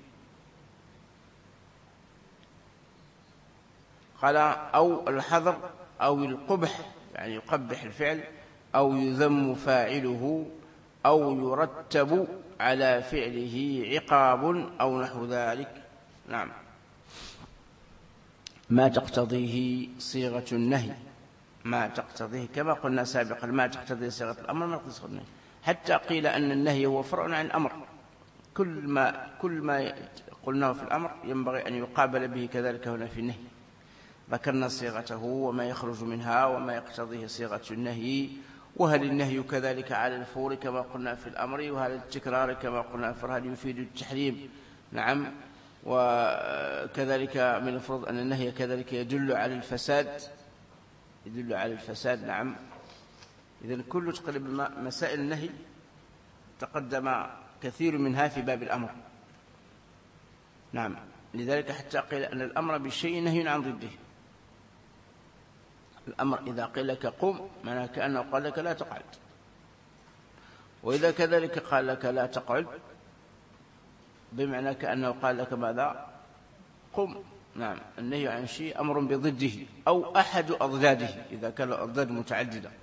قال أو الحظر أو القبح، يعني يقبح الفعل، أو يذم فاعله، أو يرتب على فعله عقاب أو نحو ذلك. نعم، ما تقتضيه صيغة النهي، ما تقتضيه كما قلنا سابقا، ما تقتضيه صيغة الأمر ما تقتضيه صيغة النهي، حتى قيل أن النهي هو فرع عن الأمر. كل ما, كل ما قلناه في الأمر ينبغي أن يقابل به كذلك هنا في النهي. ذكرنا صيغته وما يخرج منها وما يقتضيه صيغة النهي، وهل النهي كذلك على الفور كما قلنا في الأمر، وهل التكرار كما قلنا في هل يفيد التحريم. نعم، وكذلك من المفروض أن النهي كذلك يدل على الفساد، يدل على الفساد. نعم، إذن كل تقريبا مسائل النهي تقدم كثير منها في باب الأمر. نعم، لذلك حتى قيل أن الأمر بالشيء نهي عن ضده. الأمر إذا قيل لك قم معناه كأنه قال لك لا تقعد، وإذا كذلك قال لك لا تقعد بمعنى كأنه قال لك ماذا؟ قم. نعم، النهي عن شيء أمر بضده أو أحد أضداده إذا كان الأضداد متعددة.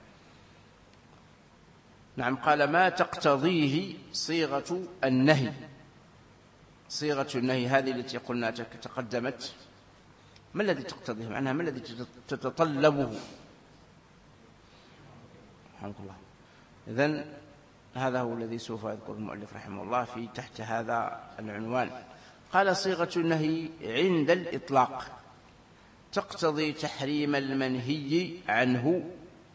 نعم، قال ما تقتضيه صيغة النهي. صيغة النهي هذه التي قلنا تقدمت، ما الذي تقتضيه؟ معناها ما الذي تتطلبه؟ رحمه الله. إذن هذا هو الذي سوف يذكر المؤلف رحمه الله في تحت هذا العنوان. قال صيغة النهي عند الإطلاق تقتضي تحريم المنهي عنه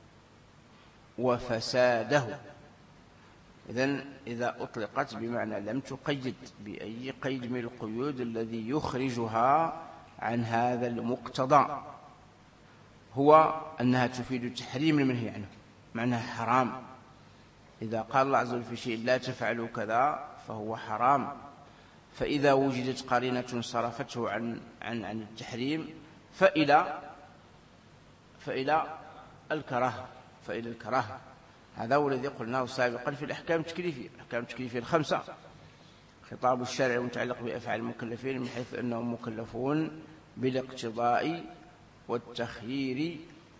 وفساده. إذن إذا أطلقت بمعنى لم تقيد بأي قيد من القيود الذي يخرجها عن هذا المقتضى، هو أنها تفيد تحريم المنهي عنه، معناها حرام. إذا قال الله عز وجل في شيء لا تفعلوا كذا فهو حرام، فإذا وجدت قرينة صرفته عن عن عن التحريم فإلى فإلى الكراهة، فإلى الكراهة. هذا هو الذي قلناه سابقا في الأحكام التكليفية. الأحكام التكليفية الخمسة خطاب الشرع متعلق بأفعال المكلفين من حيث أنهم مكلفون بالاقتضاء والتخيير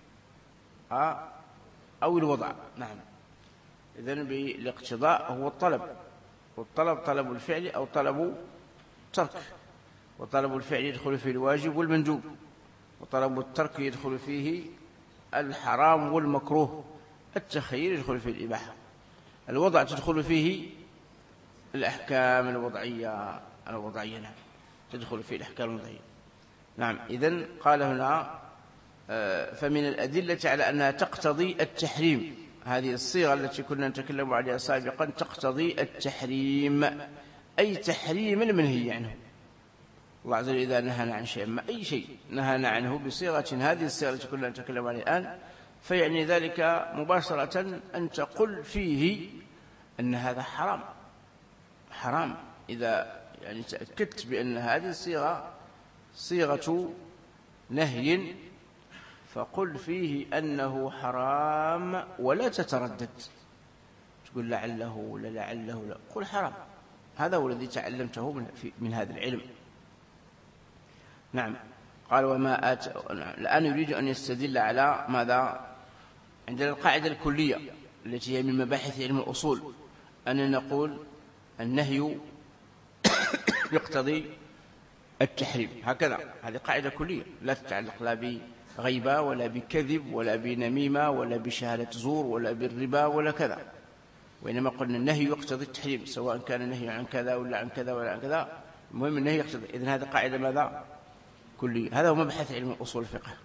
أو الوضع. نعم، إذن بالاقتضاء هو الطلب، والطلب طلب الفعل أو طلب ترك، وطلب الفعل يدخل فيه الواجب والمندوب، وطلب الترك يدخل فيه الحرام والمكروه، التخيير يدخل فيه الإباحة، الوضع تدخل فيه الأحكام الوضعية الوضعية نعم، تدخل فيه الأحكام الوضعية. نعم، إذن قال هنا فمن الأدلة على أنها تقتضي التحريم، هذه الصيغة التي كنا نتكلم عليها سابقا تقتضي التحريم، أي تحريم المنهي عنه. الله عز وجل إذا نهانا عن شيء، ما أي شيء نهانا عنه بصيغة هذه الصيغة التي كنا نتكلم عليها الآن، فيعني ذلك مباشرة أن تقول فيه أن هذا حرام حرام. إذا يعني تأكدت بأن هذه الصيغة صيغة نهي فقل فيه أنه حرام ولا تتردد تقول لعله ولا لعله لا، قل حرام. هذا هو الذي تعلمته من, من هذا العلم. نعم، قال وما آت الآن يريد أن يستدل على ماذا؟ عندنا القاعدة الكلية التي هي من مباحث علم الأصول أن نقول النهي يقتضي التحريم، هكذا. هذه قاعدة كلية لا تتعلق لا بغيبة ولا بكذب ولا بنميمة ولا بشهادة زور ولا بالربا ولا كذا، وإنما قلنا النهي يقتضي التحريم سواء كان النهي عن كذا ولا عن كذا ولا عن كذا، المهم النهي يقتضي. إذن هذه قاعدة ماذا؟ كلية. هذا هو مبحث علم الأصول الفقه.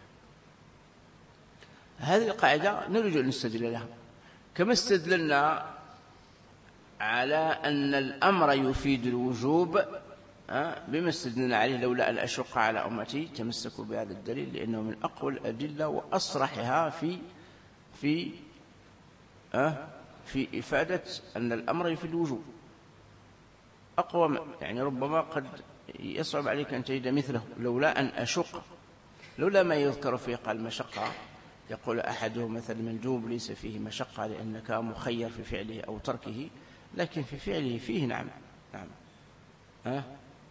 هذه القاعدة نريد أن نستدل لها كما استدللنا على أن الأمر يفيد الوجوب بما استدلنا عليه لولا أن أشق على أمتي تمسكوا بهذا الدليل لأنه من أقوى الأدلة وأصرحها في في في إفادة أن الأمر يفيد الوجوب. أقوى يعني ربما قد يصعب عليك أن تجد مثله لولا أن أشق، لولا ما يذكر فيه قال مشقة. يقول أحدهم مثل مندوب ليس فيه مشقة لأنك مخير في فعله أو تركه، لكن في فعله فيه نعم نعم ها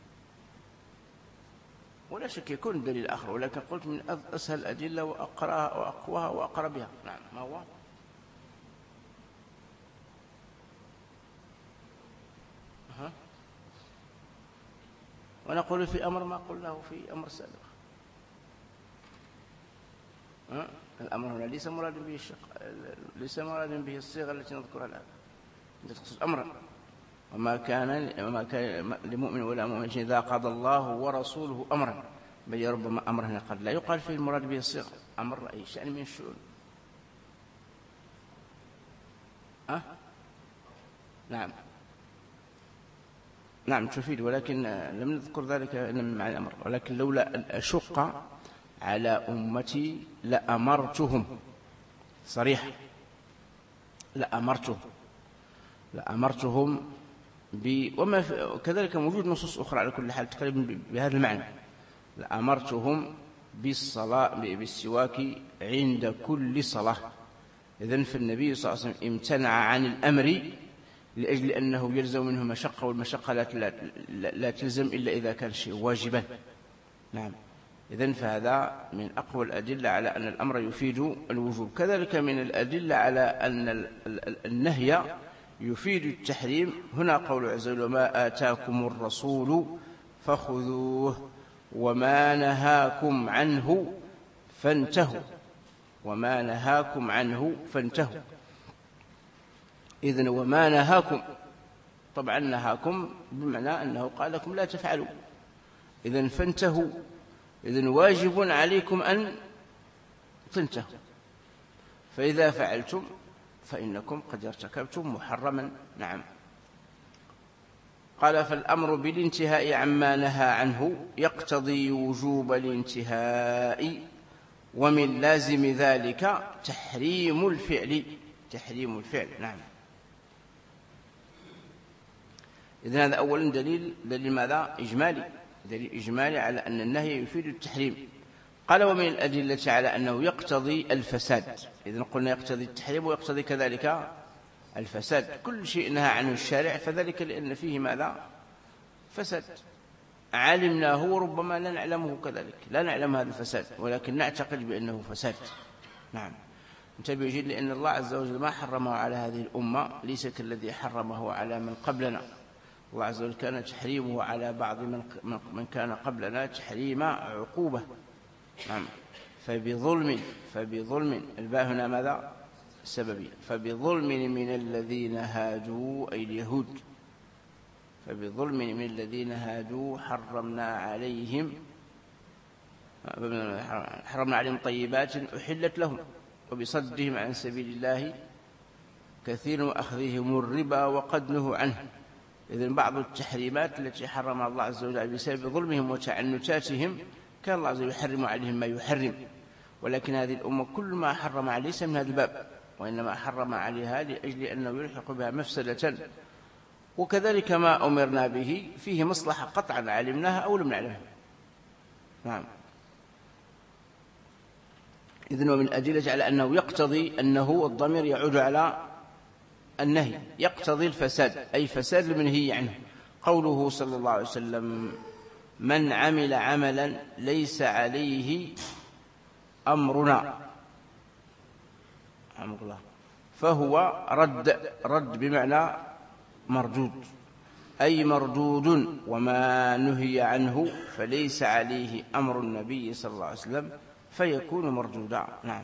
ولا شك يكون دليل آخر، ولكن قلت من أسهل الأدلة وأقرأها وأقواها وأقرأ بها. نعم ما هو؟ ها ونقول في أمر ما قلناه في أمر سابق. ها الأمر هنا ليس مراد به الشق، ليس مراد به الصيغة التي نذكرها الآن، تقصد أمرا. وما كان وما كان لمؤمن ولا مؤمن إذا قضى الله ورسوله أمرا، بل ربما أمر هنا قد لا يقال فيه المراد به الصيغة، أمر أي شأن من الشؤون. أه؟ نعم نعم تفيد، ولكن لم نذكر ذلك إلا من معنى الأمر. ولكن لولا أن أشق على أمتي لأمرتهم، صريح لأمرتهم لأمرتهم ب وما كذلك موجود نصوص أخرى على كل حال تقريبا بهذا المعنى. لأمرتهم بالصلاة بالسواك عند كل صلاة. إذن فالنبي صلى الله عليه وسلم امتنع عن الأمر لأجل أنه يلزم منه مشقة، والمشقة لا, لا, لا تلزم إلا إذا كان شيء واجبا. نعم إذن فهذا من أقوى الأدلة على أن الأمر يفيد الوجوب. كذلك من الأدلة على أن النهي يفيد التحريم هنا قول عز وجل وما آتاكم الرسول فخذوه وما نهاكم عنه فانتهوا، وما نهاكم عنه فانتهوا. إذن وما نهاكم طبعا نهاكم بمعنى أنه قال لكم لا تفعلوا، إذن فانتهوا، إذن واجب عليكم أن تنتهوا، فإذا فعلتم فإنكم قد ارتكبتم محرما. نعم قال فالأمر بالانتهاء عما نهى عنه يقتضي وجوب الانتهاء، ومن لازم ذلك تحريم الفعل تحريم الفعل. نعم إذن هذا أولا دليل دليل ماذا؟ إجمالي، دليل إجمالي على أن النهي يفيد التحريم. قال ومن الأدلة على أنه يقتضي الفساد. إذن قلنا يقتضي التحريم ويقتضي كذلك الفساد. كل شيء نهى عنه الشارع فذلك لأن فيه ماذا؟ فساد علمناه وربما لا نعلمه كذلك، لا نعلم هذا الفساد ولكن نعتقد بأنه فساد. نعم انتبه جيد، لأن الله عز وجل ما حرمه على هذه الأمة ليس كالذي حرمه على من قبلنا. الله عز وجل كان تحريمه على بعض من من كان قبلنا تحريم عقوبة. نعم فبظلم فبظلم الباء هنا ماذا؟ سببية. فبظلم من الذين هادوا أي اليهود، فبظلم من الذين هادوا حرمنا عليهم حرمنا عليهم طيبات أحلت لهم وبصدهم عن سبيل الله كثير وأخذهم الربا وقد نهوا عنه. إذن بعض التحريمات التي حرم الله عز وجل بسبب ظلمهم وتعنتاتهم كان الله عز وجل يحرم عليهم ما يحرم، ولكن هذه الأمة كل ما حرم عليه ليس من هذا الباب، وإنما حرم عليها لأجل أنه يلحق بها مفسدة. وكذلك ما أمرنا به فيه مصلحة قطعا علمناها أو لم نعلمها. نعم إذن ومن أدلة على أنه يقتضي أنه الضمير يعود على النهي، يقتضي الفساد أي فساد المنهي عنه. قوله صلى الله عليه وسلم من عمل عملا ليس عليه أمرنا أمر الله فهو رد رد بمعنى مردود، أي مردود، وما نهي عنه فليس عليه أمر النبي صلى الله عليه وسلم فيكون مردودا. نعم.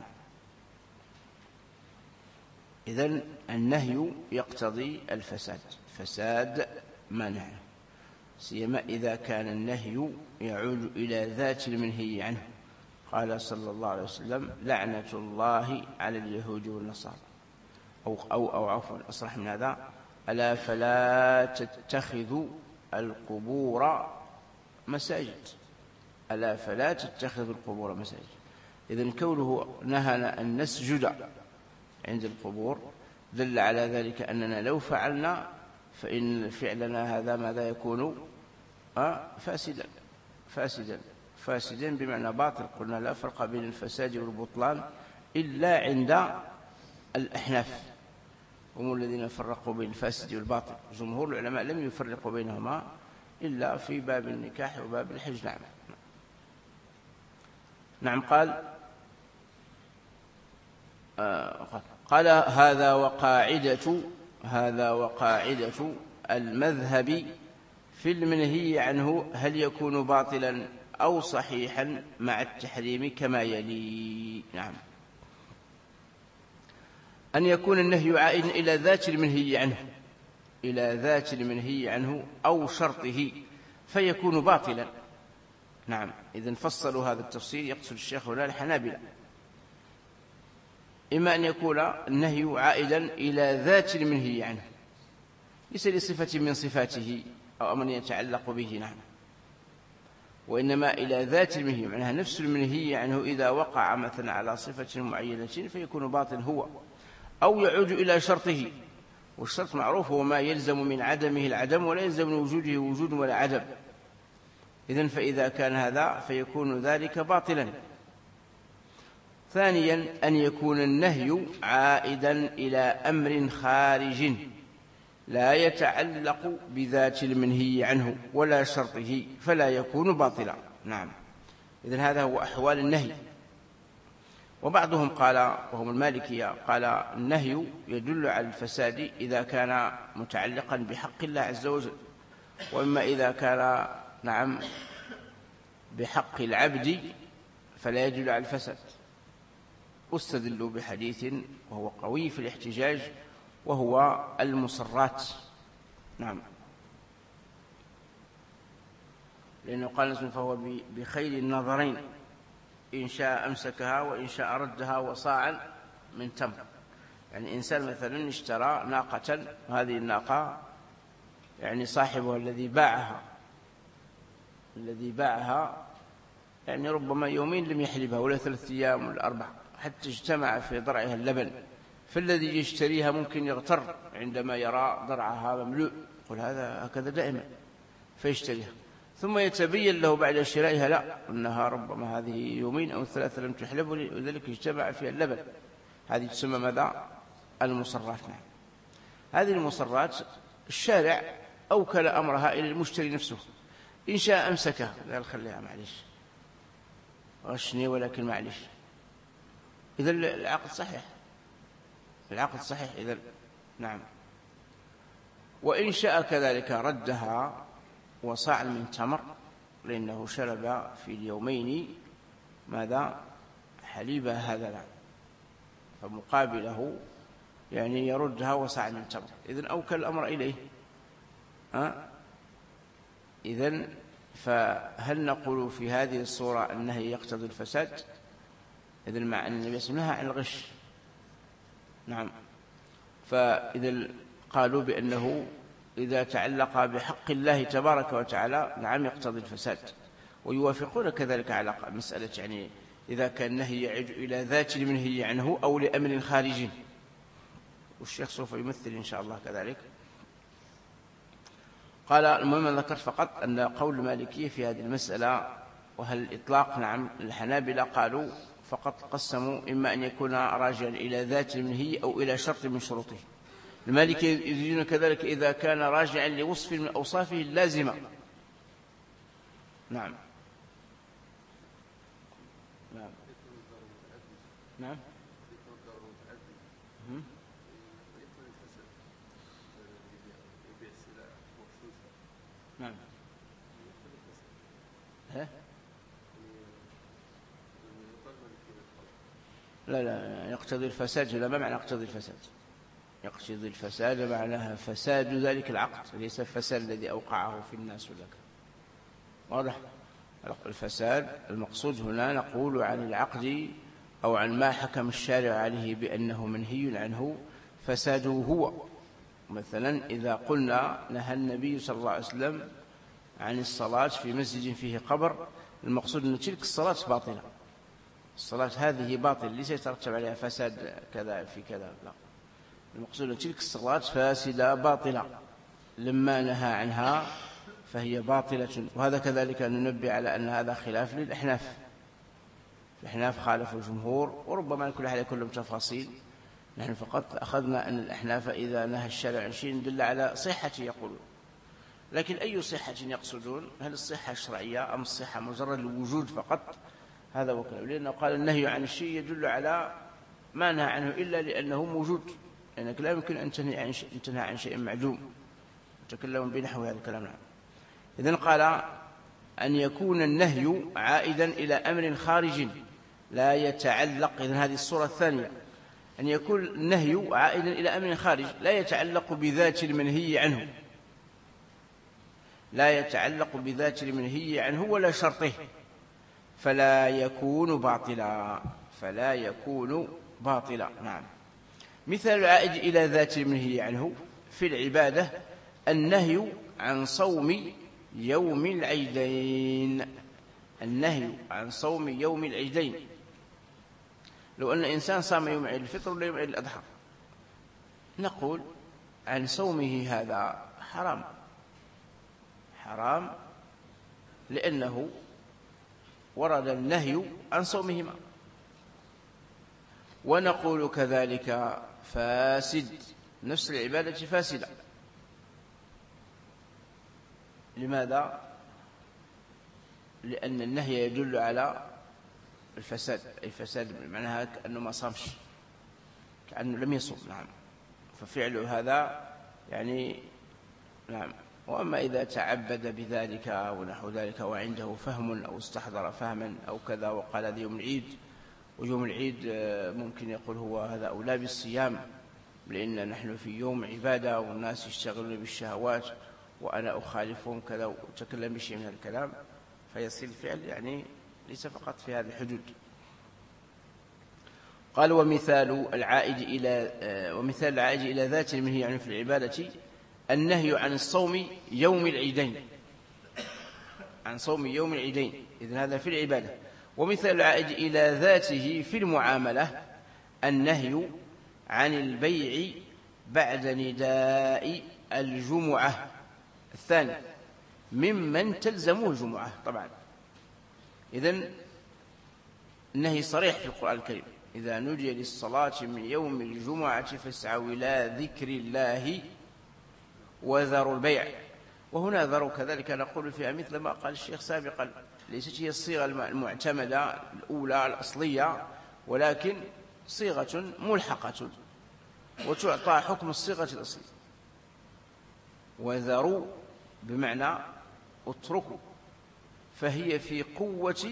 إذن النهي يقتضي الفساد، فساد منع، سيما إذا كان النهي يعود إلى ذات المنهي عنه. قال صلى الله عليه وسلم: لعنة الله على اليهود والنصارى، أو أو أو عفوا أصرح من هذا: ألا فلا تتخذوا القبور مساجد، ألا فلا تتخذوا القبور مساجد. إذن كونه نهانا أن نسجد عند القبور دل على ذلك أننا لو فعلنا فإن فعلنا هذا ماذا يكون آه فاسدا فاسدا فاسدا بمعنى باطل. قلنا لا فرق بين الفساد والبطلان إلا عند الأحناف، هم الذين فرقوا بين الفاسد والباطل. جمهور العلماء لم يفرقوا بينهما إلا في باب النكاح وباب الحج. نعم. نعم. قال آه قال هذا وقاعدة هذا وقاعدة المذهب في المنهي عنه هل يكون باطلا أو صحيحا مع التحريم كما يلي. نعم. أن يكون النهي عائدا إلى ذات المنهي عنه إلى ذات المنهي عنه أو شرطه فيكون باطلا. نعم. إذن فصلوا هذا التفصيل يقصد الشيخ هنا الحنابلة، إما أن يكون النهي عائدا إلى ذات المنهي عنه ليس لصفة من صفاته أو أمر يتعلق به. نعم. وإنما إلى ذات المنهي، معناها نفس المنهي عنه إذا وقع مثلا على صفة معينة فيكون باطل هو، أو يعود إلى شرطه، والشرط معروف هو ما يلزم من عدمه العدم ولا يلزم من وجوده وجود ولا عدم. إذن فإذا كان هذا فيكون ذلك باطلا. ثانيا أن يكون النهي عائدا إلى أمر خارج لا يتعلق بذات المنهي عنه ولا شرطه فلا يكون باطلا. نعم. إذن هذا هو أحوال النهي. وبعضهم قال، وهم المالكية، قال النهي يدل على الفساد إذا كان متعلقا بحق الله عز وجل، وإما إذا كان نعم بحق العبد فلا يدل على الفساد. استدلوا بحديث وهو قوي في الاحتجاج وهو المصرات. نعم. لأنه قال فهو بخير النظرين، إن شاء أمسكها وإن شاء ردها وصاعا من تمر. يعني إنسان مثلا اشترى ناقة، هذه الناقة يعني صاحبها الذي باعها الذي باعها يعني ربما يومين لم يحلبها ولا ثلاثة أيام ولا أربعة حتى اجتمع في ضرعها اللبن، فالذي يشتريها ممكن يغتر عندما يرى ضرعها مملوء، يقول هذا هكذا دائما فيشتريها، ثم يتبين له بعد شرائها لا أنها ربما هذه يومين أو ثلاثة لم تحلب ولذلك اجتمع فيها اللبن. هذه تسمى ماذا؟ المصرات. نعم. هذه المصرات الشارع أوكل أمرها إلى المشتري نفسه، إن شاء أمسكها قال خليها معلش غشني ولكن معلش. إذا العقد صحيح، العقد صحيح إذا. نعم. وإن شاء كذلك ردها وصاع من تمر لأنه شرب في اليومين ماذا؟ حليبها هذا. لا، فمقابله يعني يردها وصاع من تمر. إذن أوكل الأمر إليه. أه؟ إذن فهل نقول في هذه الصورة أنه يقتضي الفساد؟ إذن مع أن النبي صلى الله عليه وسلم نهى عن الغش. نعم. فإذا قالوا بأنه إذا تعلق بحق الله تبارك وتعالى نعم يقتضي الفساد، ويوافقون كذلك على مسألة يعني إذا كان النهي يعود إلى ذات المنهي عنه أو لأمر خارجي، والشيخ سوف يمثل إن شاء الله كذلك. قال المهم ذكرت فقط أن قول المالكية في هذه المسألة وهل الإطلاق نعم الحنابلة قالوا فقط قسموا إما أن يكون راجعا إلى ذات المنهي أو إلى شرط من شروطه. المالكية يريدون كذلك إذا كان راجعا لوصف من أوصافه اللازمة نعم نعم نعم نعم ها؟ لا لا يقتضي الفساد. لا، ما معنى يقتضي الفساد؟ يقتضي الفساد معناها فساد ذلك العقد، ليس الفساد الذي أوقعه في الناس لك. واضح؟ الفساد المقصود هنا نقول عن العقد أو عن ما حكم الشارع عليه بأنه منهي عنه فساده هو. مثلا إذا قلنا نهى النبي صلى الله عليه وسلم عن الصلاة في مسجد فيه قبر، المقصود أن تلك الصلاة باطلة. الصلاة هذه باطلة ليس يترتب عليها فساد كذا في كذا، لا، المقصود أن تلك الصلاة فاسدة باطلة، لما نهى عنها فهي باطلة. وهذا كذلك ننبه على أن هذا خلاف للأحناف. الأحناف خالفوا الجمهور، وربما كل حاجة كلهم تفاصيل. نحن فقط أخذنا أن الأحناف إذا نهى الشارع عن شيء دل على صحته يقولون. لكن أي صحة يقصدون؟ هل الصحة الشرعية أم الصحة مجرد الوجود فقط؟ هذا هو كلام، لأنه قال النهي عن الشيء يدل على ما نهى عنه إلا لأنه موجود، لأنك لا يمكن أن تنهي عن شيء, تنهى عن شيء معدوم. يتكلم بنحو هذا الكلام. نعم. إذن قال أن يكون النهي عائدا إلى أمر خارج لا يتعلق. إذن هذه الصورة الثانية، أن يكون النهي عائدا إلى أمر خارج لا يتعلق بذات المنهي عنه، لا يتعلق بذات المنهي عنه ولا شرطه، فلا يكون باطلا، فلا يكون باطلا. نعم. مثال العائد إلى ذات المنهي عنه في العبادة النهي عن صوم يوم العيدين. النهي عن صوم يوم العيدين، لو أن إنسان صام يوم عيد الفطر ولا يوم عيد الأضحى، نقول عن صومه هذا حرام، حرام لأنه ورد النهي عن صومهما. ونقول كذلك فاسد، نفس العبادة فاسدة. لماذا؟ لأن النهي يدل على الفساد، أي فساد معناها كأنه ما صامش، كأنه لم يصوم. نعم. ففعله هذا يعني نعم. وأما إذا تعبد بذلك ونحو ذلك وعنده فهم أو استحضر فهما أو كذا وقال هذا يوم العيد، ويوم العيد ممكن يقول هو هذا أولى بالصيام لأن نحن في يوم عبادة والناس يشتغلون بالشهوات وأنا أخالفهم كذا، وتكلم بشيء من الكلام، فيصير الفعل يعني ليس فقط في هذه الحدود. قال ومثال العائد إلى ومثال العائد إلى ذات المنهي يعني في العبادة النهي عن الصوم يوم العيدين، عن صوم يوم العيدين، إذن هذا في العبادة. ومثال العائد إلى ذاته في المعاملة النهي عن البيع بعد نداء الجمعة الثاني ممن تلزمه الجمعة. طبعا إذن النهي صريح في القرآن الكريم، إذا نودي للصلاة من يوم الجمعة فاسعوا إلى ذكر الله وذروا البيع. وهنا ذروا كذلك نقول فيها مثل ما قال الشيخ سابقا، ليست هي الصيغة المعتمدة الأولى الأصلية، ولكن صيغة ملحقة وتعطى حكم الصيغة الأصلية. وذروا بمعنى اتركوا، فهي في قوة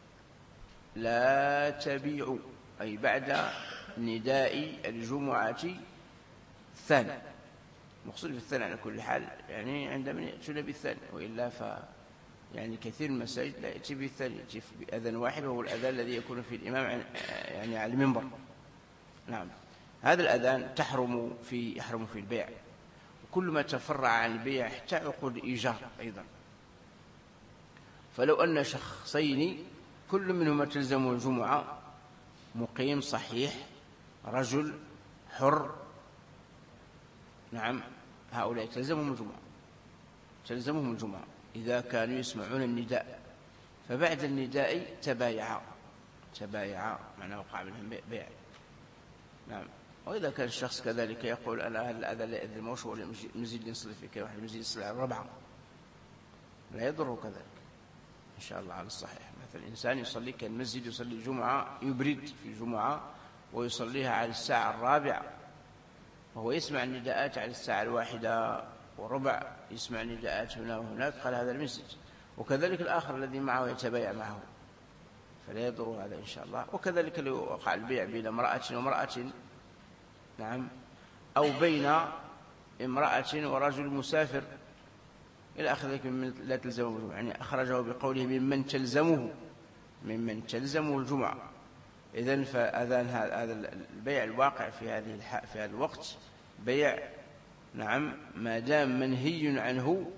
لا تبيعوا، أي بعد نداء الجمعة الثاني. مقصود بالثاني على كل حال يعني عندما يأتون بالثاني، وإلا ف يعني كثير من المساجد لا يأتي بالثاني، يأتي بأذان واحد وهو الأذان الذي يكون فيه الإمام يعني على المنبر. نعم. هذا الأذان تحرم في يحرم في البيع، وكل ما تفرع عن البيع حتى عقود الإيجار أيضا. فلو أن شخصين كل منهما تلزمه الجمعة، مقيم صحيح رجل حر، نعم، هؤلاء تلزمهم الجمعة، تلزمهم الجمعة إذا كانوا يسمعون النداء، فبعد النداء تبايعا، تبايعا معناه وقع منهم بيع. نعم. وإذا كان الشخص كذلك يقول أنا هذا لا يأذن موش ولا المزيد ينصرف في كي واحد المزيد يصلي على الربعة، لا يضره كذلك. إن شاء الله على الصحيح. مثلا إنسان يصلي كالمسجد يصلي الجمعة يبرد في الجمعة ويصليها على الساعة الرابعة، وهو يسمع النداءات على الساعة الواحدة وربع، يسمع النداءات هنا وهناك، قال هذا المسجد. وكذلك الآخر الذي معه يتبايع معه، فلا يضر هذا إن شاء الله. وكذلك لو وقع البيع بين امرأة وامرأة، نعم، أو بين امرأة ورجل مسافر إلى آخر ذلك، ممن لا تلزمه الجمعة، يعني أخرجه بقوله ممن تلزمه ممن تلزمه الجمعة. إذن فأذان هذا البيع الواقع في هذه في هذا الوقت بيع، نعم، ما دام منهي عنه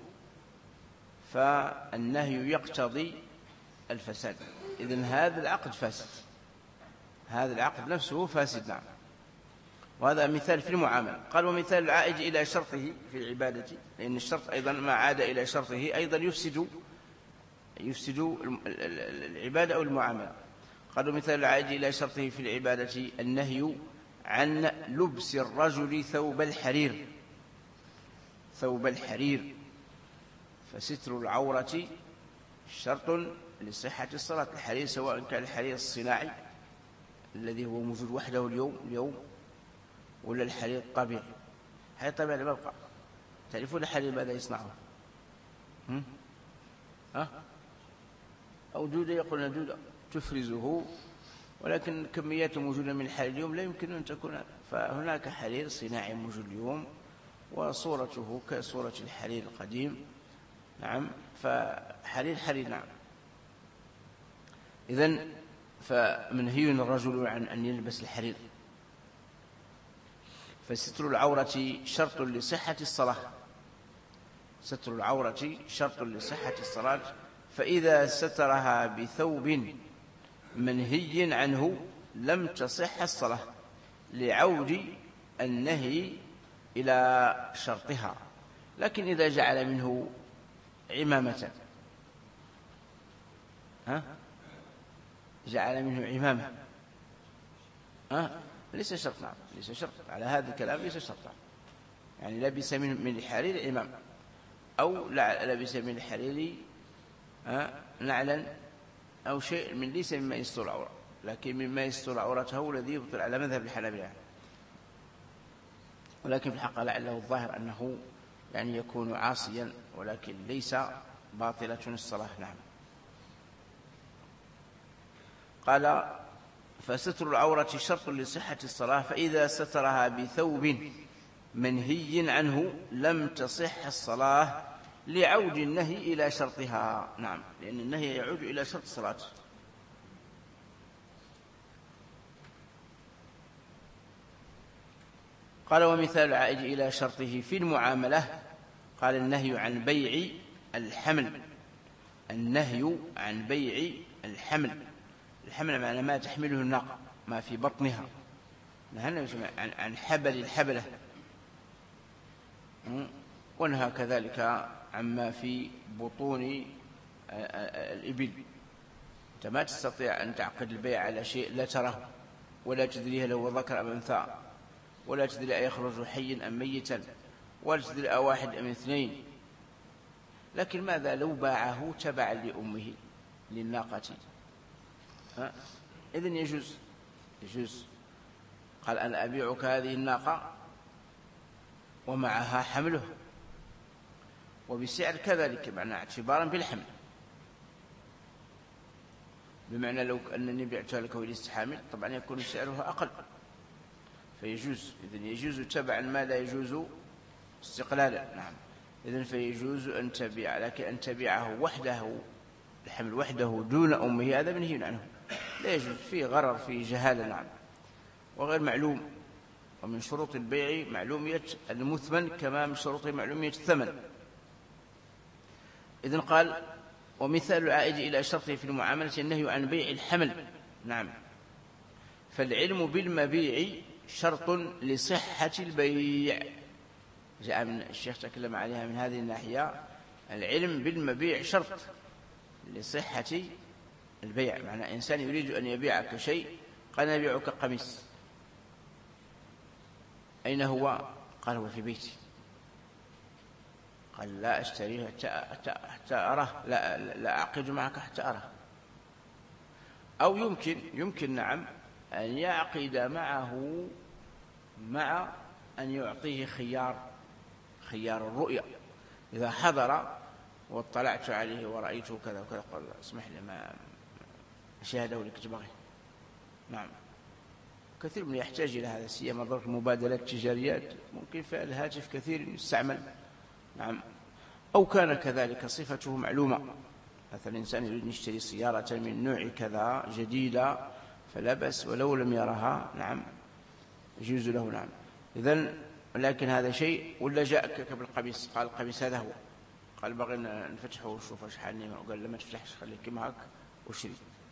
فالنهي يقتضي الفساد. إذن هذا العقد فاسد، هذا العقد نفسه فاسد، نعم. وهذا مثال في المعاملة. قال ومثال العائد إلى شرطه في العبادة، لأن الشرط أيضا ما عاد إلى شرطه أيضا يفسد يفسد العبادة أو المعاملة. قالوا مثال العائد إلى شرطه في العبادة النهي عن لبس الرجل ثوب الحرير ثوب الحرير فستر العورة شرط لصحة الصلاة. الحرير سواء كان الحرير الصناعي الذي هو موجود وحده اليوم اليوم ولا الحرير الطبيعي. الحرير الطبيعي لا يبقى. تعرفون الحرير ماذا يصنعه؟ ها؟ أو دودة، يقولون دودة تفرزه، ولكن كميات موجودة من الحرير اليوم لا يمكن أن تكون. فهناك حرير صناعي موجود اليوم وصورته كصورة الحرير القديم، نعم، فحرير حرير، نعم. إذن فمنهي الرجل عن أن يلبس الحرير. فستر العورة شرط لصحة الصلاة ستر العورة شرط لصحة الصلاة فإذا سترها بثوب منهي عنه لم تصح الصلاة لعود النهي إلى شرطها. لكن إذا جعل منه عمامة، ها جعل منه عمامة، ها ليس شرط، نعم، ليس شرط على هذا الكلام، ليس شرطا. يعني لبس من من الحرير عمام، أو لبس من الحرير نعلا أو شيء من ليس مما يستر العورة، لكن مما يستر عورته الذي يبطل على مذهب الحنابلة. ولكن في الحق لعله الظاهر أنه يعني يكون عاصيا، ولكن ليس باطلة الصلاة، نعم. قال فستر العورة شرط لصحة الصلاة فإذا سترها بثوب منهي عنه لم تصح الصلاة لعود النهي إلى شرطها، نعم، لأن النهي يعود إلى شرط الصلاة. قال ومثال العائد إلى شرطه في المعاملة، قال النهي عن بيع الحمل النهي عن بيع الحمل الحمل معنى ما تحمله الناقة، ما في بطنها، نهى عن حبل الحبلة، ونهى كذلك عما في بطون الإبل. أنت ما تستطيع أن تعقد البيع على شيء لا تراه ولا تدريه لو ذكر أم أنثى، ولا تدري أيخرج حيا أم ميتا، ولا تدري أواحد أم اثنين. لكن ماذا لو باعه تبعا لأمه للناقة؟ إذن يجوز يجوز قال أنا أبيعك هذه الناقة ومعها حمله وبسعر كذلك، معنى اعتبارا بالحمل، بمعنى لو أنني بعتها لك وليست طبعا يكون سعرها أقل، فيجوز. إذن يجوز تبعا ما لا يجوز استقلالا، نعم. إذن فيجوز أن تبيع، لكن أن تبيعه وحده الحمل وحده دون أمه هذا منهي عنه، لا يجوز، فيه غرر، فيه جهالة، نعم، وغير معلوم. ومن شروط البيع معلومية المثمن كما من شروط معلومية الثمن. إذن قال ومثال العائد إلى شرطه في المعاملة النهي عن بيع الحمل، نعم. فالعلم بالمبيع شرط لصحة البيع، جاء من الشيخ تكلم عليها من هذه الناحية. العلم بالمبيع شرط لصحة البيع، معنى إنسان يريد أن يبيعك شيء، قال نبيعك قميص، أين هو؟ قال هو في بيتي. قال لا أشتريه حتى أراه، لا, لا أعقد معك حتى أراه. أو يمكن يمكن نعم أن يعقد معه مع أن يعطيه خيار خيار الرؤية، إذا حضر واطلعت عليه ورأيته كذا وكذا قال اسمح لي ما أشاهده لك تبغي. نعم، كثير من يحتاج إلى هذا، سيما ظرف المبادلات التجاريات ممكن فالهاتف كثير يستعمل. نعم، أو كان كذلك صفته معلومة، مثلا إنسان يريد أن يشتري سيارة من نوع كذا جديدة فلا بأس ولو لم يرها. نعم، يجوز له. نعم، إذن ولكن هذا شيء. ولا جاءك بالقميص قال القميص هذا هو، قال بغي نفتحه ونشوف ايش حالني، وقال لما تفتحش خليك معك وشري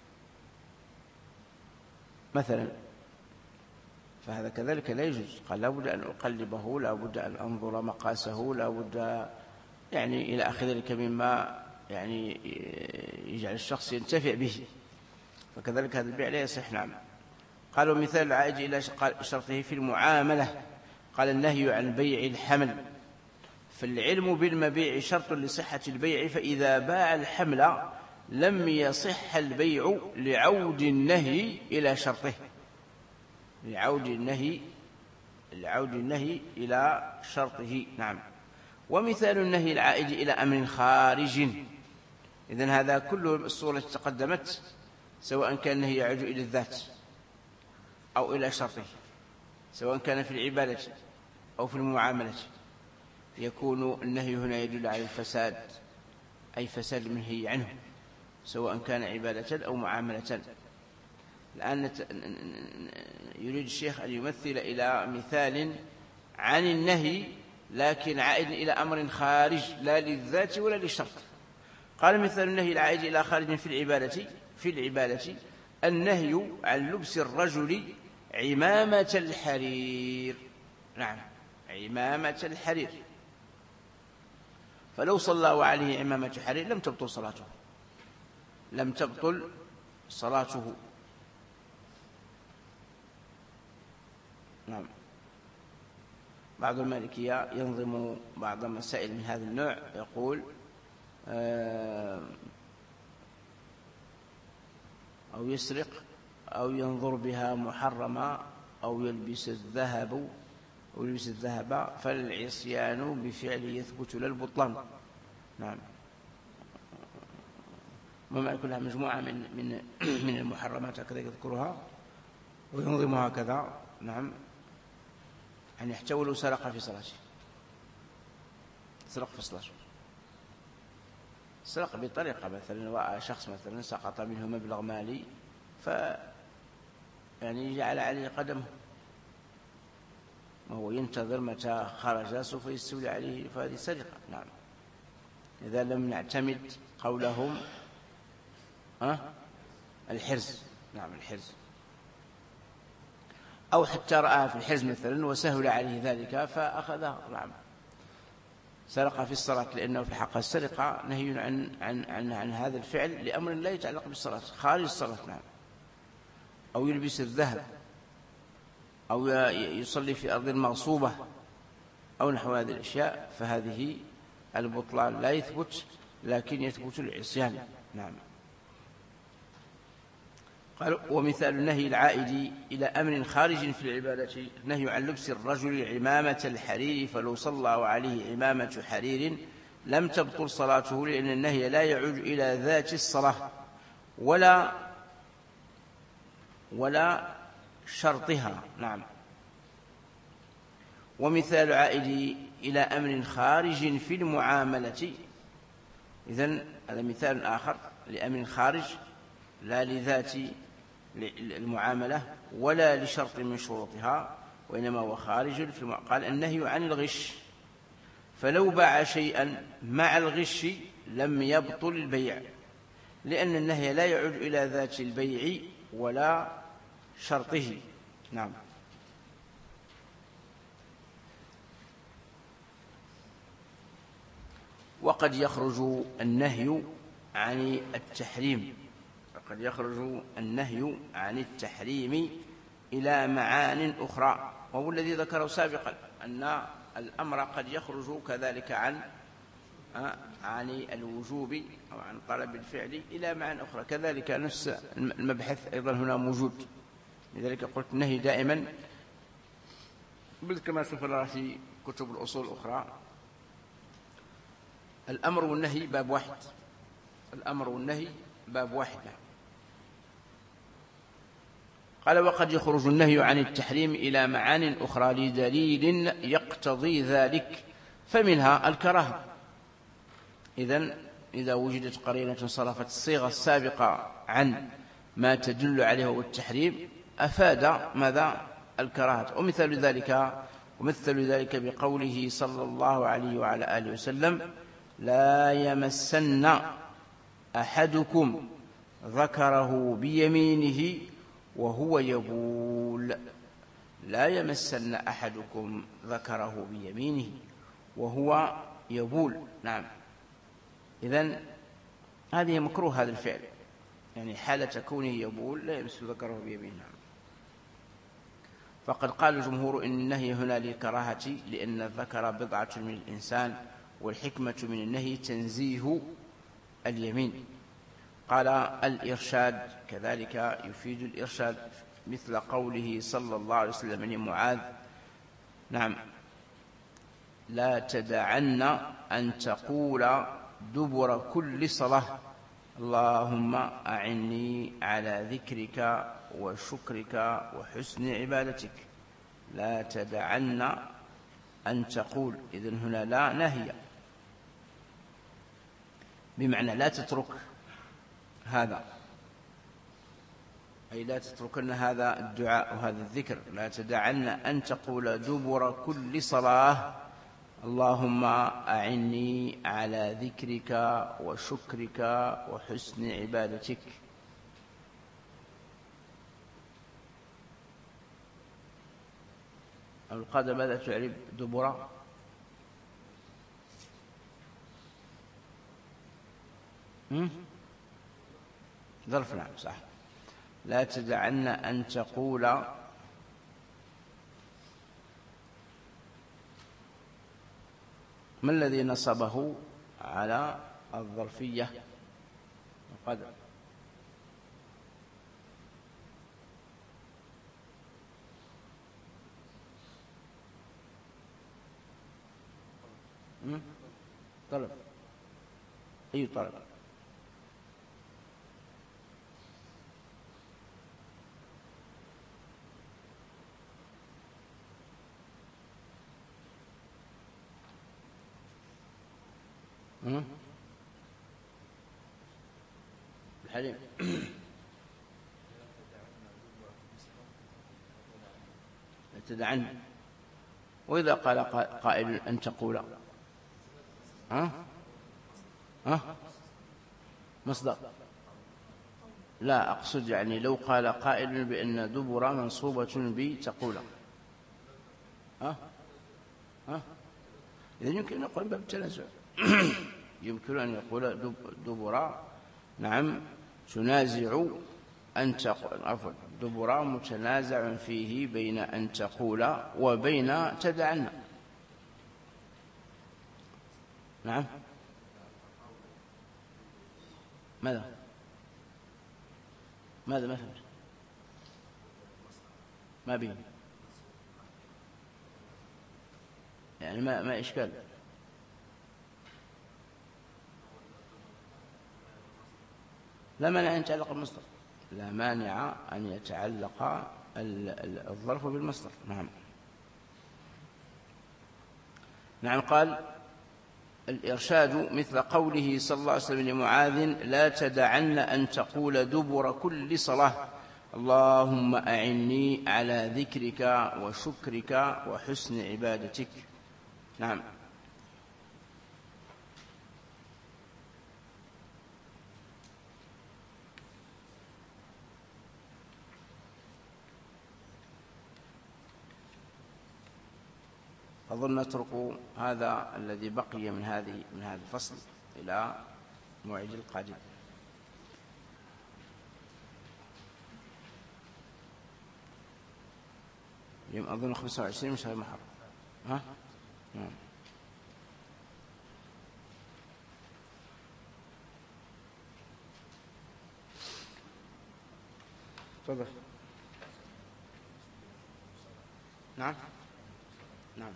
مثلا، فهذا كذلك لا يجوز. قال لابد أن أقلبه، لابد أن أنظر مقاسه، لابد يعني إلى آخر ذلك مما يعني يجعل الشخص ينتفع به، فكذلك هذا البيع لا يصح. نعم. قالوا مثال العائد إلى شرطه في المعاملة، قال النهي عن بيع الحمل، فالعلم بالمبيع شرط لصحة البيع، فإذا باع الحمل لم يصح البيع لعود النهي إلى شرطه، لعود النهي لعود النهي إلى شرطه. نعم. ومثال النهي العائد إلى أمر خارج، إذن هذا كله الصورة تقدمت، سواء كان النهي يعود إلى الذات أو إلى شرطه، سواء كان في العبادة أو في المعاملة، يكون النهي هنا يدل على الفساد، أي فساد المنهي عنه، سواء كان عبادة أو معاملة. الآن يريد الشيخ أن يمثل إلى مثال عن النهي لكن عائد إلى أمر خارج لا للذات ولا للشرط. قال مثال النهي العائد إلى خارج في العبادة في العبادة النهي عن لبس الرجل عمامة الحرير. نعم، عمامة الحرير، فلو صلى وعليه عمامة حرير لم تبطل صلاته، لم تبطل صلاته. نعم. بعض المالكية ينظم بعض مسائل من هذا النوع، يقول أو يسرق أو ينظر بها محرمة أو يلبس الذهب أو يلبس الذهب فالعصيان بفعل يثبت للبطلان. نعم. وما كلها مجموعة من من من المحرمات هكذا يذكرها وينظمها هكذا. نعم، أن يحتوي له سرق في صلاته، سرق في صلاته، سرق بطريقة مثلا شخص مثلا سقط منه مبلغ مالي ف يعني جعل عليه قدمه وهو ينتظر متى خرج سوف يستولي عليه، فهذه سرقة. نعم. إذا لم نعتمد قولهم أه؟ الحرز. نعم، الحرز. أو حتى رأى في الحرز مثلا وسهل عليه ذلك فأخذه. نعم، سرق في الصلاة، لأنه في الحقيقة السرقة نهي عن, عن, عن, عن هذا الفعل لأمر لا يتعلق بالصلاة خارج الصلاة. نعم. أو يلبس الذهب أو يصلي في أرض مغصوبة أو نحو هذه الأشياء، فهذه البطلان لا يثبت لكن يثبت العصيان. نعم. قال ومثال النهي العائد إلى أمر خارج في العبادة نهي عن لبس الرجل عمامة الحرير، فلو صلى عليه عمامة حرير لم تبطل صلاته، لأن النهي لا يعود إلى ذات الصلاة ولا ولا شرطها. نعم. ومثال عائد إلى أمر خارج في المعاملة، إذن هذا مثال آخر لأمر خارج لا لذات المعاملة ولا لشرط من شروطها، وإنما هو خارج في المعاملة. قال النهي عن الغش، فلو باع شيئا مع الغش لم يبطل البيع، لأن النهي لا يعود إلى ذات البيع ولا شرطه. نعم. وقد يخرج النهي عن التحريم وقد يخرج النهي عن التحريم إلى معان أخرى، وهو الذي ذكره سابقا أن الأمر قد يخرج كذلك عن عن الوجوب أو عن طلب الفعل إلى معاني أخرى. كذلك نفس المبحث أيضا هنا موجود، لذلك قلت النهي دائما كما سوف نرى في كتب الأصول الأخرى الأمر والنهي باب واحد، الأمر والنهي باب واحد. قال وقد يخرج النهي عن التحريم إلى معان أخرى لدليل يقتضي ذلك، فمنها الكراهة. إذن إذا وجدت قرينة صرفت الصيغة السابقة عن ما تدل عليه هو التحريم أفاد ماذا؟ الكراهة. ومثل ذلك ومثل ذلك بقوله صلى الله عليه وعلى آله وسلم لا يمسن أحدكم ذكره بيمينه وهو يبول. لا يمسن أحدكم ذكره بيمينه وهو يبول. نعم، إذن هذه مكروه هذا الفعل، يعني حالة كونه يبول لا يمس ذكره بيمينه. فقد قال الجمهور إن النهي هنا للكراهة لأن الذكر بضعة من الإنسان، والحكمة من النهي تنزيه اليمين. قال الإرشاد كذلك يفيد الإرشاد مثل قوله صلى الله عليه وسلم لمعاذ نعم لا تدعن أن تقول دبر كل صلاة اللهم أعني على ذكرك وشكرك وحسن عبادتك. لا تدعن أن تقول، إذن هنا لا نهي بمعنى لا تترك هذا، أي لا تتركن هذا الدعاء وهذا الذكر. لا تدعن أن تقول دبر كل صلاة اللهم أعني على ذكرك وشكرك وحسن عبادتك. القادة ماذا تعرف دبر؟ ظرف. نعم صح. لا تدعن أن تقول ما الذي نصبه على الظرفية؟ القدر. طلب. أي طلب؟ الحليم. تدعن. وإذا قال قائل أن تقول ها ها مصدر. لا أقصد يعني لو قال قائل بأن دبر منصوبة بتقول ها ها إذن يمكن أن يقول باب التنازع. يمكن أن يقول دبر نعم تنازع أن تقول عفوا دبر متنازع فيه بين أن تقول وبين تدعنا. نعم ماذا ماذا ما فهمت ما بين يعني ما ما إشكال. لا مانع أن يتعلق بالمصدر، لا مانع أن يتعلق الظرف بالمصدر. نعم نعم. قال الإرشاد مثل قوله صلى الله عليه وسلم لمعاذ لا تدعن أن تقول دبر كل صلاة اللهم أعني على ذكرك وشكرك وحسن عبادتك. نعم أظن نترك هذا الذي بقي من هذه من هذا الفصل إلى موعد القادم. يوم أظن خمسة وعشرين من شهر محرم. ها؟ نعم. تفضل. نعم نعم.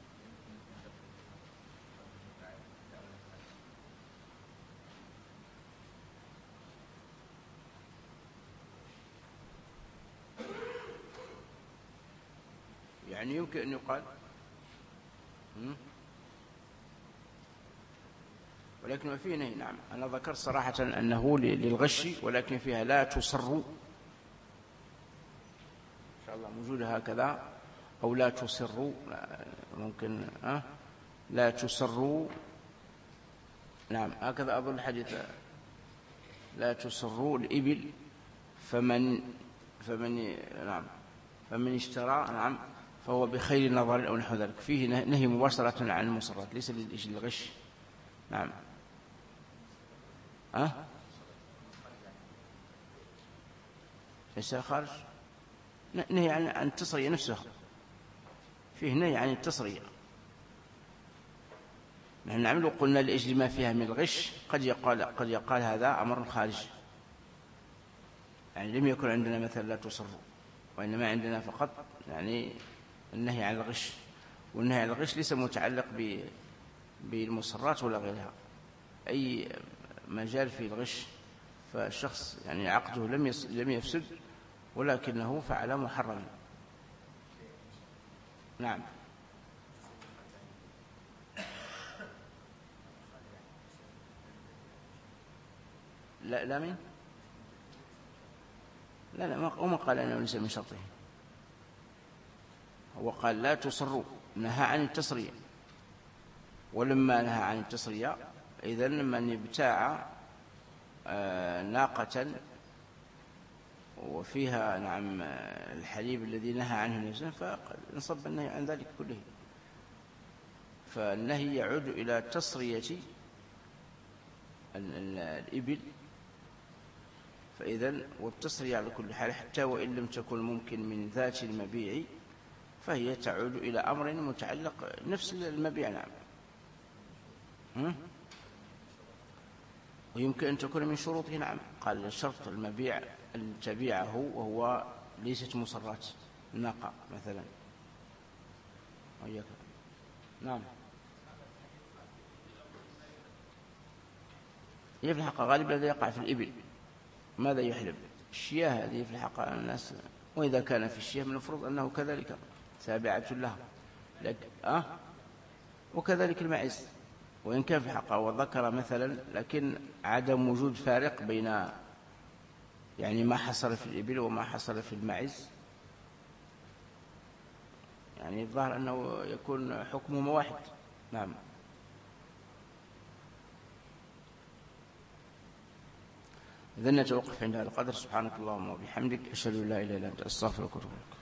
يعني يمكن أن يقال، ولكن ما فيه نهي. نعم أنا ذكرت صراحة أنه للغش، ولكن فيها لا تصروا، إن شاء الله موجودة هكذا، أو لا تصروا، ممكن أه؟ لا تصروا. نعم هكذا أظن الحديث، لا تصروا الإبل فمن فمن نعم فمن اشترى نعم فهو بخير نظر أو نحو ذلك. فيه نهي مباشرة عن المصرات، ليس للغش. نعم أه؟ ليس خارج، نهي عن عن التصرية نفسها، فيه نهي عن التصرية. نحن نعمل قلنا لأجل ما فيها من الغش، قد يقال قد يقال هذا أمر خارج، يعني لم يكن عندنا مثلا لا تصروا، وإنما عندنا فقط يعني النهي عن الغش. والنهي عن الغش ليس متعلق بالمصرات ولا غيرها، أي مجال في الغش فالشخص يعني عقده لم لم يفسد، ولكنه فعل محرما. نعم لا لا من لا لا ما قال أنه ليس من شرطه، هو قال لا تصروا، نهى عن التصرية. ولما نهى عن التصرية إذن من ابتاع ناقة وفيها نعم الحليب الذي نهى عنه النبي فقد انصب النهي عن ذلك كله. فالنهي يعود إلى تصرية الإبل، فإذن والتصرية على كل حال حتى وإن لم تكن ممكن من ذات المبيع فهي تعود إلى أمر متعلق نفس المبيع. نعم ويمكن أن تكون من شروطه. نعم قال شرط المبيع أن تبيعه وهو ليست مصرات الناقة مثلا. نعم هي في الحقيقة غالبا الذي يقع في الإبل. ماذا يحلب؟ الشياه هذه في الحقيقة الناس، وإذا كان في الشياه من المفروض أنه كذلك تابعة لها، لكن أه وكذلك المعز، وإن كان في الحقيقة وذكر مثلا، لكن عدم وجود فارق بين يعني ما حصل في الإبل وما حصل في المعز، يعني الظاهر أنه يكون حكمهما واحد. نعم إذن نتوقف عند هذا القدر. سبحانك اللهم وبحمدك، أشهد أن لا إله إلا أنت، أستغفرك وأتوب إليك.